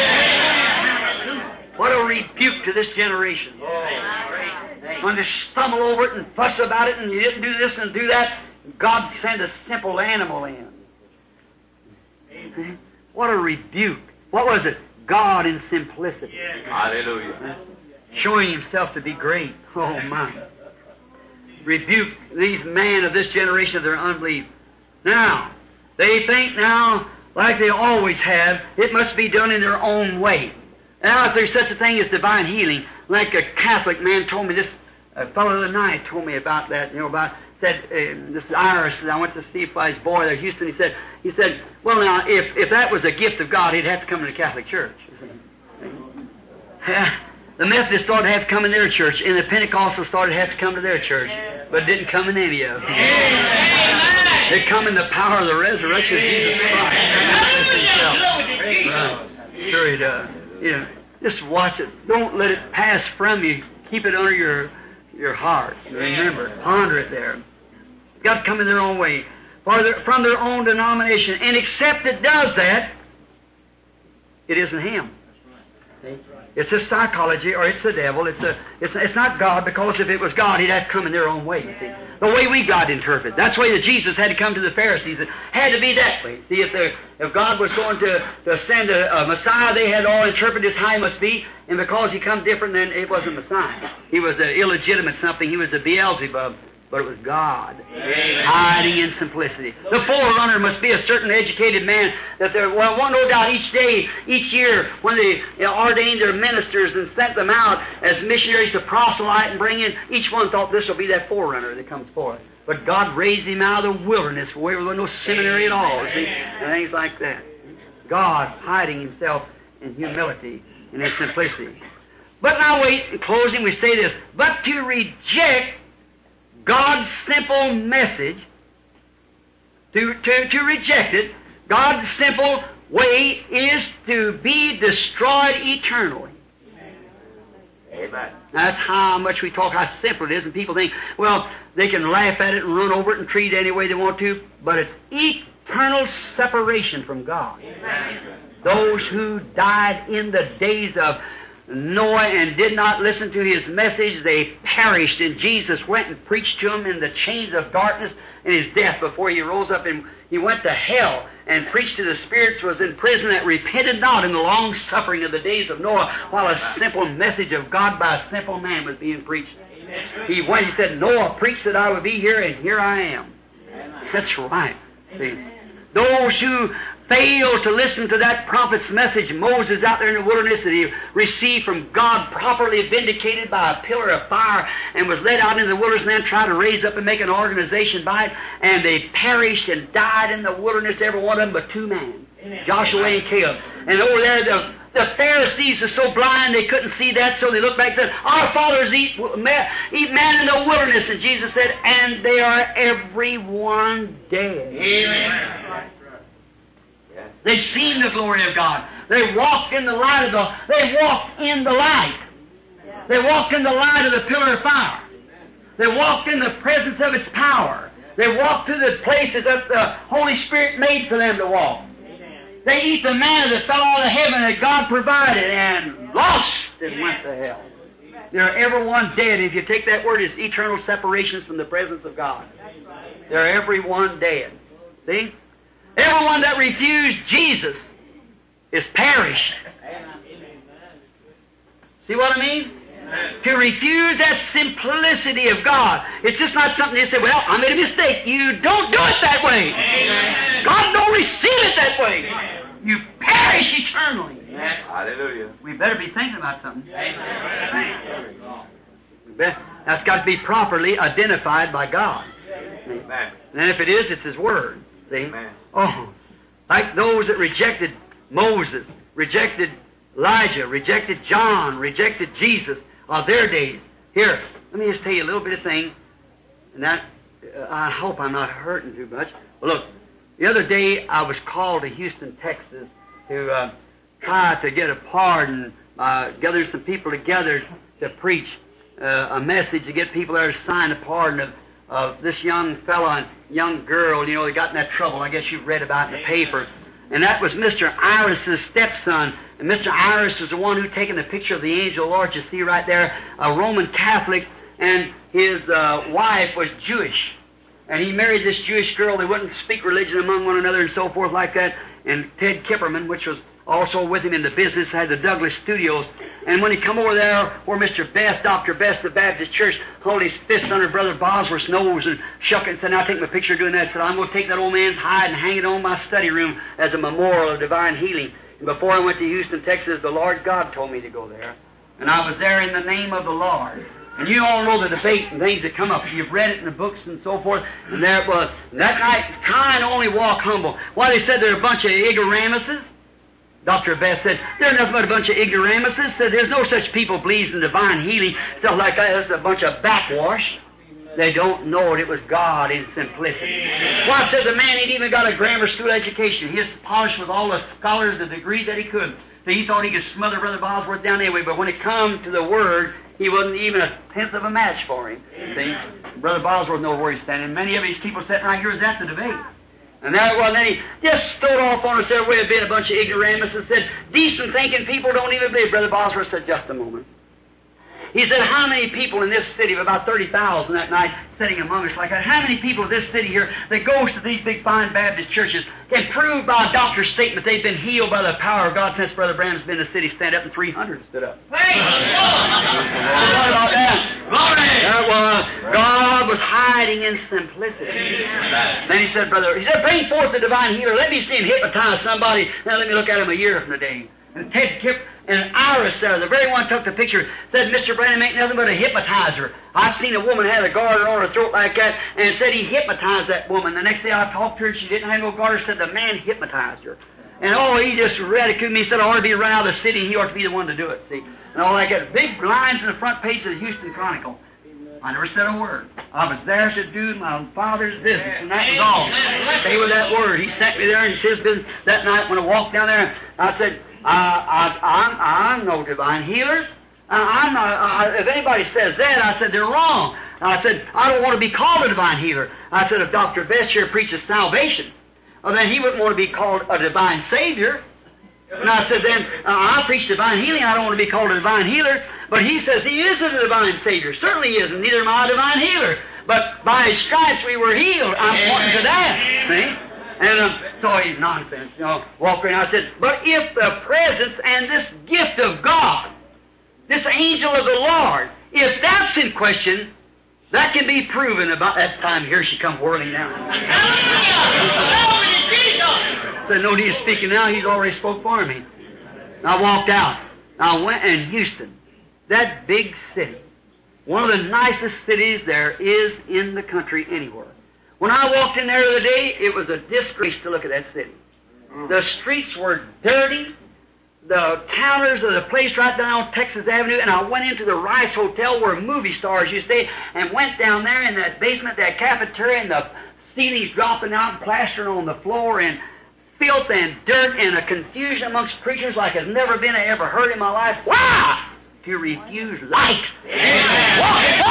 do. What a rebuke to this generation. When they stumble over it and fuss about it and you didn't do this and do that, God sent a simple animal in. What a rebuke. What was it? God in simplicity. Hallelujah. Showing Himself to be great. Oh, my. Rebuke these men of this generation of their unbelief. Now, they think now, like they always have, it must be done in their own way. Now, if there's such a thing as divine healing, like a Catholic man told me this, a fellow the other night told me about that, you know, about, said, uh, this Iris, I went to see by his boy there, Houston, he said, he said, well now, if, if that was a gift of God, he'd have to come to the Catholic Church. The Methodists started to have to come in their church, and the Pentecostals started to have to come to their church, but didn't come in any of them. They come in the power of the resurrection of Jesus Christ. Right. Sure He does. You know, just watch it. Don't let it pass from you. Keep it under your your heart. Remember it. Ponder it there. Got to come in their own way, for their, from their own denomination, and except it does that, it isn't Him. It's a psychology, or it's the devil. It's a. It's it's not God, because if it was God, He'd have to come in their own way. You see, the way we got to interpret. That's the way that Jesus had to come to the Pharisees. It had to be that way. See, if there, if God was going to to send a, a Messiah, they had all interpreted as how He must be, and because He come different, then it wasn't Messiah. He was an illegitimate something. He was a Beelzebub. But it was God, Amen. Hiding in simplicity. The forerunner must be a certain educated man that there, well, one no doubt each day, each year, when they you know, ordained their ministers and sent them out as missionaries to proselyte and bring in, each one thought this will be that forerunner that comes forth. But God raised him out of the wilderness where there was no seminary at all, see, and things like that. God hiding Himself in humility and in simplicity. But now wait, in closing we say this, but to reject God's simple message, to, to, to reject it, God's simple way is to be destroyed eternally. Amen. That's how much we talk, how simple it is, and people think, well, they can laugh at it and run over it and treat it any way they want to, but it's eternal separation from God. Amen. Those who died in the days of Noah and did not listen to his message, they perished, and Jesus went and preached to them in the chains of darkness in His death before He rose up, and He went to hell and preached to the spirits was in prison that repented not in the long suffering of the days of Noah, while a simple message of God by a simple man was being preached. He went, He said, Noah preached that I would be here, and here I am. That's right. See, those who failed to listen to that prophet's message, Moses out there in the wilderness that he received from God, properly vindicated by a pillar of fire, and was led out into the wilderness and then tried to raise up and make an organization by it, and they perished and died in the wilderness, every one of them but two men, Joshua and Caleb. And over there the The Pharisees are so blind they couldn't see that, so they looked back and said, our fathers eat, eat man in the wilderness. And Jesus said, and they are every one dead. Amen. They've seen the glory of God. They walked in the light of the, they walked in the light. They walked in the light of the pillar of fire. They walked in the presence of its power. They walked to the places that the Holy Spirit made for them to walk. They eat the manna that fell out of heaven that God provided and lost and went to hell. They're everyone dead. If you take that word, it's eternal separations from the presence of God. They're everyone dead. See? Everyone that refused Jesus is perished. See what I mean? To refuse that simplicity of God. It's just not something you say, well, I made a mistake. You don't do it that way. Amen. God don't receive it that way. Amen. You perish eternally. Amen. Hallelujah. We better be thinking about something. Amen. That's got to be properly identified by God. Amen. And if it is, it's His Word. See? Amen. Oh, like those that rejected Moses, rejected Elijah, rejected John, rejected Jesus of their days. Here, let me just tell you a little bit of thing, and that uh, I hope I'm not hurting too much. Well, look, the other day I was called to Houston, Texas, to uh, try to get a pardon, uh, gather some people together to preach uh, a message to get people there to sign a pardon of, of this young fellow and young girl, you know, they got in that trouble. I guess you've read about it in the paper. And that was Mister Iris's stepson. And Mister Iris was the one who taken the picture of the angel of the Lord. You see right there, a Roman Catholic, and his uh, wife was Jewish. And he married this Jewish girl. They wouldn't speak religion among one another and so forth like that. And Ted Kipperman, which was also with him in the business, had the Douglas Studios. And when he come over there where Mister Best, Doctor Best of the Baptist Church, hold his fist under Brother Bosworth's nose and shook it and said, now take my picture doing that. Said, I'm going to take that old man's hide and hang it on my study room as a memorial of divine healing. And before I went to Houston, Texas, the Lord God told me to go there. And I was there in the name of the Lord. And you all know the debate and things that come up. You've read it in the books and so forth. And there it was. And that night, try and only walk humble. Why, they said they're a bunch of ignoramuses. Doctor Best said, they're nothing but a bunch of ignoramuses. Said, there's no such people believes in divine healing. Stuff like that. It's a bunch of backwash. They don't know it. It was God in simplicity. Why, said the man ain't even got a grammar school education. He's polished with all the scholars, the degree that he could. So he thought he could smother Brother Bosworth down anyway. But when it come to the Word, he wasn't even a tenth of a match for him. See? Brother Bosworth knows where he's standing. Many of these people sitting right here was at the debate. And there it was, and then he just stood off on us there way a bit, a bunch of ignoramus, and said, decent thinking people don't even believe. Brother Bosworth said, just a moment. He said, how many people in this city, of about thirty thousand that night, sitting among us like that, how many people in this city here that goes to these big fine Baptist churches can prove by a doctor's statement they've been healed by the power of God since Brother Branham's been in the city? Stand up, and three hundred stood up. Praise God! What about that? That was, God was hiding in simplicity. Then he said, brother, he said, bring forth the divine healer. Let me see him hypnotize somebody. Now let me look at him a year from today. And Ted Kip and Iris there, the very one took the picture, said, Mister Branham ain't nothing but a hypnotizer. I seen a woman had a garter on her throat like that, and said he hypnotized that woman. The next day I talked to her, she didn't have no garter, said the man hypnotized her. And oh, he just ridiculed me, said I ought to be run out of the city, he ought to be the one to do it, see. And all that, got big lines in the front page of the Houston Chronicle. I never said a word. I was there to do my Father's business, and that was all. Stay with that word. He sent me there, and it's his business. That night when I walked down there, I said, I, I, I'm, I'm no divine healer. I, I'm not, I, if anybody says that, I said, they're wrong. I said, I don't want to be called a divine healer. I said, if Doctor Best here preaches salvation, well, then he wouldn't want to be called a divine Savior. And I said, then, uh, I preach divine healing, I don't want to be called a divine healer. But he says he isn't a divine Savior. Certainly he isn't. Neither am I a divine healer. But by his stripes we were healed. I'm pointing to that. See? And um, so he's nonsense. You know, walk around. I said, but if the presence and this gift of God, this angel of the Lord, if that's in question, that can be proven. About that time, here she come whirling down. Said, no need of speaking now. He's already spoke for me. I walked out. I went in Houston, that big city, one of the nicest cities there is in the country anywhere. When I walked in there the other day, it was a disgrace to look at that city. The streets were dirty. The counters of the place right down on Texas Avenue, and I went into the Rice Hotel where movie stars used to stay, and went down there in that basement, that cafeteria, and the ceilings dropping out and plastering on the floor, and filth and dirt and a confusion amongst preachers like I've never been I ever heard in my life. Why? To refuse light. Amen.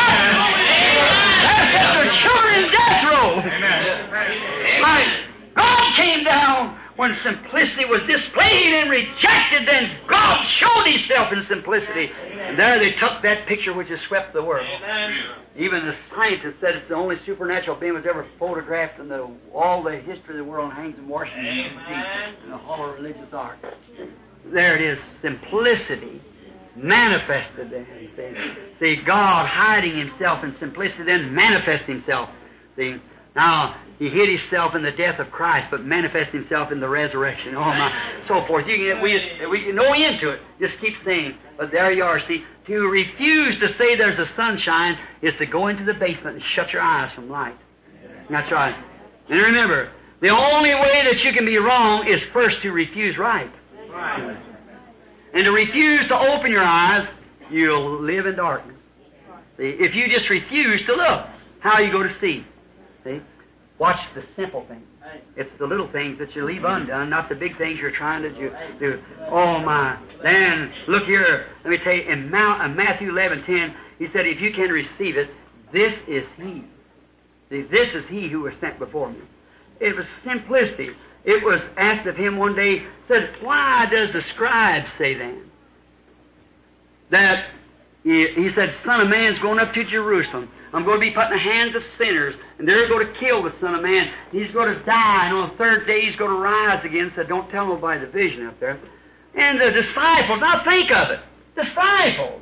That's just their children in death row. Amen. Like God came down when simplicity was displayed and rejected, then God showed Himself in simplicity. And there they took that picture which has swept the world. Amen. Even the scientists said it's the only supernatural being was ever photographed in the, all the history of the world hangs in Washington, D C in the Hall of Religious Art. There it is, simplicity manifested then. See, see, God hiding Himself in simplicity, then manifest Himself. See, now He hid Himself in the death of Christ, but manifest Himself in the resurrection. Oh my, so forth. You can, we just we can no end to it. Just keep saying. But there you are. See, to refuse to say there's a sunshine is to go into the basement and shut your eyes from light. That's right. And remember, the only way that you can be wrong is first to refuse right. Right. And to refuse to open your eyes, you'll live in darkness. See, if you just refuse to look, how are you going to see? See? Watch the simple things. It's the little things that you leave undone, not the big things you're trying to do. Oh my! Then look here. Let me tell you. In Matthew eleven ten, He said, "If you can receive it, this is He. See, this is He who was sent before me." It was simplicity. It was asked of Him one day. Said, "Why does the scribes say then that?" He, he said, "Son of Man's going up to Jerusalem. I'm going to be put in the hands of sinners, and they're going to kill the Son of Man. He's going to die, and on the third day He's going to rise again. Said, don't tell nobody the vision up there. And the disciples, now think of it, disciples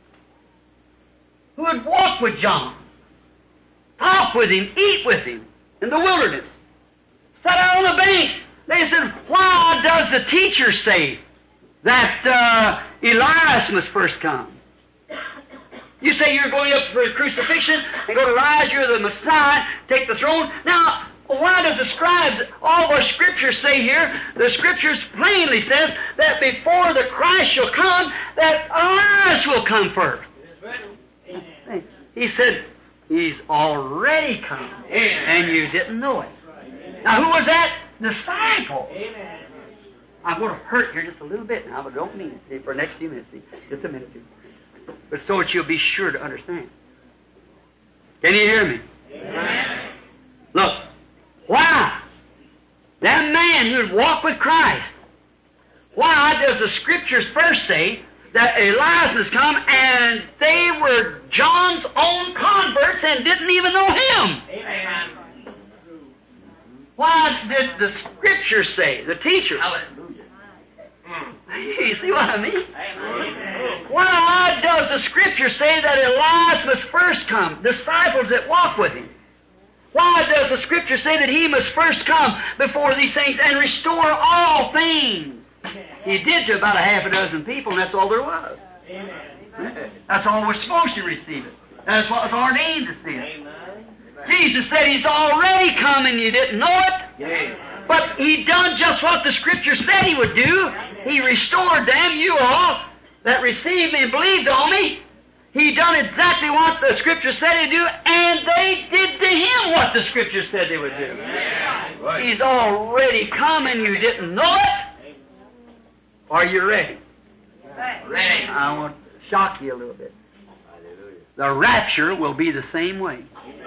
who had walked with John, talk with Him, eat with Him in the wilderness, sat out on the banks. They said, why does the teacher say that uh, Elias must first come? You say you're going up for crucifixion and go to rise, you're the Messiah, take the throne. Now, why does the scribes, all our scriptures say here, the scriptures plainly says that before the Christ shall come, that Elias will come first. He said, He's already come, and you didn't know it. Now, who was that? Disciple. I'm going to hurt here just a little bit now, but don't mean it. See, for the next few minutes, see, just a minute, two. But so that you'll be sure to understand. Can you hear me? Amen. Look, why? That man who had walked with Christ, why does the Scriptures first say that Elias must come and they were John's own converts and didn't even know him? Amen. Why did the Scriptures say, the teachers? Hallelujah. You see what I mean? Amen. Why does the Scripture say that Elias must first come? Disciples that walk with him. Why does the Scripture say that he must first come before these things and restore all things? He did to about a half a dozen people, and that's all there was. Amen. That's all we're supposed to receive it. That's what was ordained to see it. Amen. Jesus said He's already come and you didn't know it. Amen. But He done just what the Scripture said He would do. He restored them, you all, that received me and believed on me. He done exactly what the Scripture said He'd do, and they did to Him what the Scripture said they would do. Amen. He's already come and you didn't know it. Are you ready? Ready. I want to shock you a little bit. The rapture will be the same way.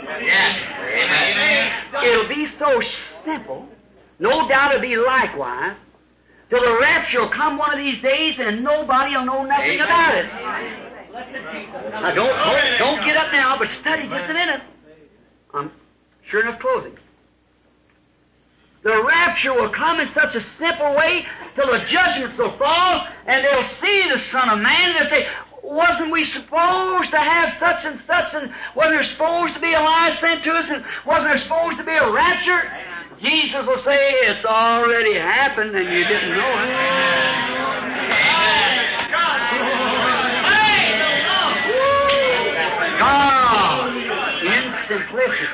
Yes. It'll be so simple. No doubt it'll be likewise. Till the rapture will come one of these days and nobody will know nothing about it. Now don't, don't, don't get up now, but study just a minute. I'm sure enough closing. The rapture will come in such a simple way till the judgments will fall and they'll see the Son of Man and they'll say, wasn't we supposed to have such and such, and wasn't there supposed to be a lie sent to us, and wasn't there supposed to be a rapture? Jesus will say, it's already happened and you didn't know it. God, in simplicity.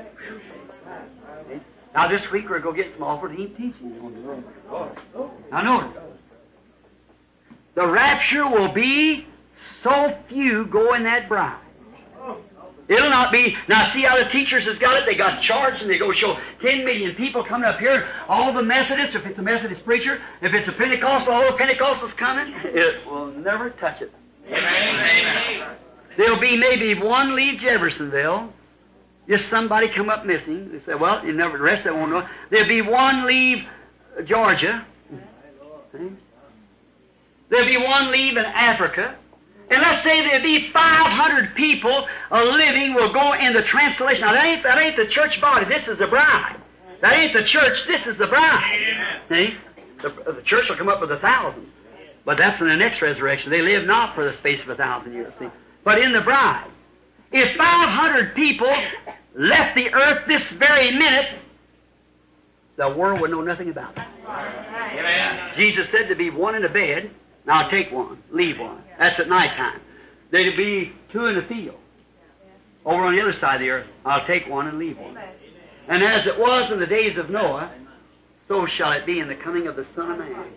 Now this week we're going to get some offered Eve teaching on the road. Now notice, the rapture will be so few go in that bride. It'll not be, now see how the teachers has got it? They got charged and they go show ten million people coming up here. All the Methodists, if it's a Methodist preacher, if it's a Pentecostal, all the Pentecostals coming, it will never touch it. Amen. There'll be maybe one leave Jeffersonville. Just somebody come up missing. They say, well, you never, the rest of them won't know. There'll be one leave Georgia. See? There'll be one leave in Africa. And let's say there'll be five hundred people a living will go in the translation. Now that ain't, that ain't the church body. This is the bride. That ain't the church. This is the bride. See? The, the church will come up with a thousand. But that's in the next resurrection. They live not for the space of a thousand years. See? But in the bride. If five hundred people left the earth this very minute, the world would know nothing about it. Amen. Jesus said to be one in a bed. Now take one, leave one. That's at night time. There'll be two in the field. Over on the other side of the earth, I'll take one and leave one. And as it was in the days of Noah, so shall it be in the coming of the Son of Man.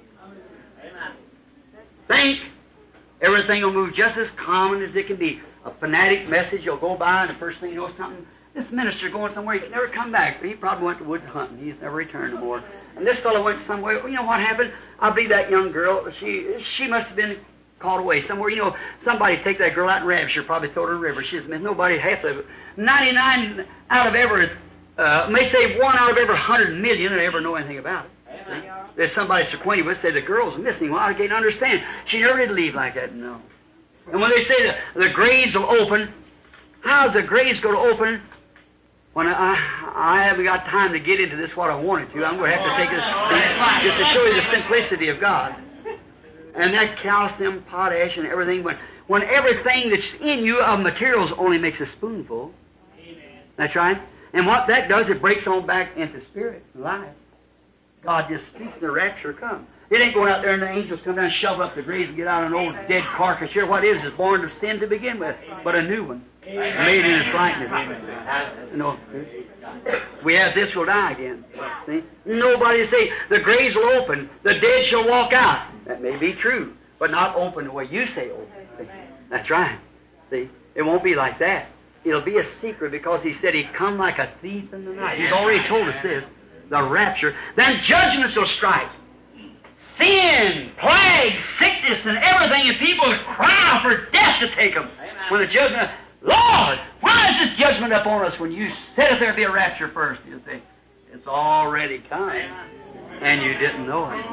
Think everything will move just as common as it can be. A fanatic message will go by, and the first thing you know, something, this minister going somewhere, he never come back. He probably went to woods hunting. He's never returned no more. And this fellow went somewhere. Well, you know what happened? I believe that young girl, she she must have been called away somewhere. You know, somebody take that girl out in Rapture, probably throw her in the river. She's missed. Nobody, half of it. ninety-nine out of every, uh, may say one out of every hundred million that ever know anything about it. See? There's somebody that's acquainted with, say the girl's missing. Well, I can't understand. She never did leave like that, no. And when they say the, the graves will open, How's the graves going to open when I, I haven't got time to get into this what I wanted to? I'm going to have to take this just to show you the simplicity of God. And that calcium, potash, and everything, when, when everything that's in you of materials only makes a spoonful. That's right. And what that does, it breaks on back into spirit and life. God just speaks, the rapture comes. It ain't going out there and the angels come down and shove up the graves and get out an old dead carcass here. What is is born of sin to begin with, but a new one, made in its likeness. You know, we have this will die again. See? Nobody say the graves will open, the dead shall walk out. That may be true, but not open the way you say open. See? That's right. See, it won't be like that. It'll be a secret because He said He'd come like a thief in the night. He's already told us this, the rapture. Then judgments will strike. Sin, plague, sickness, and everything, and people cry for death to take them. When the judgment, Lord, why is this judgment upon us? When you said if there'd be a rapture first, you say, it's already come, and you didn't know it.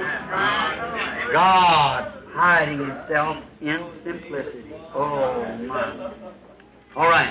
God hiding Himself in simplicity. Oh, my. All right.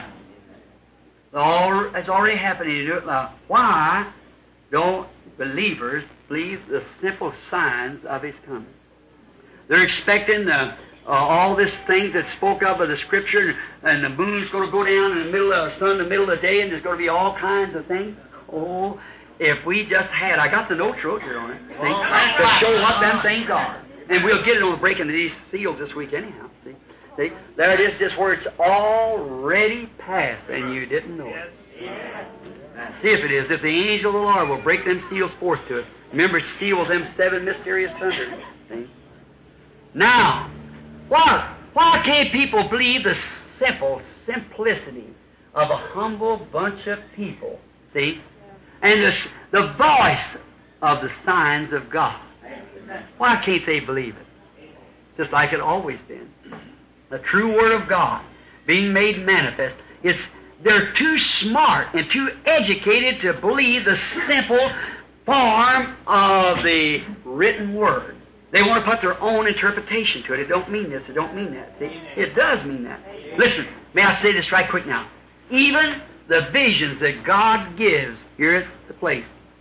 All, it's already happening. You do it now. Why don't believers believe the simple signs of His coming? They're expecting the, uh, all this things that spoke of of the Scripture, and the moon's going to go down in the middle of the sun, in the middle of the day, and there's going to be all kinds of things. Oh, if we just had, I got the notes wrote here on it, see, to show what them things are. And we'll get it on the breaking of these seals this week anyhow. See, see, there it is, just where it's already past, and you didn't know it. See if it is. If the angel of the Lord will break them seals forth to it. Remember, seal them seven mysterious thunders. See? Now, why, why can't people believe the simple simplicity of a humble bunch of people? See? And the, the voice of the signs of God. Why can't they believe it? Just like it always been. The true Word of God being made manifest. It's They're too smart and too educated to believe the simple form of the written Word. They want to put their own interpretation to it. It don't mean this, it don't mean that. See? It does mean that. Listen, may I say this right quick now? Even the visions that God gives here at the place,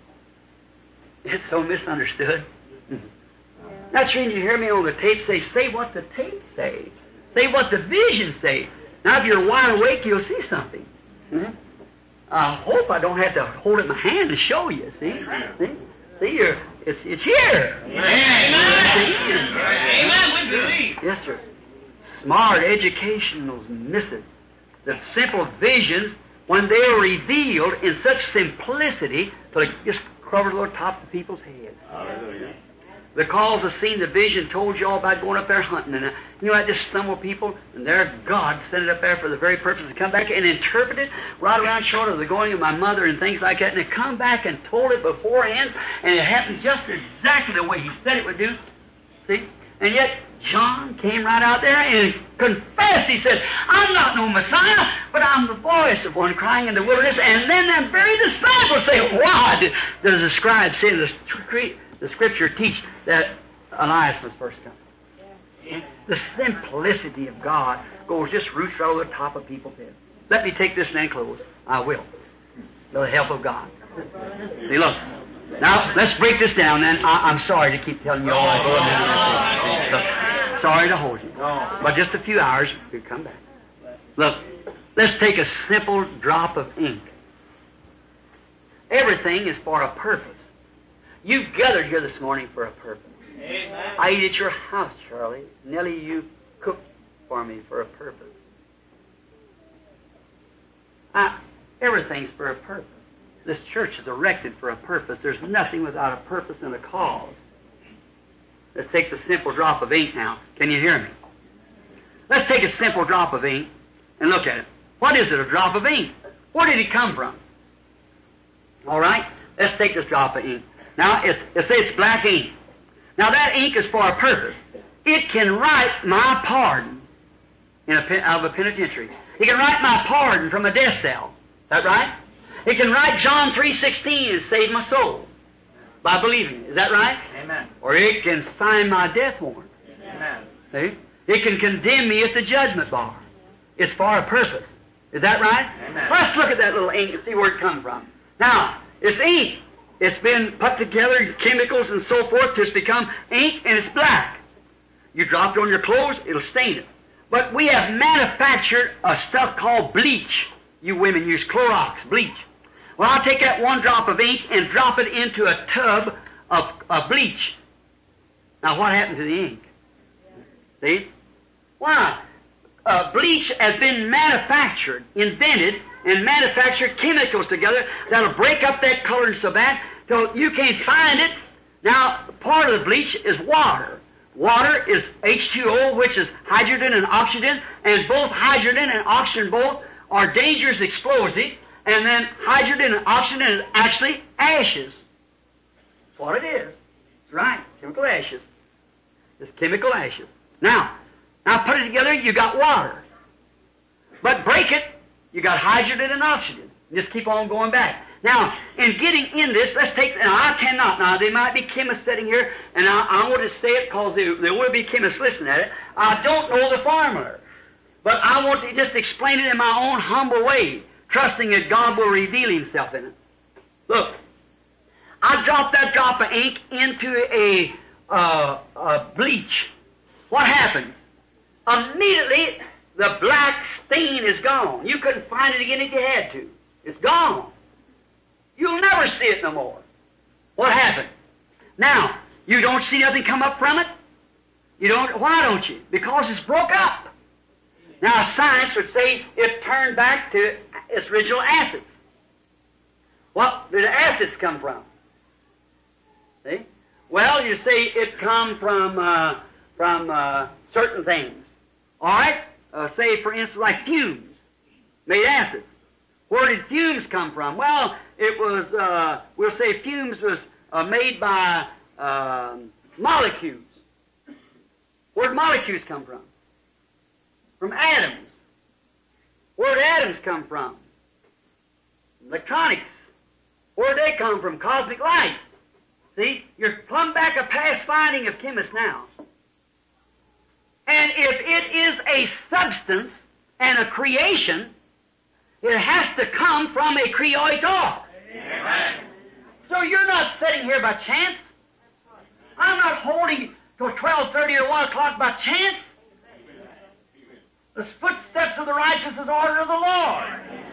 it's so misunderstood. That's when you hear me on the tape say, say what the tapes say. Say what the visions say. Now, if you're wide awake, you'll see something. Mm-hmm. I hope I don't have to hold it in my hand to show you. See, see, see, you're, it's it's here. Amen. Amen. We believe. Yes, sir. Smart educationals miss it. The simple visions, when they are revealed in such simplicity, so they just cover the top of people's heads. Hallelujah. Because I've seen the vision, told you all about going up there hunting, and uh, you know, I just stumble people, and there God sent it up there for the very purpose to come back and interpret it right around short of the going of my mother and things like that, and they come back and told it beforehand, and it happened just exactly the way He said it would do. See? And yet, John came right out there and confessed. He said, I'm not no Messiah, but I'm the voice of one crying in the wilderness. And then them very disciples say, why did, does the scribe say the, the Scripture teach that Elias must first come? Yeah. The simplicity of God goes just roots right over the top of people's heads. Let me take this and then close. I will. With the help of God. See, look. Now, let's break this down, then. I, I'm sorry to keep telling you all I go and then sorry to hold you. But just a few hours, we'll come back. Look, let's take a simple drop of ink. Everything is for a purpose. You've gathered here this morning for a purpose. Amen. I eat at your house, Charlie. Nellie, you cooked for me for a purpose. Uh, everything's for a purpose. This church is erected for a purpose. There's nothing without a purpose and a cause. Let's take the simple drop of ink now. Can you hear me? Let's take a simple drop of ink and look at it. What is it, a drop of ink? Where did it come from? All right? Let's take this drop of ink. Now, it's, let's say it's black ink. Now, that ink is for a purpose. It can write my pardon in a, out of a penitentiary. It can write my pardon from a death cell. Is that right? It can write John three sixteen and save my soul by believing. Is that right? Amen. Or it can sign my death warrant. Amen. See? It can condemn me at the judgment bar. It's for a purpose. Is that right? Amen. Let's look at that little ink and see where it comes from. Now, it's ink. It's been put together, chemicals and so forth, to become ink, and it's black. You drop it on your clothes, it'll stain it. But we have manufactured a stuff called bleach. You women use Clorox, bleach. Well, I'll take that one drop of ink and drop it into a tub of, of bleach. Now, what happened to the ink? See? Why? Uh, bleach has been manufactured, invented, and manufactured chemicals together that'll break up that color so bad till you can't find it. Now, part of the bleach is water. Water is H two O, which is hydrogen and oxygen, and both hydrogen and oxygen both are dangerous explosives, and then hydrogen and oxygen is actually ashes. That's what it is. That's right, chemical ashes. It's chemical ashes. Now, now put it together, you got water. But break it, you got hydrogen and oxygen. Just keep on going back. Now, in getting in this, let's take, now I cannot, now there might be chemists sitting here, and I, I want to say it because there, there will be chemists listening at it. I don't know the formula, but I want to just explain it in my own humble way, trusting that God will reveal Himself in it. Look, I drop that drop of ink into a, uh, a bleach. What happens? Immediately, the black stain is gone. You couldn't find it again if you had to. It's gone. You'll never see it no more. What happened? Now, you don't see nothing come up from it? You don't, why don't you? Because it's broke up. Now, science would say it turned back to its original acids. What did the acids come from? See? Well, you say it come from, uh, from, uh, certain things. All right? Uh, say, for instance, like fumes made acids. Where did fumes come from? Well, it was, uh, we'll say fumes was uh, made by uh, molecules. Where did molecules come from? From atoms. Where did atoms come from? Electronics. Where did they come from? Cosmic light. See, you're plumb back a past finding of chemists now. And if it is a substance and a creation, it has to come from a creator. Amen. So you're not sitting here by chance. I'm not holding till twelve thirty or one o'clock by chance. The footsteps of the righteous is order of the Lord.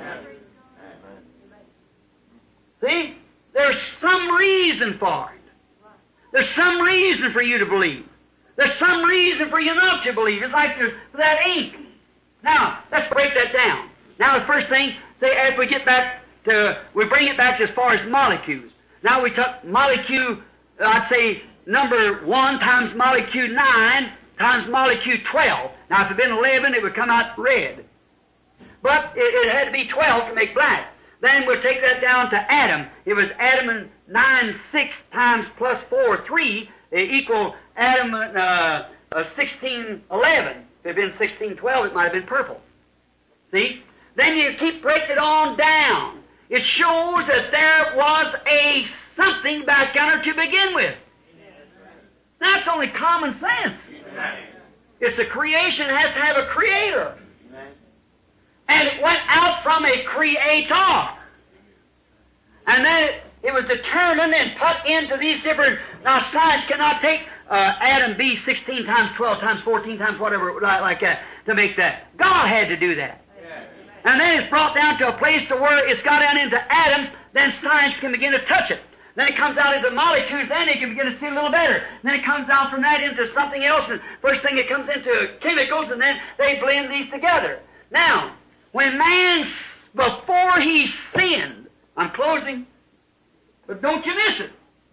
See? There's some reason for it. There's some reason for you to believe. There's some reason for you not to believe. It's like there's that ink. Now, let's break that down. Now, the first thing, say, as we get back to, we bring it back to as far as molecules. Now, we took molecule, I'd say, number one times molecule nine times molecule twelve. Now, if it had been eleven, it would come out red. But it, it had to be twelve to make black. Then we'll take that down to atom. It was atom and nine, six times plus four, three, equal atom uh, uh, sixteen, eleven. If it had been sixteen, twelve, it might have been purple. See? Then you keep breaking it on down. It shows that there was a something back yonder to begin with. That's only common sense. It's a creation. It has to have a creator. And it went out from a creator. And then it, it was determined and put into these different... Now, science cannot take uh, atom B sixteen times twelve times fourteen times whatever, like that, to make that. God had to do that. And then it's brought down to a place to where it's got down into atoms, then science can begin to touch it. Then it comes out into molecules, then it can begin to see a little better. Then it comes out from that into something else, and first thing it comes into chemicals, and then they blend these together. Now, when man, before he sinned, I'm closing, but don't you miss it.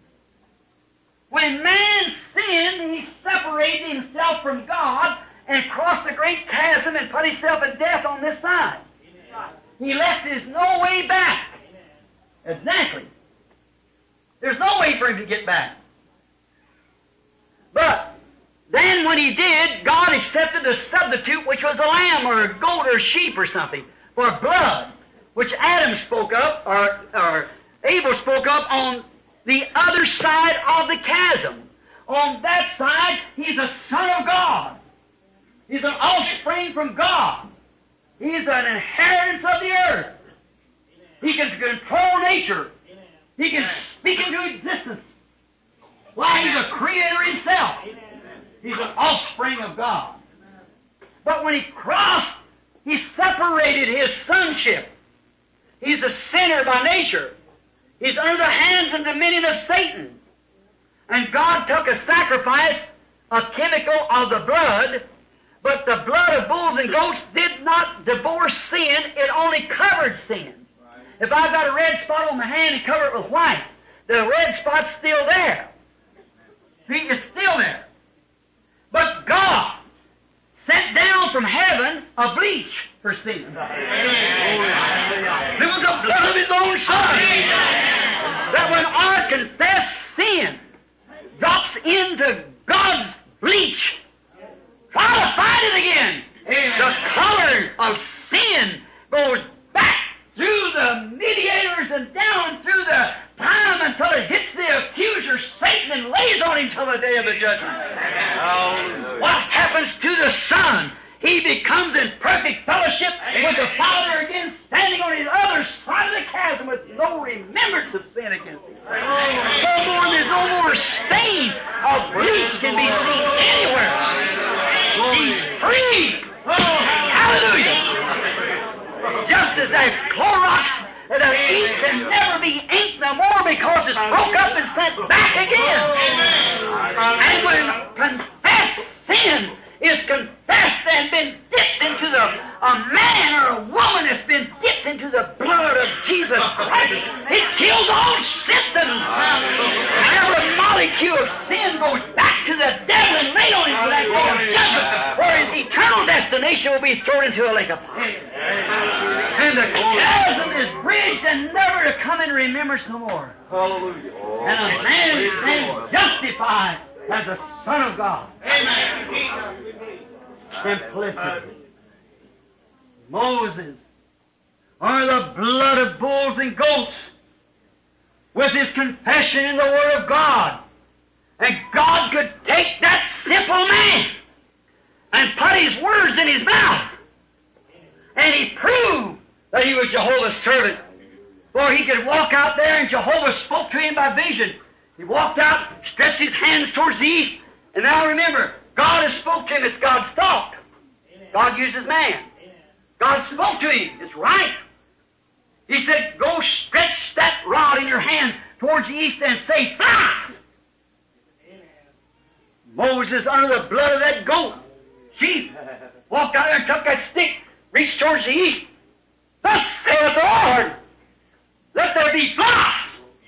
When man sinned, he separated himself from God and crossed the great chasm and put himself in death on this side. He left his no way back. Exactly. There's no way for him to get back. But then when he did, God accepted a substitute, which was a lamb or a goat or a sheep or something, for blood, which Adam spoke of, or, or Abel spoke of on the other side of the chasm. On that side, he's a son of God. He's an offspring from God. He's an inheritance of the earth. He can control nature. He can speak into existence. Why, He's a creator Himself. He's an offspring of God. But when He crossed, He separated His sonship. He's a sinner by nature. He's under the hands and dominion of Satan. And God took a sacrifice, a chemical of the blood, but the blood of bulls and goats did not divorce sin, it only covered sin. If I've got a red spot on my hand and cover it with white, the red spot's still there. See, it's still there. But God sent down from heaven a bleach for sin. It was the blood of His own Son. That when our confessed sin drops into God's bleach, try to find it again. The color of sin goes back through the mediators and down through the time until it hits the accuser, Satan, and lays on him till the day of the judgment. Oh, what happens to the Son? He becomes in perfect fellowship with the Father again, standing on His other side of the chasm with no remembrance of sin against Him. No more, there's no more stain of bleach can be seen anywhere. He's free. Oh, hallelujah. Just as that Clorox, the ink can never be ink no more because it's broke up and sent back again. And when confessed sin is confessed and been dipped into the a man or a woman that's been dipped into the blood of Jesus Christ, it kills all symptoms. Every molecule of sin goes back to the devil and laid on him for that day of judgment, where his eternal destination will be thrown into a lake of fire. And the chasm is bridged and never to come in remembrance no more. Hallelujah. And a man stands justified as a son of God. Amen. Simplicity. Moses, or the blood of bulls and goats, with his confession in the Word of God. And God could take that simple man and put His words in his mouth. And He proved that he was Jehovah's servant. For he could walk out there and Jehovah spoke to him by vision. He walked out, stretched his hands towards the east, and now remember, God has spoke to him. It's God's thought. God uses man. God spoke to him. It's right. He said, go stretch that rod in your hand towards the east and say, fly! Moses, under the blood of that goat, sheep, walked out there and took that stick, reached towards the east. Thus saith the Lord, let there be flies.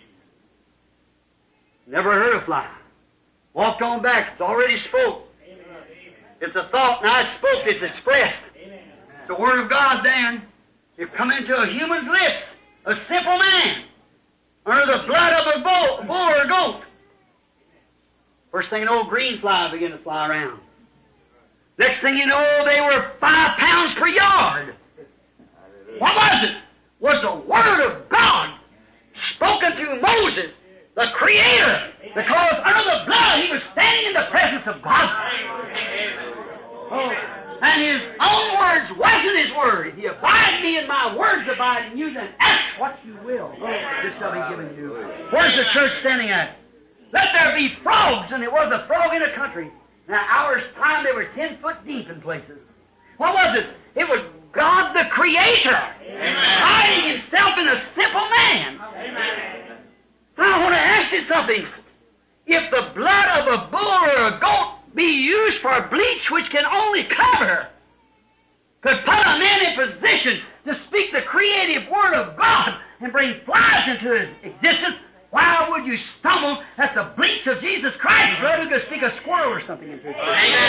Never heard a fly. Walked on back. It's already spoke. It's a thought. Now it's spoke. It's expressed. It's the Word of God then. You come into a human's lips, a simple man, under the blood of a bull, bull or a goat. First thing you know, green flies begin to fly around. Next thing you know, they were five pounds per yard. What was it? Was the Word of God spoken through Moses, the Creator, because under the blood he was standing in the presence of God. Oh, and his own words wasn't his word. He abide me and my words abide in you, then ask what you will. Oh, this shall be given you. Where's the church standing at? Let there be frogs, and there was a frog in a country. In an hour's time, they were ten foot deep in places. What was it? It was God the Creator, hiding Himself in a simple man. Amen. I want to ask you something. If the blood of a bull or a goat be used for bleach, which can only cover, could put a man in position to speak the creative Word of God and bring flies into his existence, why would you stumble at the bleach of Jesus Christ's blood who could speak a squirrel or something into it?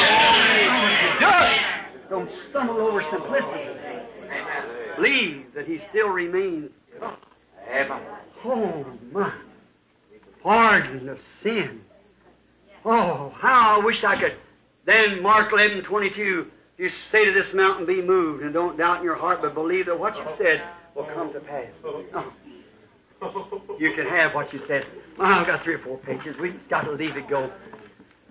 Don't stumble over simplicity. Believe that He still remains. Oh, my. Pardon of sin. Oh, how I wish I could. Then Mark eleven twenty-two, you say to this mountain, be moved, and don't doubt in your heart, but believe that what you said will come to pass. Oh. You can have what you said. Well, I've got three or four pages. We've got to leave it go.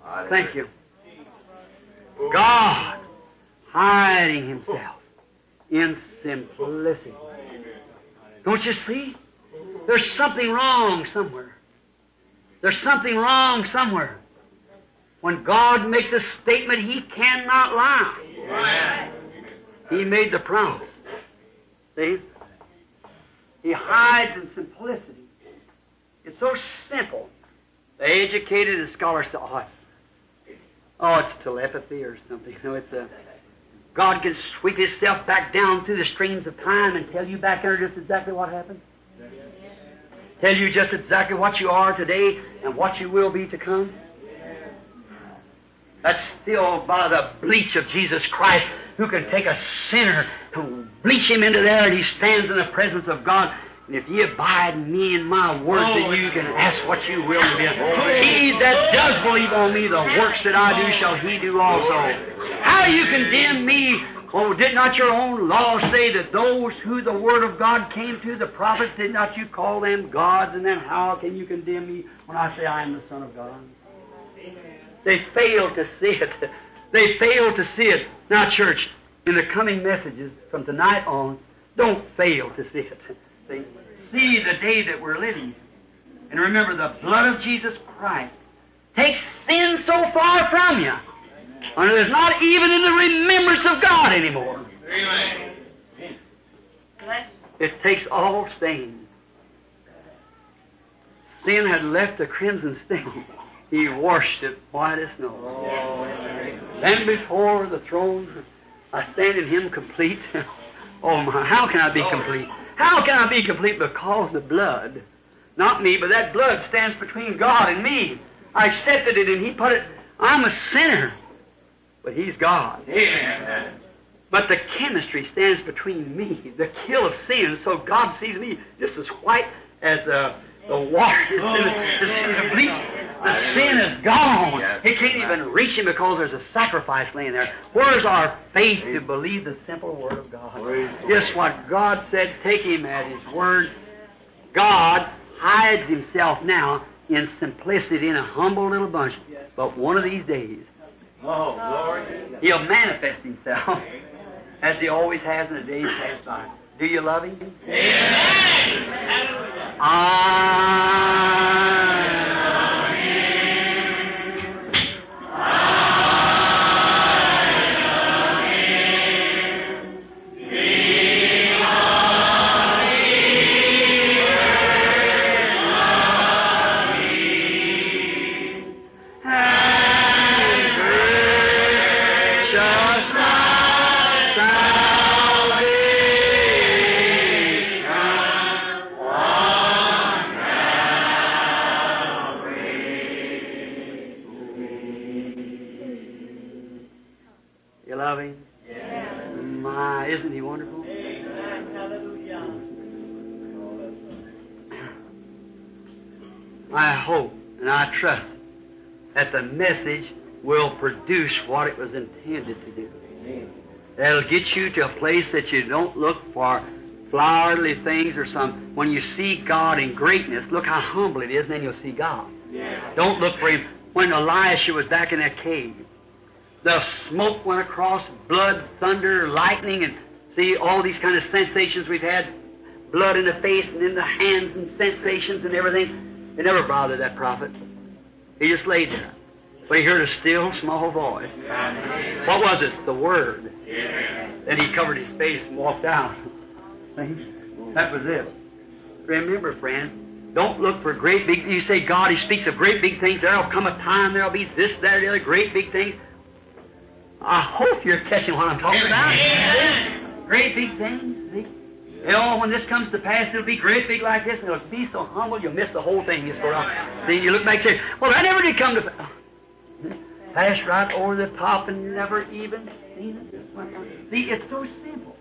Thank you. God hiding Himself in simplicity. Don't you see? There's something wrong somewhere. There's something wrong somewhere. When God makes a statement, He cannot lie. He made the promise. See? He hides in simplicity. It's so simple. The educated and scholars say, oh, it's, oh, it's telepathy or something. No, it's a, God can sweep Himself back down through the streams of time and tell you back there just exactly what happened. Tell you just exactly what you are today and what you will be to come. That's still by the bleach of Jesus Christ, who can take a sinner and bleach him into there, and he stands in the presence of God. And if ye abide in me and my words, then you can ask what you will of him. He that does believe on me, the works that I do shall he do also. How do you condemn me? Oh, did not your own law say that those who the Word of God came to, the prophets, did not you call them gods? And then how can you condemn me when I say I am the Son of God? They fail to see it. They fail to see it. Now, church, in the coming messages from tonight on, don't fail to see it. See, see the day that we're living. And remember, the blood of Jesus Christ takes sin so far from you, and it's not even in the remembrance of God anymore. Amen. It takes all stain. Sin had left a crimson stain. He washed it white as snow. Then before the throne, I stand in Him complete. Oh my, how can I be complete? How can I be complete? Because the blood, not me, but that blood stands between God and me. I accepted it and He put it, I'm a sinner, but He's God. Amen. But the chemistry stands between me, the kill of sin, so God sees me just as white as the, the water. It's in the, the bleach. The sin is gone. It can't even reach Him because there's a sacrifice laying there. Where's our faith to believe the simple Word of God? Just what God said, take Him at His Word. God hides Himself now in simplicity in a humble little bunch. But one of these days, Oh, Lord. He'll manifest Himself as He always has in the days past by. Do you love Him? Amen. I I hope and I trust that the message will produce what it was intended to do. That'll get you to a place that you don't look for flowery things or some. When you see God in greatness, look how humble it is, and then you'll see God. Don't look for Him. When Elisha was back in that cave, the smoke went across, blood, thunder, lightning, and see all these kind of sensations we've had, blood in the face and in the hands and sensations and everything. It never bothered that prophet. He just laid there. But he heard a still, small voice. What was it? The Word. Then he covered his face and walked out. That was it. Remember, friend, don't look for great big... You say, God, He speaks of great big things. There'll come a time, there'll be this, that, or the other, great big things. I hope you're catching what I'm talking about. Great big things, see? You know, when this comes to pass, it'll be great big like this, and it'll be so humble, you'll miss the whole thing. You sort of, see, you look back and say, well, that never did come to pass. Pass right over the top and never even seen it. See, it's so simple.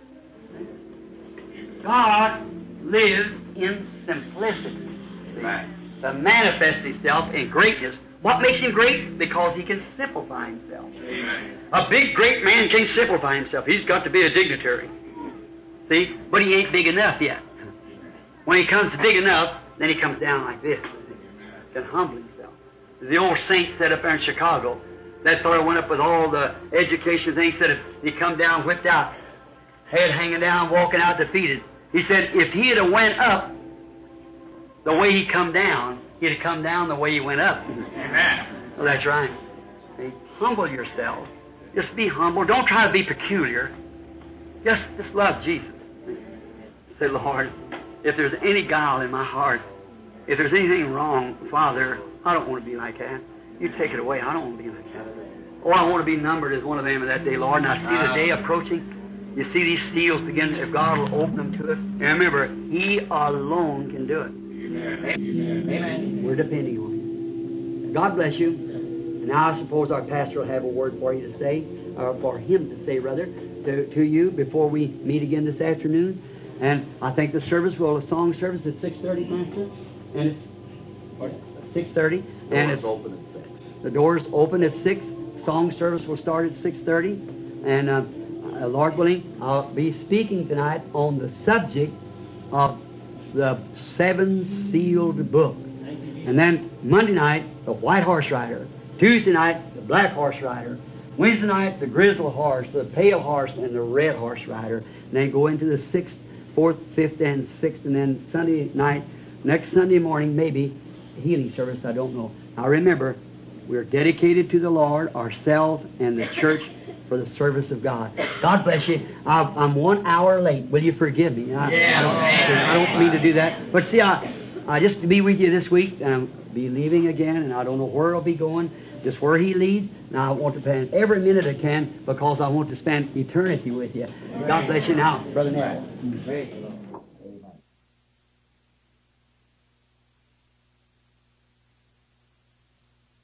God lives in simplicity. Right. To manifest Himself in greatness. What makes Him great? Because He can simplify Himself. Amen. A big, great man can't simplify himself. He's got to be a dignitary. See? But he ain't big enough yet. When he comes big enough, then he comes down like this. He can humble himself. The old saint said up there in Chicago, that fellow went up with all the education things, said if he come down whipped out, head hanging down, walking out defeated. He said, if he'd have went up the way he come down, he'd have come down the way he went up. Amen. Well, that's right. See, humble yourself. Just be humble. Don't try to be peculiar. Just, just love Jesus. Say, Lord, if there's any guile in my heart, if there's anything wrong, Father, I don't want to be like that. You take it away. I don't want to be like that. Oh, I want to be numbered as one of them in that day, Lord. And I see the day approaching. You see these seals begin, if God will open them to us. And remember, He alone can do it. Amen. We're depending on Him. God bless you. And now I suppose our pastor will have a word for you to say, or for him to say, rather, to, to you before we meet again this afternoon. And I think the service will, a song service at six thirty, Pastor. And it's six thirty. And it's open at six. The doors open at six. Song service will start at six thirty. And uh, uh, Lord willing, I'll be speaking tonight on the subject of the seven sealed book. And then Monday night, the white horse rider. Tuesday night, the black horse rider. Wednesday night, the grizzle horse, the pale horse, and the red horse rider. And then go into the sixth, fourth, fifth, and sixth. And then Sunday night, next Sunday morning, maybe, healing service, I don't know. Now remember, we're dedicated to the Lord, ourselves, and the church for the service of God. God bless you. I, I'm one hour late. Will you forgive me? I, Yeah, I, don't, man. I don't mean to do that. But see, I, I just to be with you this week, and I'll be leaving again, and I don't know where I'll be going, just where He leads. Now I want to spend every minute I can because I want to spend eternity with you. God bless you now, Brother Neville. Praise the Lord.